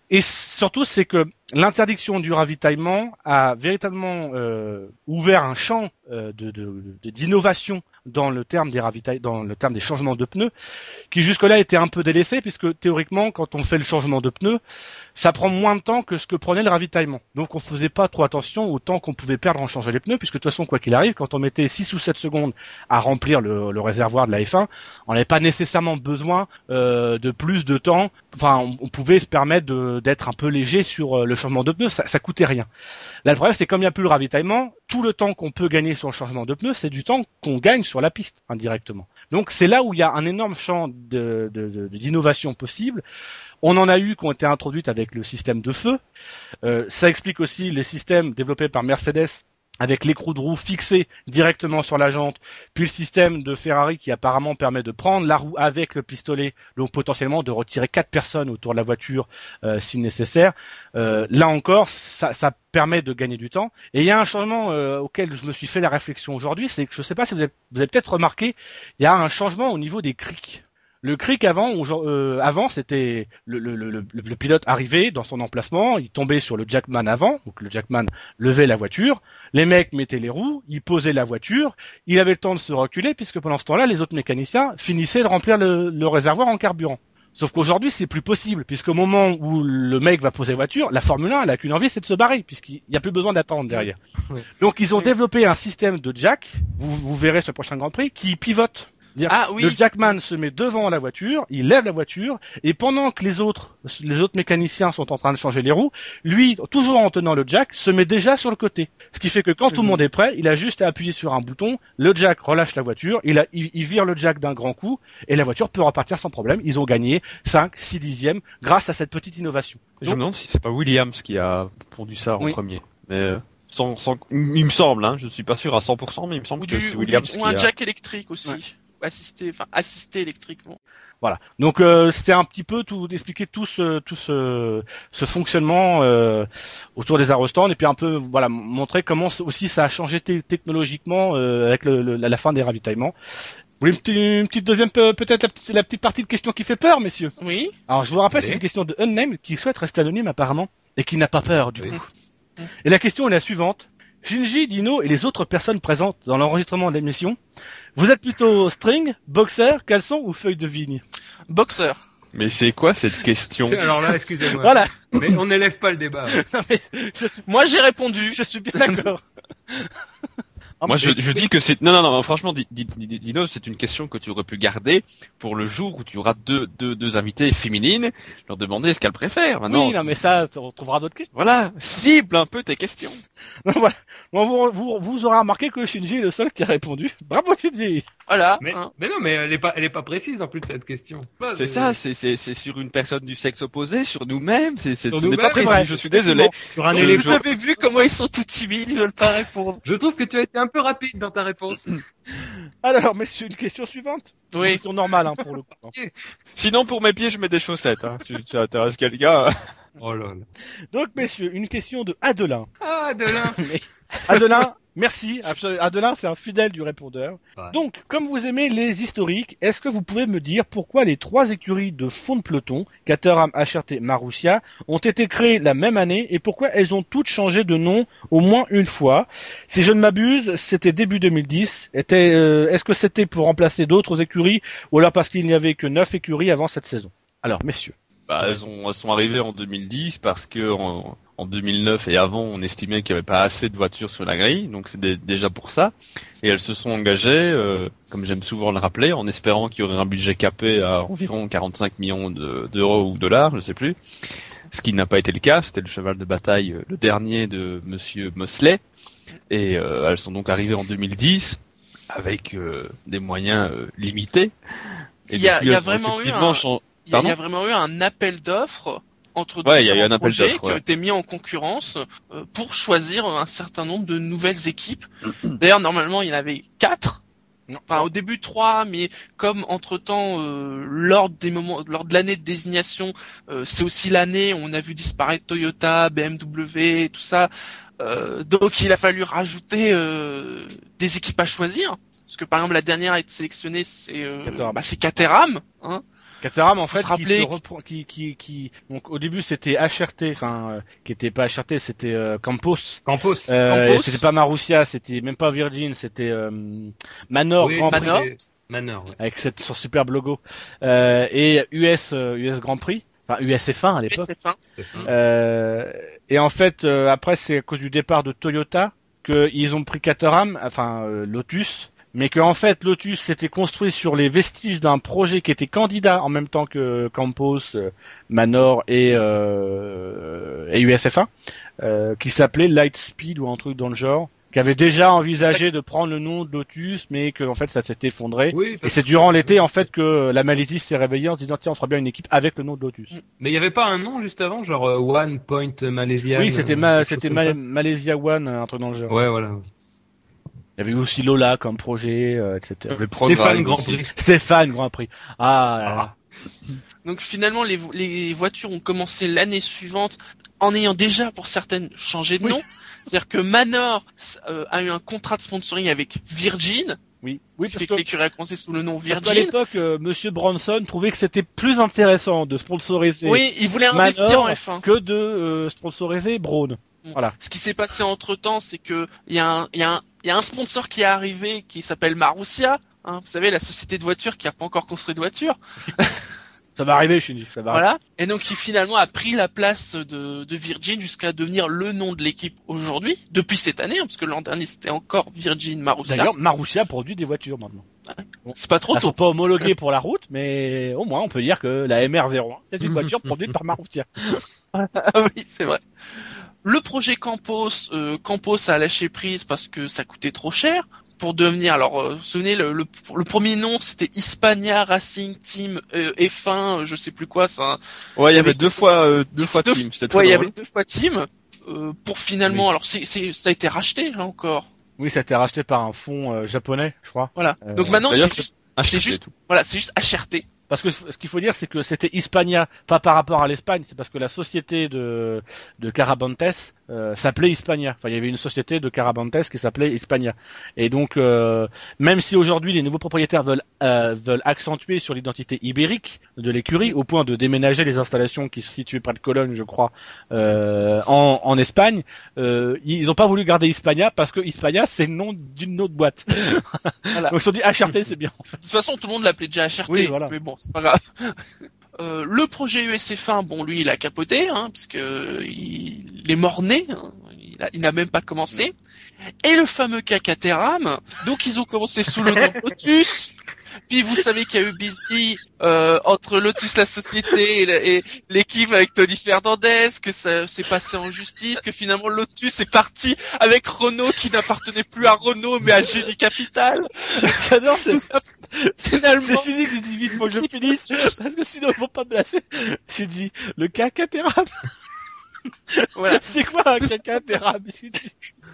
Et surtout, c'est que l'interdiction du ravitaillement a véritablement euh, ouvert un champ euh, de, de, de, d'innovation dans le terme des ravitailles, dans le terme des changements de pneus, qui jusque-là était un peu délaissé, puisque théoriquement, quand on fait le changement de pneus, ça prend moins de temps que ce que prenait le ravitaillement. Donc on faisait pas trop attention au temps qu'on pouvait perdre en changeant les pneus, puisque de toute façon, quoi qu'il arrive, quand on mettait six ou sept secondes à remplir le, le réservoir de la F un, on n'avait pas nécessairement besoin euh, de plus de temps. Enfin, on, on pouvait se permettre de, d'être un peu léger sur euh, le changement de pneus, ça, ça coûtait rien. Là, le problème, c'est comme il n'y a plus le ravitaillement, tout le temps qu'on peut gagner sur le changement de pneus, c'est du temps qu'on gagne sur la piste, indirectement. Donc c'est là où il y a un énorme champ de, de, de, d'innovation possible. On en a eu qui ont été introduites avec le système de feu. Euh, ça explique aussi les systèmes développés par Mercedes avec l'écrou de roue fixé directement sur la jante, puis le système de Ferrari qui apparemment permet de prendre la roue avec le pistolet, donc potentiellement de retirer quatre personnes autour de la voiture euh, si nécessaire. Euh, là encore, ça, ça permet de gagner du temps. Et il y a un changement euh, auquel je me suis fait la réflexion aujourd'hui, c'est que je ne sais pas si vous avez, vous avez peut-être remarqué, il y a un changement au niveau des crics. Le cric avant, euh, avant c'était le, le, le, le pilote arrivait dans son emplacement, il tombait sur le jackman avant, donc le jackman levait la voiture, les mecs mettaient les roues, ils posaient la voiture, il avait le temps de se reculer puisque pendant ce temps-là, les autres mécaniciens finissaient de remplir le, le réservoir en carburant. Sauf qu'aujourd'hui, c'est plus possible, puisqu'au moment où le mec va poser la voiture, la Formule un, elle a qu'une envie, c'est de se barrer, puisqu'il n'y a plus besoin d'attendre derrière. Oui. Donc, ils ont oui. développé un système de jack, vous, vous verrez sur le prochain Grand Prix, qui pivote. Ah, oui. Le jackman se met devant la voiture, il lève la voiture, et pendant que les autres, les autres mécaniciens sont en train de changer les roues, lui, toujours en tenant le jack, se met déjà sur le côté. Ce qui fait que quand tout le monde est prêt, il a juste à appuyer sur un bouton, le jack relâche la voiture, il, a, il, il vire le jack d'un grand coup, et la voiture peut repartir sans problème. Ils ont gagné cinq, six dixièmes grâce à cette petite innovation. Donc, je me demande si c'est pas Williams qui a pondu ça en oui. premier. Mais sans, sans, il me semble, hein, je ne suis pas sûr à cent pour cent, mais il me semble ou que du, c'est Williams ou qui ou un a... jack électrique aussi. Ouais. assisté, enfin assisté électriquement. Voilà. Donc euh, c'était un petit peu tout d'expliquer tout ce tout ce ce fonctionnement euh, autour des aérostands et puis un peu voilà montrer comment aussi ça a changé t- technologiquement euh, avec le, le, la fin des ravitaillements. Vous voulez une petite, une petite deuxième peut-être la petite, la petite partie de question qui fait peur, messieurs. Oui. Alors je vous rappelle, oui. C'est une question de Unnamed qui souhaite rester anonyme apparemment et qui n'a pas peur du oui. coup. Et la question est la suivante. Shinji, Dino et les autres personnes présentes dans l'enregistrement de l'émission, vous êtes plutôt string, boxer, caleçon ou feuille de vigne? Boxer. Mais c'est quoi cette question? Alors là, excusez-moi. Voilà. Mais on n'élève pas le débat. Non, mais je suis... Moi j'ai répondu. Je suis bien d'accord. Moi, je, je dis que c'est non, non, non. Franchement, Dino, c'est une question que tu aurais pu garder pour le jour où tu auras deux, deux, deux invités féminines. Leur demander ce qu'elles préfèrent. Maintenant, oui, non, mais ça, on trouvera d'autres questions. Voilà, cible un peu tes questions. Voilà. Bon, vous, vous, vous aurez remarqué que Shinji est le seul qui a répondu. Bravo, Shinji. Voilà. Mais, hein. mais non, mais elle est pas, elle est pas précise en plus de cette question. Pas c'est de... ça, c'est, c'est, c'est sur une personne du sexe opposé, sur nous-mêmes. C'est, c'est, sur ce nous-mêmes, n'est pas précis. Ouais, je suis désolé. Sur un je, éléphant. Vous avez vu comment ils sont tout timides, ils veulent pas répondre. Je trouve que tu as été un peu rapide dans ta réponse. Alors, messieurs, une question suivante. Oui. Une question normale, hein, pour le coup. Okay. Sinon, pour mes pieds, je mets des chaussettes. Hein. tu, tu intéresses quelqu'un. Oh là là. Donc, messieurs, une question de Adelin. Ah, Adelin. Mais... Adelin, merci. Adelin, c'est un fidèle du répondeur. Ouais. Donc, comme vous aimez les historiques, est-ce que vous pouvez me dire pourquoi les trois écuries de fond de peloton, Caterham, H R T, Marussia, ont été créées la même année et pourquoi elles ont toutes changé de nom au moins une fois? Si je ne m'abuse, c'était début deux mille dix. Était, euh, est-ce que c'était pour remplacer d'autres écuries ou alors parce qu'il n'y avait que neuf écuries avant cette saison? Alors, messieurs. Bah, elles, ont, elles sont arrivées en deux mille dix parce que en, en deux mille neuf et avant, on estimait qu'il n'y avait pas assez de voitures sur la grille, donc c'est d- déjà pour ça. Et elles se sont engagées, euh, comme j'aime souvent le rappeler, en espérant qu'il y aurait un budget capé à environ quarante-cinq millions de, d'euros ou de dollars, je sais plus. Ce qui n'a pas été le cas, c'était le cheval de bataille, le dernier de Monsieur Mosley. Et euh, elles sont donc arrivées en deux mille dix avec euh, des moyens euh, limités. Il y a, il y a vraiment eu un... Ch- Il y, a, il y a vraiment eu un appel d'offres entre ouais, il y a eu un appel projets d'offres, ouais. qui ont été mis en concurrence euh, pour choisir un certain nombre de nouvelles équipes. D'ailleurs, normalement, il y en avait quatre. Enfin, au début trois, mais comme entre-temps, euh, lors des moments, lors de l'année de désignation, euh, c'est aussi l'année où on a vu disparaître Toyota, B M W, et tout ça. Euh, donc, il a fallu rajouter euh, des équipes à choisir. parce que par exemple la dernière à être sélectionnée c'est euh, Caterham. bah, c'est Caterham, hein. Caterham, en Faut fait, se rappeler qui, se reprend- qui, qui, qui, donc au début c'était H R T, enfin, euh, qui était pas H R T, c'était euh, Campos. Campos. Euh, Campos. et c'était pas Marussia, c'était même pas Virgin, c'était euh, Manor Oui, Grand c'est- Prix Manor. Manor, ouais. avec cette son superbe logo. Euh, et U S euh, U S Grand Prix, enfin U S F un à l'époque. S F un. C'est ça. Euh, et en fait, euh, après, c'est à cause du départ de Toyota qu'ils ont pris Caterham, enfin euh, Lotus, mais que en fait Lotus s'était construit sur les vestiges d'un projet qui était candidat en même temps que Campos, euh, Manor et, euh, et U S F un, euh, qui s'appelait Lightspeed ou un truc dans le genre, qui avait déjà envisagé de prendre le nom de Lotus, mais que en fait ça s'est effondré. Oui, Et parce c'est que- durant l'été en fait que la Malaisie s'est réveillée en se disant tiens on fera bien une équipe avec le nom de Lotus. Mais il y avait pas un nom juste avant, genre euh, One Point Malaysia. Oui, c'était Ma- quelque chose c'était comme Ma- ça. Malaysia One, un truc dans le genre. Ouais, voilà. Il y avait aussi Lola comme projet, euh, et cetera. Le programme Stéphane Grand aussi. Prix. Stéphane Grand Prix. Ah, là là. Donc finalement les, vo- les voitures ont commencé l'année suivante en ayant déjà pour certaines changé de Oui. nom. C'est-à-dire que Manor euh, a eu un contrat de sponsoring avec Virgin, Oui, oui, oui, ce qui parce fait que, que l'écurie a commencé sous le nom parce qu'à Virgin. l'époque, euh, Monsieur Bronson trouvait que c'était plus intéressant de sponsoriser Oui, il voulait investir en Manor F un. que de euh, sponsoriser Braun. Voilà. Ce qui s'est passé entre temps, c'est que il y a un, il y a un, il y a un sponsor qui est arrivé qui s'appelle Marussia. Hein, vous savez, la société de voitures qui a pas encore construit de voiture. Ça va arriver, je dis, ça va arriver. Voilà. Et donc, qui finalement a pris la place de, de Virgin jusqu'à devenir le nom de l'équipe aujourd'hui, depuis cette année, hein, parce que l'an dernier c'était encore Virgin Marussia. D'ailleurs, Marussia produit des voitures maintenant. C'est pas trop Elles sont tôt. pas homologuées pour la route, mais au moins on peut dire que la M R zéro un, c'est une voiture produite par Marussia. Ah oui, c'est vrai. Le projet Campos, euh, Campos a lâché prise parce que ça coûtait trop cher pour devenir. Alors, euh, vous vous souvenez, le, le, le premier nom c'était Hispania Racing Team euh, F un, euh, je sais plus quoi. Ça. Ouais, il y avait Avec- deux fois, euh, deux fois deux- team. C'était très Ouais, il y drôle. avait deux fois Team euh, pour finalement. Alors, c'est, c'est, ça a été racheté là encore. Oui, ça a été racheté par un fonds euh, japonais, je crois. Voilà. Euh, Donc maintenant, d'ailleurs, c'est juste, Ah, c'est je sais juste, tout. voilà, c'est juste H R T. Parce que ce qu'il faut dire, c'est que c'était Hispania, pas par rapport à l'Espagne, c'est parce que la société de, de Carabantes euh, s'appelait Hispania. Enfin, il y avait une société de Carabantes qui s'appelait Hispania. Et donc, euh, même si aujourd'hui les nouveaux propriétaires veulent, euh, veulent accentuer sur l'identité ibérique de l'écurie, au point de déménager les installations qui se situaient près de Cologne, je crois, euh, en, en Espagne, euh, ils n'ont pas voulu garder Hispania parce que Hispania, c'est le nom d'une autre boîte. Voilà. Donc ils se sont dit H R T, c'est bien. De toute façon, tout le monde l'appelait déjà H R T, Oui, voilà. mais bon, c'est pas grave. Euh, le projet U S F un, bon, lui, il a capoté, hein, parce que il, il est mort-né, hein, il, a- il n'a même pas commencé. Et le fameux Caterham, donc ils ont commencé sous le nom Lotus. Puis vous savez qu'il y a eu Busy euh, entre Lotus la société et, la- et l'équipe avec Tony Fernandez, que ça s'est passé en justice, que finalement Lotus est parti avec Renault qui n'appartenait plus à Renault mais à Génie Capital. J'adore Tout ça, finalement. C'est fini que je dis vite, faut que je finisse, parce que sinon ils vont pas me lâcher. J'ai dit, le cacatéram. Voilà. C'est quoi un cacatéram? J'ai dit.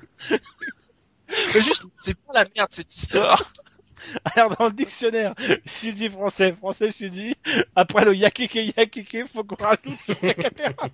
Mais juste, c'est pas la merde cette histoire. Alors dans le dictionnaire, j'ai dit français, français, j'ai dit, après le yakike yakike, faut qu'on rajoute le cacatéram.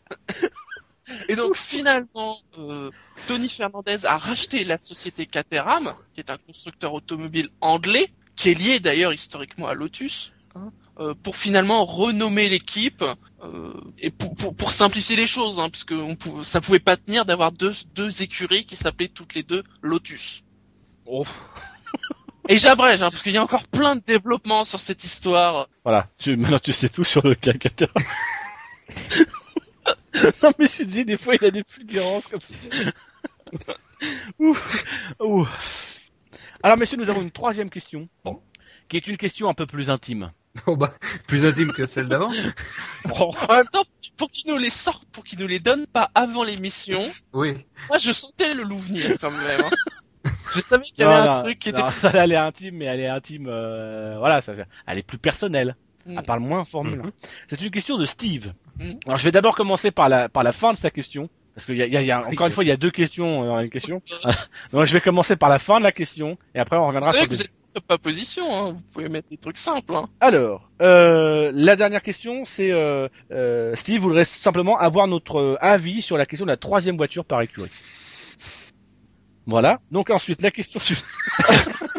Et donc finalement, euh, Tony Fernandez a racheté la société Caterham, qui est un constructeur automobile anglais, qui est lié d'ailleurs historiquement à Lotus, hein, euh, pour finalement renommer l'équipe euh, et pour, pour, pour simplifier les choses, hein, parce que on pou- ça pouvait pas tenir d'avoir deux, deux écuries qui s'appelaient toutes les deux Lotus. Oh. Et j'abrège, hein, parce qu'il y a encore plein de développements sur cette histoire. Voilà, tu, maintenant tu sais tout sur le cacatéram. Non mais je dis, des fois il a des fulgurances comme ça. Ouh. Ouh. Alors messieurs, nous avons une troisième question, Bon. qui est une question un peu plus intime. Oh bah, plus intime que celle d'avant. Oh. En même temps, pour qu'ils nous les sortent, pour qu'ils nous les donnent pas avant l'émission, Oui. moi je sentais le loup venir quand même. Hein. Je savais qu'il y avait Non, un non, truc qui était... non, ça elle est intime, mais elle est intime, euh, voilà, ça, elle est plus personnelle. Mm. Elle parle moins Formule un. C'est une question de Steve. Mm. Alors je vais d'abord commencer par la par la fin de sa question, parce qu'il y a, il y a, il y a Oui, encore une fois il y a deux questions dans une question. Donc je vais commencer par la fin de la question et après on Vous reviendra savez sur que le vous êtes pas position, hein. Vous pouvez mettre des trucs simples. Hein. Alors, euh, la dernière question, c'est euh, euh, Steve voudrait simplement avoir notre euh, avis sur la question de la troisième voiture par écurie. Voilà. Donc ensuite la question suivante.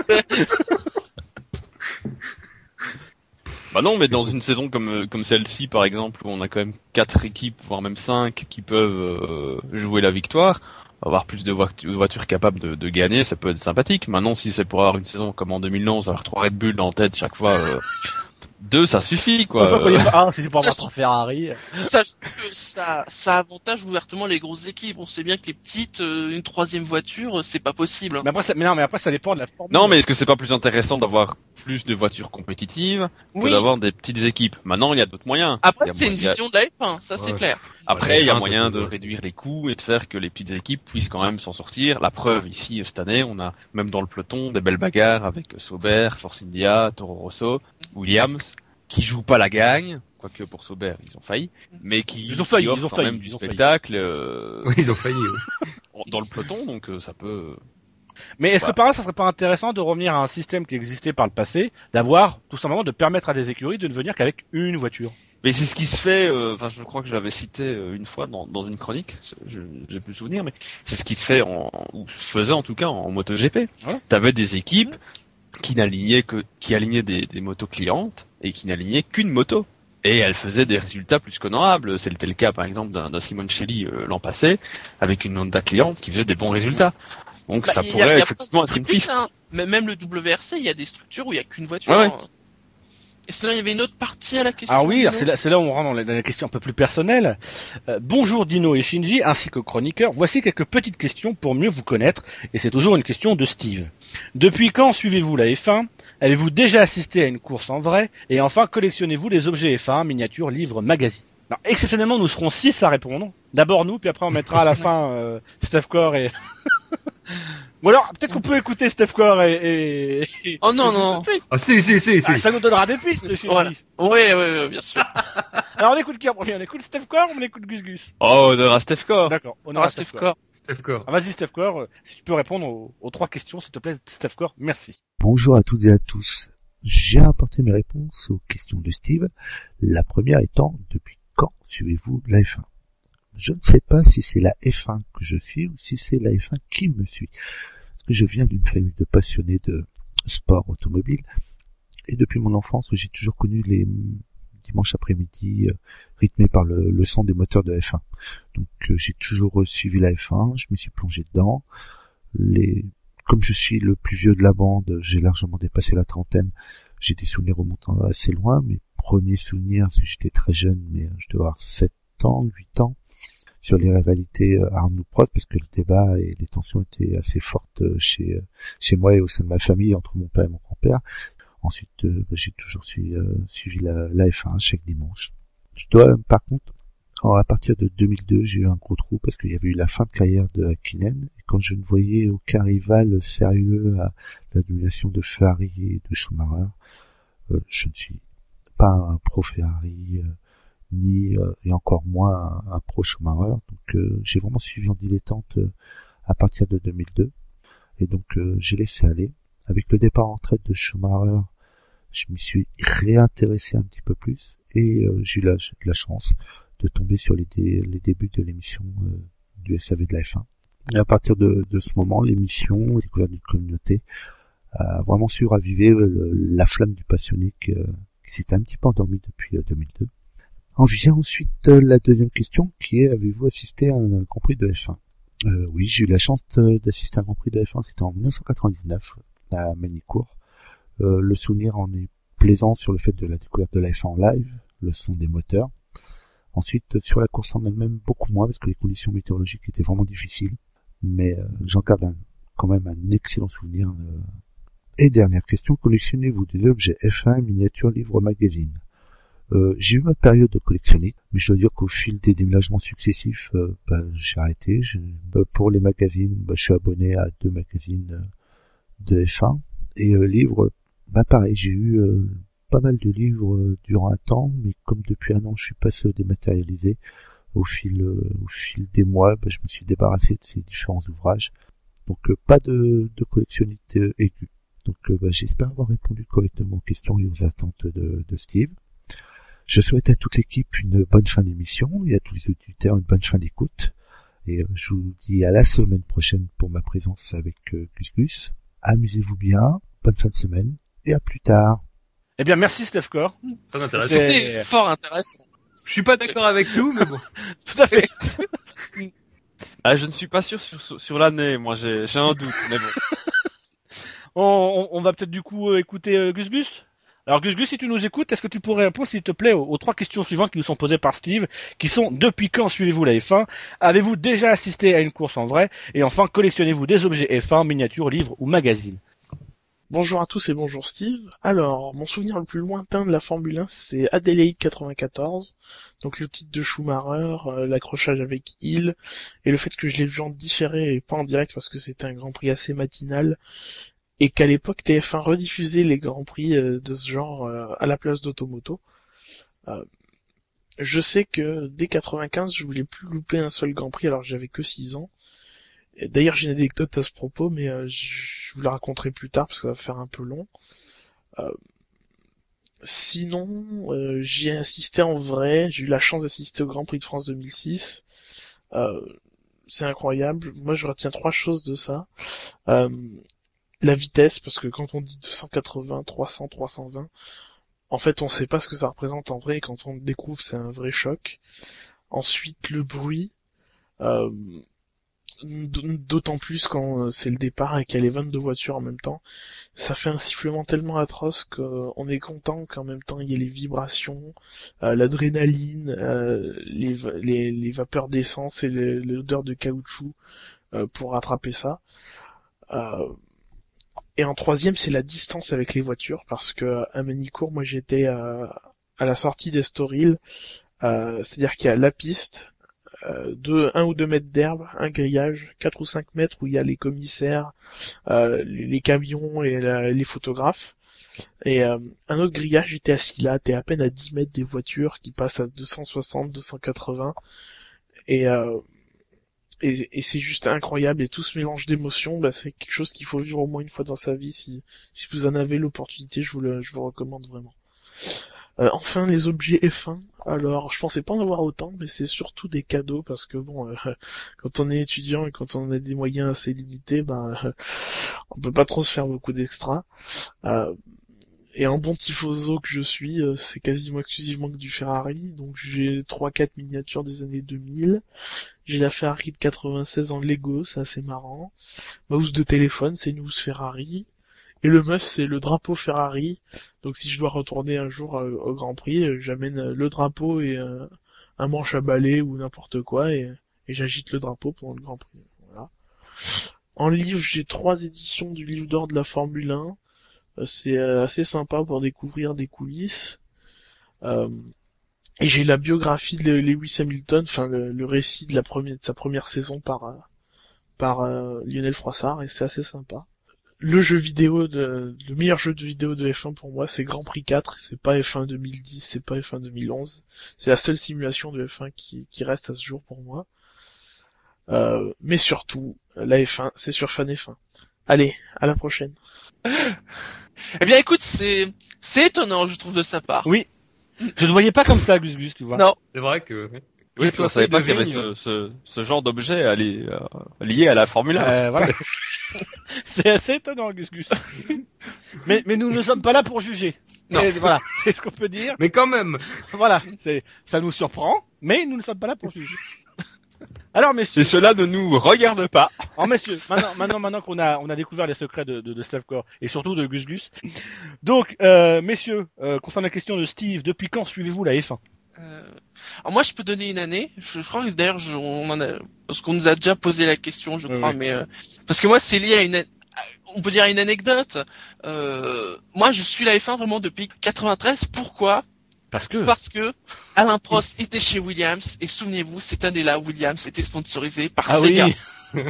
Bah non, mais dans une saison comme comme celle-ci, par exemple, où on a quand même quatre équipes, voire même cinq, qui peuvent euh, jouer la victoire, avoir plus de voitures, voitures capables de, de gagner, ça peut être sympathique. Maintenant, si c'est pour avoir une saison comme en deux mille onze, avoir trois Red Bull en tête chaque fois, euh, deux, ça suffit, quoi. Enfin, quand il y a un, c'est pour Ça, avoir un Ferrari. Sache que ça, ça avantage ouvertement les grosses équipes. On sait bien que les petites, euh, une troisième voiture, c'est pas possible. Mais après, ça, mais non, mais après, ça dépend de la forme. Non, mais est-ce que c'est pas plus intéressant d'avoir plus de voitures compétitives que Oui. d'avoir des petites équipes? Maintenant, il y a d'autres moyens. Après, Il y a c'est une mo- il y a- vision de la F un, ça c'est Ouais. clair. Après, il y a Enfin, moyen ça de peut- réduire les coûts et de faire que les petites équipes puissent quand même s'en sortir. La preuve, ici, cette année, on a, même dans le peloton, des belles bagarres avec Sauber, Force India, Toro Rosso, Williams, qui jouent pas la gagne, quoique pour Sauber, ils ont failli, mais qui, Ils ont failli, qui offrent ils ont quand failli, même du ils ont failli. spectacle, euh, Oui, ils ont failli. Oui. dans le peloton, donc euh, ça peut... Mais est-ce Bah. que par là, ça serait pas intéressant de revenir à un système qui existait par le passé, d'avoir, tout simplement, de permettre à des écuries de ne venir qu'avec une voiture? Mais c'est ce qui se fait, euh, enfin je crois que je l'avais cité euh, une fois dans, dans une chronique, c'est- je j'ai plus souvenir, mais c'est ce qui se fait en, ou se faisait en tout cas en MotoGP. Ouais. T'avais des équipes qui n'alignaient que, qui alignaient des, des motos clientes et qui n'alignaient qu'une moto. Et elles faisaient des résultats plus qu'honorables. C'était le cas par exemple d'un, d'un Simoncelli euh, l'an passé, avec une Honda cliente qui faisait des bons résultats. Donc Bah, ça il y a- pourrait il y a effectivement pas de être une discipline, piste. hein. Mais même le W R C, il y a des structures où il y a qu'une voiture. Ouais, ouais. hein. Et sinon, il y avait une autre partie à la question. Ah oui, alors Dino c'est là, c'est là où on rentre dans les, dans les questions un peu plus personnelles. Euh, bonjour Dino et Shinji, ainsi que chroniqueurs. Voici quelques petites questions pour mieux vous connaître, et c'est toujours une question de Steve. Depuis quand suivez-vous la F un? Avez-vous déjà assisté à une course en vrai? Et enfin, collectionnez-vous les objets F un, miniatures, livres, magazines? Alors, exceptionnellement, nous serons six à répondre. D'abord nous, puis après on mettra à la fin euh, Steph Core et... Ou alors, peut-être qu'on peut écouter Steph Core et... et... et- Oh non, non. Ah si, si, si, si. Ah, ça nous donnera des pistes, Shinji. Voilà. Ouais, ouais, ouais, bien sûr. Alors on écoute qui en premier? On écoute Steph Core ou on écoute Gus Gus? Oh, de la Steph Core. D'accord, on On aura Steph Steph Core. Core. Steph Core. Ah, vas-y Steph Core, euh, si tu peux répondre aux, aux trois questions, s'il te plaît, Steph Core, merci. Bonjour à toutes et à tous. J'ai apporté mes réponses aux questions de Steve. La première étant, depuis quand suivez-vous la F un? Je ne sais pas si c'est la F un que je suis ou si c'est la F un qui me suit. Parce que je viens d'une famille de passionnés de sport automobile. Et depuis mon enfance, j'ai toujours connu les dimanches après-midi euh, rythmés par le, le son des moteurs de F un. Donc euh, j'ai toujours suivi la F un, je me suis plongé dedans. Les Comme je suis le plus vieux de la bande, j'ai largement dépassé la trentaine. J'ai des souvenirs remontant assez loin. Mes premiers souvenirs, c'est que j'étais très jeune, mais je devais avoir sept ans, huit ans, sur les rivalités Arnoux-Prost, parce que le débat et les tensions étaient assez fortes chez chez moi et au sein de ma famille, entre mon père et mon grand-père. Ensuite, euh, j'ai toujours suivi, euh, suivi la, la F un chaque dimanche. Je dois, par contre, à partir de deux mille deux, j'ai eu un gros trou parce qu'il y avait eu la fin de carrière de Hakkinen, et quand je ne voyais aucun rival sérieux à la domination de Ferrari et de Schumacher, euh, je ne suis pas un pro Ferrari, euh, ni euh, et encore moins un, un pro Schumacher. Donc euh, j'ai vraiment suivi en dilettante euh, à partir de deux mille deux, et donc euh, j'ai laissé aller. Avec le départ en retraite de Schumacher, je m'y suis réintéressé un petit peu plus, et euh, j'ai eu la, la chance de tomber sur les, dé, les débuts de l'émission euh, du S A V de la F un. Et à partir de, de ce moment, l'émission, la découverte d'une communauté, a vraiment su raviver le, la flamme du passionné qui, euh, qui s'était un petit peu endormi depuis euh, deux mille deux. En vient ensuite euh, la deuxième question, qui est: avez-vous assisté à un, un Grand Prix de F un? euh, Oui, j'ai eu la chance euh, d'assister à un Grand Prix de F un, c'était en dix-neuf cent quatre-vingt-dix-neuf, à Magny-Cours. Euh, le souvenir en est plaisant sur le fait de la découverte de la F un en live, le son des moteurs. Ensuite, sur la course en elle-même, beaucoup moins, parce que les conditions météorologiques étaient vraiment difficiles. Mais euh, j'en garde un, quand même un excellent souvenir. Euh. Et dernière question, collectionnez-vous des objets F un, miniatures, livres, magazines? euh, J'ai eu ma période de collectionner, mais je dois dire qu'au fil des déménagements successifs, euh, bah, j'ai arrêté. Je, bah, pour les magazines, bah, je suis abonné à deux magazines euh, de F un. Et euh, livres, bah pareil, j'ai eu... Euh, pas mal de livres euh, durant un temps, mais comme depuis un an je suis passé au dématérialisé, au fil euh, au fil des mois, bah, je me suis débarrassé de ces différents ouvrages. Donc euh, pas de, de collectionnite euh, aiguë. Donc euh, bah, j'espère avoir répondu correctement aux questions et aux attentes de, de Steve. Je souhaite à toute l'équipe une bonne fin d'émission et à tous les auditeurs une bonne fin d'écoute. Et euh, je vous dis à la semaine prochaine pour ma présence avec euh, Gus Gus. Amusez-vous bien, bonne fin de semaine et à plus tard. Eh bien, merci Steph Core. Très intéressant. C'est- C'était fort intéressant. Je suis pas d'accord avec tout, mais bon. Tout à fait. Ah, je ne suis pas sûr sur, sur, sur l'année, moi j'ai j'ai un doute, mais bon. On, on, on va peut-être du coup euh, écouter euh, Gus Gus. Alors Gus Gus, si tu nous écoutes, est-ce que tu pourrais répondre, s'il te plaît, aux, aux trois questions suivantes qui nous sont posées par Steve, qui sont: depuis quand suivez-vous la F un? Avez-vous déjà assisté à une course en vrai? Et enfin, collectionnez-vous des objets F un, miniatures, livres ou magazines? Bonjour à tous et bonjour Steve. Alors, mon souvenir le plus lointain de la Formule un, c'est Adelaide quatre-vingt-quatorze. Donc le titre de Schumacher, euh, l'accrochage avec Hill, et le fait que je l'ai vu en différé et pas en direct parce que c'était un Grand Prix assez matinal, et qu'à l'époque T F un rediffusait les Grands Prix euh, de ce genre euh, à la place d'Automoto. Euh, je sais que dès quatre-vingt-quinze, je voulais plus louper un seul Grand Prix alors que j'avais que six ans. D'ailleurs, j'ai une anecdote à ce propos, mais euh, je vous la raconterai plus tard parce que ça va faire un peu long. Euh, sinon, euh, j'y ai assisté en vrai. J'ai eu la chance d'assister au Grand Prix de France deux mille six. Euh, c'est incroyable. Moi, je retiens trois choses de ça. Euh, la vitesse, parce que quand on dit deux cent quatre-vingts, trois cents, trois cent vingt, en fait, on sait pas ce que ça représente en vrai. Et quand on le découvre, c'est un vrai choc. Ensuite, le bruit. Euh, D'autant plus quand c'est le départ et qu'il y a les vingt-deux voitures en même temps. Ça fait un sifflement tellement atroce qu'on est content qu'en même temps il y ait les vibrations, euh, l'adrénaline, euh, les, les, les vapeurs d'essence et les, l'odeur de caoutchouc euh, pour rattraper ça. Euh, et en troisième, c'est la distance avec les voitures, parce que à Manicourt, moi j'étais à, à la sortie d'Estoril, euh, c'est-à-dire qu'il y a la piste, Euh, deux, un ou deux mètres d'herbe, un grillage, quatre ou cinq mètres où il y a les commissaires, euh, les, les camions et la, les photographes. Et euh, un autre grillage, j'étais assis là, t'es à peine à dix mètres des voitures qui passent à deux cent soixante, deux cent quatre-vingts. Et, euh, et, et c'est juste incroyable. Et tout ce mélange d'émotions, bah, c'est quelque chose qu'il faut vivre au moins une fois dans sa vie. Si, si vous en avez l'opportunité, je vous le, je vous recommande vraiment. Euh, enfin, les objets F un. Alors, je pensais pas en avoir autant, mais c'est surtout des cadeaux parce que bon, euh, quand on est étudiant et quand on a des moyens assez limités, ben, euh, on peut pas trop se faire beaucoup d'extras. Euh, et en bon tifoso que je suis, euh, c'est quasiment exclusivement que du Ferrari. Donc j'ai trois quatre miniatures des années deux mille. J'ai la Ferrari de quatre-vingt-seize en Lego, c'est assez marrant. Ma housse de téléphone, c'est une housse Ferrari. Et le must, c'est le drapeau Ferrari. Donc si je dois retourner un jour euh, au Grand Prix, euh, j'amène le drapeau et euh, un manche à balai ou n'importe quoi, et, et j'agite le drapeau pendant le Grand Prix. Voilà. En livre, j'ai trois éditions du livre d'or de la Formule un. Euh, c'est euh, assez sympa pour découvrir des coulisses. Euh, et j'ai la biographie de Lewis Hamilton, enfin le, le récit de la première de sa première saison par euh, par euh, Lionel Froissart, et c'est assez sympa. Le jeu vidéo de, le meilleur jeu de vidéo de F un pour moi, c'est Grand Prix quatre, c'est pas F un deux mille dix, c'est pas F un deux mille onze, c'est la seule simulation de F un qui, qui reste à ce jour pour moi. Euh, mais surtout, la F un, c'est sur Fan F un. Allez, à la prochaine. Eh bien, écoute, c'est, c'est étonnant, je trouve, de sa part. Oui. Je ne voyais pas comme ça, Gus Gus, tu vois. Non. C'est vrai que... Oui, on savait pas qu'il y avait ce, ce, ce genre d'objet à li- euh, lié à la Formule un. Euh, voilà. C'est assez étonnant, Gus Gus. mais, mais nous ne sommes pas là pour juger. Non. Et voilà, c'est ce qu'on peut dire. Mais quand même. Voilà, c'est, ça nous surprend, mais nous ne sommes pas là pour juger. Alors, messieurs. Et cela ne nous regarde pas. Alors, messieurs, maintenant, maintenant, maintenant qu'on a, on a découvert les secrets de, de, de Steph Core et surtout de Gus Gus. Donc, euh, messieurs, euh, concernant la question de Steve, depuis quand suivez-vous la F un? Euh, alors moi, je peux donner une année. Je, je crois que d'ailleurs, je, on en a, parce qu'on nous a déjà posé la question, je oui, crois, oui. mais euh, parce que moi, c'est lié à une, on peut dire à une anecdote. Euh, moi, je suis la F un vraiment depuis quatre-vingt-treize. Pourquoi? Parce que. Parce que Alain Prost était chez Williams et souvenez-vous, cette année-là, Williams était sponsorisé par Ah Sega. oui.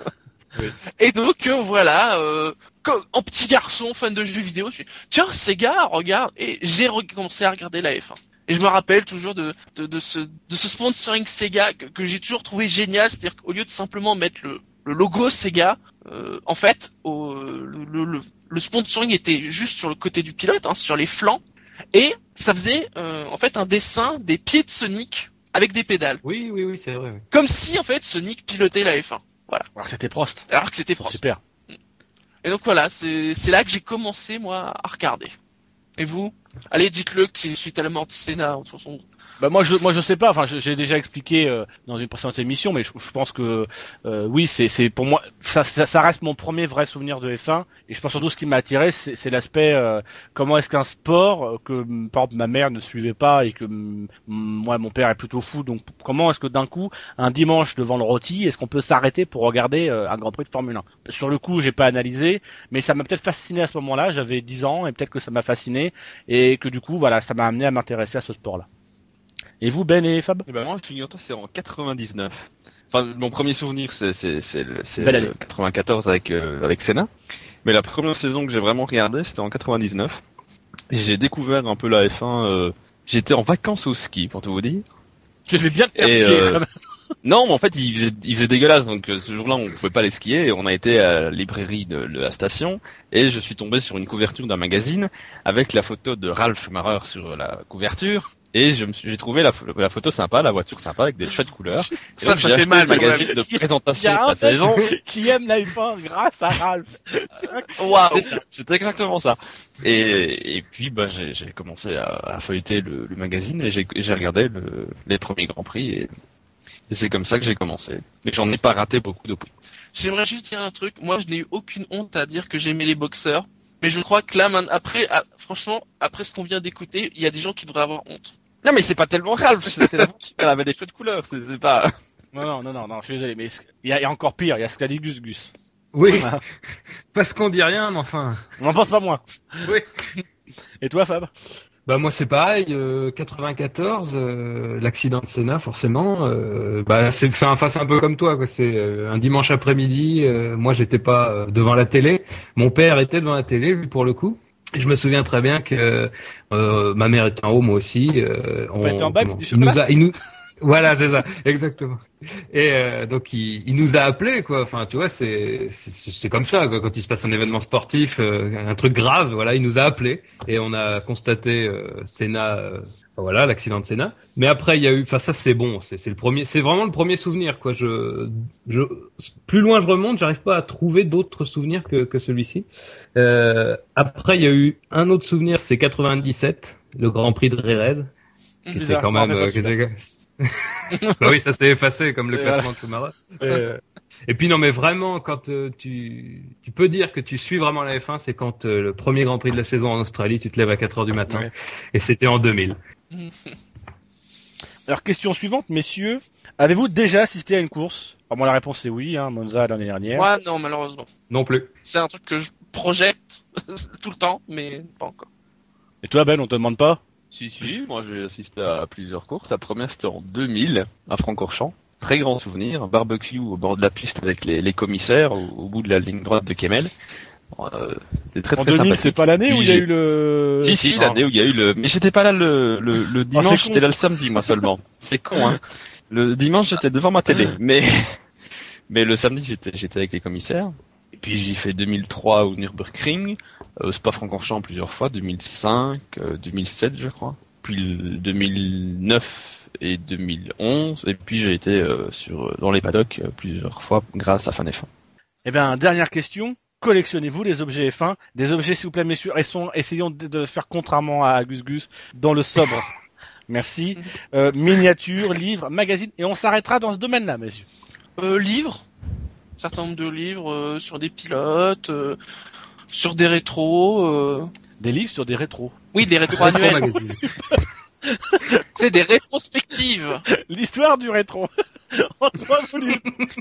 Et donc euh, voilà, euh, comme, en petit garçon fan de jeux vidéo, je suis tiens Sega, regarde, et j'ai recommencé à regarder la F un. Et je me rappelle toujours de de, de ce de ce sponsoring Sega que, que j'ai toujours trouvé génial, c'est-à-dire qu'au lieu de simplement mettre le, le logo Sega, euh, en fait, au, le, le, le, le sponsoring était juste sur le côté du pilote, hein, sur les flancs, et ça faisait euh, en fait un dessin des pieds de Sonic avec des pédales. Oui, oui, oui, c'est vrai. Oui. Comme si en fait Sonic pilotait la F un. Voilà. Alors que c'était Prost. Alors que c'était Prost. Super. Et donc voilà, c'est c'est là que j'ai commencé moi à regarder. Et vous? Allez, dites-le que c'est suite à la mort de Senna, de toute façon. Bah moi je moi je sais pas, enfin je- j'ai déjà expliqué euh, dans une précédente émission, mais je, je pense que euh, oui c'est c'est pour moi ça, ça ça reste mon premier vrai souvenir de F un, et je pense surtout ce qui m'a attiré c'est c'est l'aspect euh, comment est-ce qu'un sport euh, que mm, par exemple ma mère ne suivait pas et que mm, moi mon père est plutôt fou, donc comment est-ce que d'un coup un dimanche devant le rôti est-ce qu'on peut s'arrêter pour regarder euh, un Grand Prix de Formule un? Sur le coup j'ai pas analysé, mais ça m'a peut-être fasciné à ce moment-là, j'avais dix ans et peut-être que ça m'a fasciné et que du coup voilà ça m'a amené à m'intéresser à ce sport-là. Et vous, Ben et Fab? Eh ben moi, figure-toi, c'est en quatre-vingt-dix-neuf. Enfin, mon premier souvenir, c'est c'est c'est le- c'est Belle année. le quatre-vingt-quatorze avec euh, avec Senna. Mais la première saison que j'ai vraiment regardée, c'était en quatre-vingt-dix-neuf. Et j'ai découvert un peu la F un. Euh... J'étais en vacances au ski, pour tout vous dire. Je vais bien le faire Et, chier, euh, quand même. Non, mais en fait, il faisait, il faisait dégueulasse, donc euh, ce jour-là, on pouvait pas aller skier, et on a été à la librairie de, de la station, et je suis tombé sur une couverture d'un magazine, avec la photo de Ralf Schumacher sur la couverture, et je me suis, j'ai trouvé la, la photo sympa, la voiture sympa, avec des chouettes couleurs. Et Ça, donc, ça j'ai fait acheté mal, le magazine ouais. de Il y a présentation de un la seul saison. qui aime la F un grâce à Ralph. Waouh. C'est ça, c'est exactement ça. Et, et puis bah j'ai, j'ai commencé à, à feuilleter le, le magazine et j'ai, j'ai regardé le, les premiers Grands Prix et, et c'est comme ça que j'ai commencé. Mais j'en ai pas raté beaucoup depuis. J'aimerais juste dire un truc. Moi, je n'ai eu aucune honte à dire que j'aimais les boxeurs. Mais je crois que là, man- après, ah, franchement, après ce qu'on vient d'écouter, il y a des gens qui devraient avoir honte. Non mais c'est pas tellement Ralph, c'est, c'est la qui avait des chouettes couleurs, c'est, c'est pas... Non, non, non, non, non, je suis désolé, mais il y a, il y a encore pire, il y a ce qu'a dit Gus Gus. Oui, Voilà. parce qu'on dit rien, mais enfin. On n'en pense pas moins. Oui. Et toi, Fab? Bah moi c'est pareil, euh, quatre-vingt-quatorze, euh, l'accident de Senna forcément. Euh, bah c'est, enfin, enfin, c'est un peu comme toi, quoi. C'est euh, un dimanche après-midi. Euh, moi j'étais pas euh, devant la télé. Mon père était devant la télé, lui pour le coup. Et je me souviens très bien que euh, ma mère était en haut, moi aussi. Euh, On était en bas, comment- du il nous chocolat a, il nous, voilà, c'est ça, exactement. Et euh, donc il, il nous a appelés, quoi. Enfin, tu vois, c'est c'est, c'est comme ça, quoi. Quand il se passe un événement sportif, euh, un truc grave, voilà, il nous a appelés et on a constaté euh, Senna, euh, voilà, l'accident de Senna. Mais après, il y a eu, enfin ça c'est bon, c'est c'est le premier, c'est vraiment le premier souvenir, quoi. Je je plus loin je remonte, j'arrive pas à trouver d'autres souvenirs que que celui-ci. Euh, après, il y a eu un autre souvenir, c'est quatre-vingt-dix-sept, le Grand Prix de Jerez, qui était Bizarre, quand non, même, mais pas euh, qui celui-là. était- bah oui, ça s'est effacé comme le Et classement de Schumacher. Et, euh, et puis non, mais vraiment, quand euh, tu tu peux dire que tu suis vraiment la F un, c'est quand euh, le premier Grand Prix de la saison en Australie, tu te lèves à quatre heures du matin, Ouais. et c'était en deux mille. Alors, question suivante, messieurs. Avez-vous déjà assisté à une course? Alors, moi, la réponse c'est oui, hein, Monza l'année dernière. Moi, non, malheureusement. Non plus. C'est un truc que je projette tout le temps, mais pas encore. Et toi, Ben, on te demande pas? Si, si, moi j'ai assisté à plusieurs courses. La première c'était en deux mille, à Francorchamps. Très grand souvenir, un barbecue au bord de la piste avec les, les commissaires au, au bout de la ligne droite de Kemmel. Euh, c'était très En très deux mille, sympathique. c'est pas l'année Puis où il y a j'ai- eu le... Si, si, Ah. l'année où il y a eu le... Mais j'étais pas là le, le, le c'est dimanche, con. j'étais là le samedi moi seulement. C'est con, hein. Le dimanche j'étais devant ma télé, mais... Mais le samedi j'étais, j'étais avec les commissaires. Et puis j'ai fait deux mille trois au Nürburgring, euh, Spa-Francorchamps plusieurs fois, deux mille cinq, euh, deux mille sept je crois, puis le deux mille neuf et deux mille onze, et puis j'ai été euh, sur dans les paddocks euh, plusieurs fois grâce à Fan F un. Eh bien, dernière question. Collectionnez-vous les objets F un? Des objets, s'il vous plaît, messieurs. Essayons, essayons de, de faire contrairement à Gus Gus dans le sobre. Merci. Euh, miniatures, livres, magazines. Et on s'arrêtera dans ce domaine-là, messieurs. Euh, livres. Un certain nombre de livres euh, sur des pilotes, euh, sur des rétros. Euh... Des livres sur des rétros. Oui, des rétros Rétro annuels. magazine. C'est des rétrospectives. L'histoire du rétro. En trois volumes.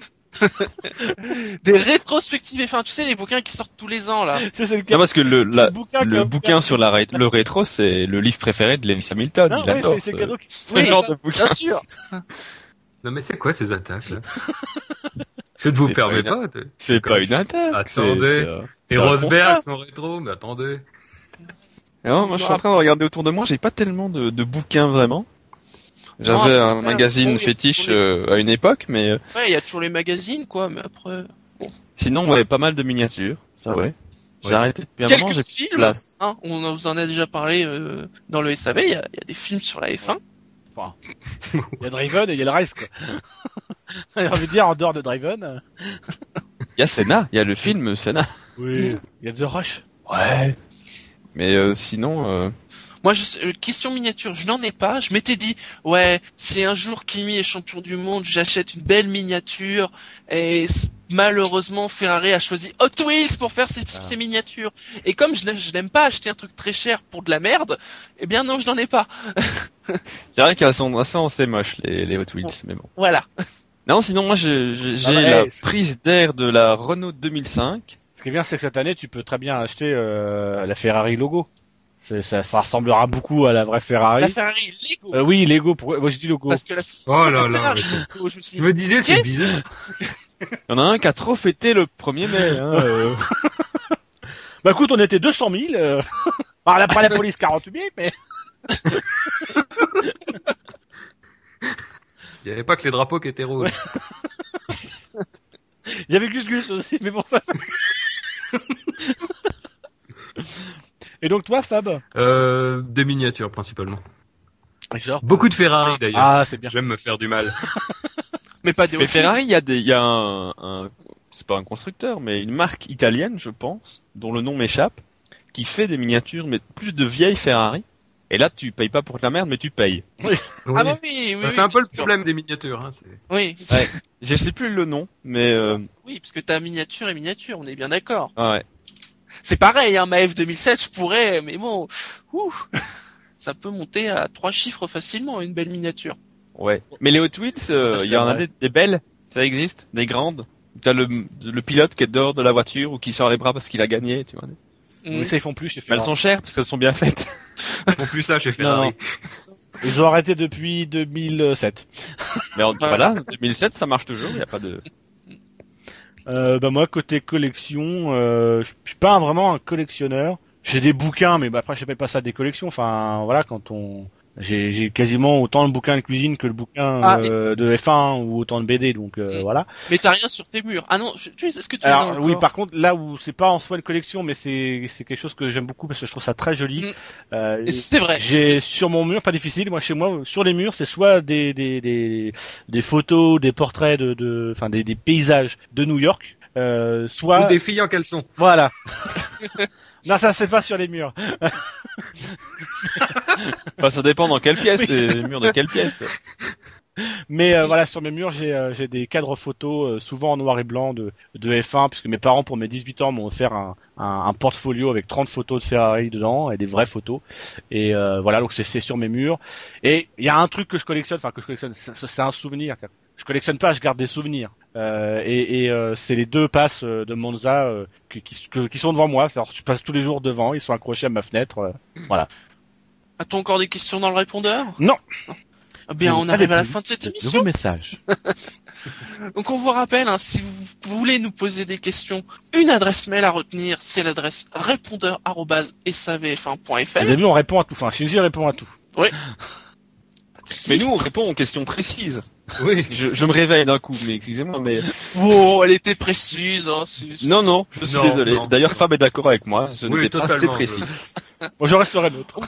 Des rétrospectives. Enfin, tu sais, les bouquins qui sortent tous les ans, là. C'est, c'est le Non cas. parce que le, C'est la- le bouquin le que- bouquin sur la ré- le rétro c'est le livre préféré de Lewis Hamilton. Non, il ouais, adore c'est, c'est ce- le cadeau qui... ce Oui, genre ça, de bouquin. bien sûr. Non mais c'est quoi ces attaques là? Je ne vous C'est permets pas pas. t'es- C'est pas une attaque. Attendez. c'est- c'est, euh, Et c'est un Rosberg constat. sont rétro, mais attendez. Non, moi je suis en train de regarder autour de moi, j'ai pas tellement de, de bouquins vraiment. J'avais Non, un ouais, magazine bon, il y a fétiche toujours les- euh, à une époque, mais euh, Ouais, il y a toujours les magazines, quoi, mais après... sinon ouais, pas mal de miniatures, ça ouais. J'ai Ouais. arrêté depuis un Quelques moment, j'ai plus de films, place. hein, on en- vous en a déjà parlé euh, dans le S A V, il y, a, il y a des films sur la F un. Il y a Driven et il y a le reste, quoi. J'ai envie de dire, en dehors de Driven. euh, Il y a Senna, il y a le film Senna. Oui. Il y a The Rush. Ouais. Mais euh, sinon, euh... Moi, je, euh, question miniature, je n'en ai pas. Je m'étais dit, ouais, si un jour Kimi est champion du monde, j'achète une belle miniature. Et malheureusement, Ferrari a choisi Hot Wheels pour faire ses, ah. ses miniatures. Et comme je, je n'aime pas acheter un truc très cher pour de la merde, eh bien non, je n'en ai pas. C'est vrai qu'elles sont assez assez moches les, les Hot Wheels, bon. Mais bon. Voilà. Non, sinon moi j'ai, j'ai ah bah, la hey, prise d'air de la Renault deux mille cinq. Ce qui est bien, c'est que cette année, tu peux très bien acheter euh, la Ferrari logo. C'est, ça, ça ressemblera beaucoup à la vraie Ferrari. La Ferrari Lego. Euh, oui, Lego. Pour... Moi, j'ai dit logo. Parce que la... Oh là là. Ferrari, Mais logo, je me, suis dit, je me disais, c'est bizarre. Il y en a un qui a trop fêté le premier mai. Hein, euh... bah écoute, on était deux cent mille. Euh... Alors, là, pas la police quarante mille, mais... Il n'y avait pas que les drapeaux qui étaient rouges. Il y avait Gus Gus aussi, mais bon, ça... Et donc toi, Fab? Euh, des miniatures principalement. Genre, beaucoup de Ferrari d'ailleurs. Ah, c'est bien. J'aime me faire du mal. mais pas des. Mais Ferrari, il y a des, il y a un, un, c'est pas un constructeur, mais une marque italienne, je pense, dont le nom m'échappe, qui fait des miniatures, mais plus de vieilles Ferrari. Et là, tu payes pas pour de la merde, mais tu payes. Oui. oui. Ah bah oui, oui. Bah, c'est oui, un peu le sûr. problème des miniatures. Hein, c'est... Oui. Ouais. Je sais plus le nom, mais. Euh... Oui, parce que t'as miniature et miniature, on est bien d'accord. Ah ouais. C'est pareil, hein, ma F deux mille sept, je pourrais, mais bon, ouh, ça peut monter à trois chiffres facilement, une belle miniature. Ouais. Mais les Hot Wheels, il euh, y en a des, des belles, ça existe, des grandes. T'as le, le pilote qui est dehors de la voiture ou qui sort les bras parce qu'il a gagné, tu vois. Mmh. Oui, ça ils font plus chez Mais Ferrari. elles sont chères parce qu'elles sont bien faites. Ils font plus ça chez Ferrari. Non, non. Ils ont arrêté depuis deux mille sept. Mais en, voilà, deux mille sept, ça marche toujours, il y a pas de... Euh, bah moi côté collection, euh, je suis pas un, vraiment un collectionneur. J'ai des bouquins, mais bah, après j'appelle pas ça des collections. Enfin voilà, quand on, j'ai, j'ai quasiment autant de bouquins de cuisine que le bouquin ah, euh, de F un ou autant de B D, donc euh, mmh. voilà. Mais t'as rien sur tes murs. Ah non, je, tu sais ce que tu. Alors oui, par contre là où c'est pas en soi une collection, mais c'est c'est quelque chose que j'aime beaucoup parce que je trouve ça très joli. Mmh. Euh, Et c'est vrai. J'ai sur mon mur, pas difficile, moi chez moi sur les murs, c'est soit des des des des photos, des portraits de de, enfin des des paysages de New York. Euh, soit ou des filles en caleçon. Voilà. Non, ça c'est pas sur les murs. Enfin, ça dépend dans quelle pièce, oui. Les murs de quelle pièce. Mais euh, voilà, sur mes murs, j'ai euh, j'ai des cadres photos, euh, souvent en noir et blanc de de F un, puisque mes parents pour mes dix-huit ans m'ont offert un, un un portfolio avec trente photos de Ferrari dedans et des vraies photos. Et euh, voilà, donc c'est c'est sur mes murs. Et il y a un truc que je collectionne, enfin que je collectionne, c'est, c'est un souvenir. Je collectionne pas, je garde des souvenirs. Euh, et et euh, c'est les deux passes de Monza euh, qui, qui, qui sont devant moi. Alors je passe tous les jours devant, ils sont accrochés à ma fenêtre. Euh, voilà. As-tu encore des questions dans le répondeur? Non. Eh bien, on arrive à la fin de cette émission. Nouveau message. Donc on vous rappelle, hein, si vous voulez nous poser des questions, une adresse mail à retenir, c'est l'adresse répondeur arobase s a v f un point f r. Vous avez vu, on répond à tout. Enfin, Shinji répond à tout. Oui. Mais nous, on répond aux questions précises. Oui. Je, je me réveille d'un coup, mais excusez-moi, mais... Oh, elle était précise, hein. C'est... Non, non, je suis non, désolé. non. D'ailleurs, Fab est d'accord avec moi. Ce oui, n'était pas assez précis. Je... Bon, je resterai neutre.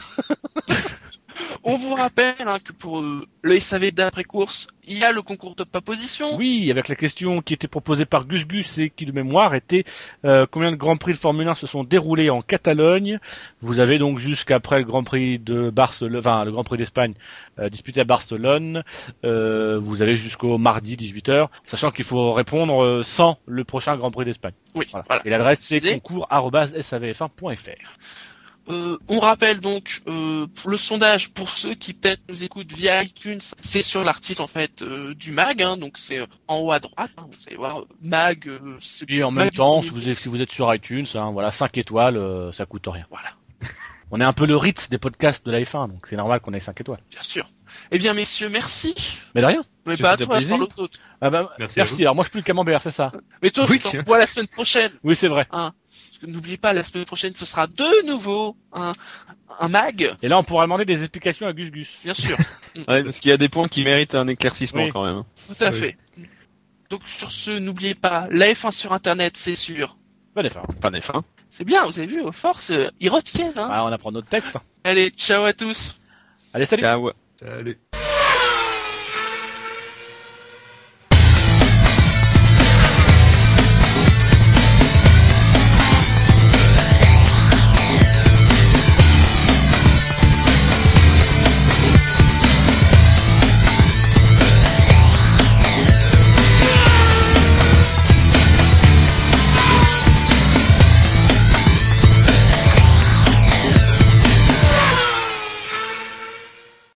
On vous rappelle hein, que pour euh, le S A V d'après-course, il y a le concours de proposition. Oui, avec la question qui était proposée par Gus Gus et qui de mémoire était euh, combien de Grands Prix de Formule un se sont déroulés en Catalogne. Vous avez donc jusqu'après le Grand Prix de Barcelone, enfin le Grand Prix d'Espagne euh, disputé à Barcelone. Euh, vous avez jusqu'au mardi dix-huit heures, sachant qu'il faut répondre euh, sans le prochain Grand Prix d'Espagne. Oui. Voilà. Voilà. Et l'adresse c'est c'est... concours arobase s a v f un point f r. Euh, on rappelle donc euh, le sondage pour ceux qui peut-être nous écoutent via iTunes, c'est sur l'article en fait euh, du mag, hein, donc c'est en haut à droite, hein, vous allez voir mag. Euh, c'est Et en mag même temps, du... si vous êtes, si vous êtes sur iTunes, hein, voilà, cinq étoiles, euh, ça coûte rien. Voilà. On est un peu le Ritz des podcasts de la F un, donc c'est normal qu'on ait cinq étoiles. Bien sûr. Eh bien messieurs, merci. Mais de rien. Mais C'est pas à tout un toi, plaisir. par l'autre autre. Ah bah, Merci. merci. Alors moi je suis plus le camembert, c'est ça. Mais toi, Oui. je te revois la semaine prochaine. Oui, c'est vrai. Hein. Parce que n'oubliez pas, la semaine prochaine, ce sera de nouveau un, un mag. Et là, on pourra demander des explications à Gus Gus. Bien sûr. Ouais, parce qu'il y a des points qui méritent un éclaircissement Oui. quand même. Tout à Oui. fait. Donc sur ce, n'oubliez pas, la F un sur Internet, c'est sûr. Pas d'effort. Pas des fins. C'est bien, vous avez vu, aux forces, euh, ils retiennent. Hein. Ah, on apprend notre texte. Allez, ciao à tous. Allez, salut. Ciao. Salut.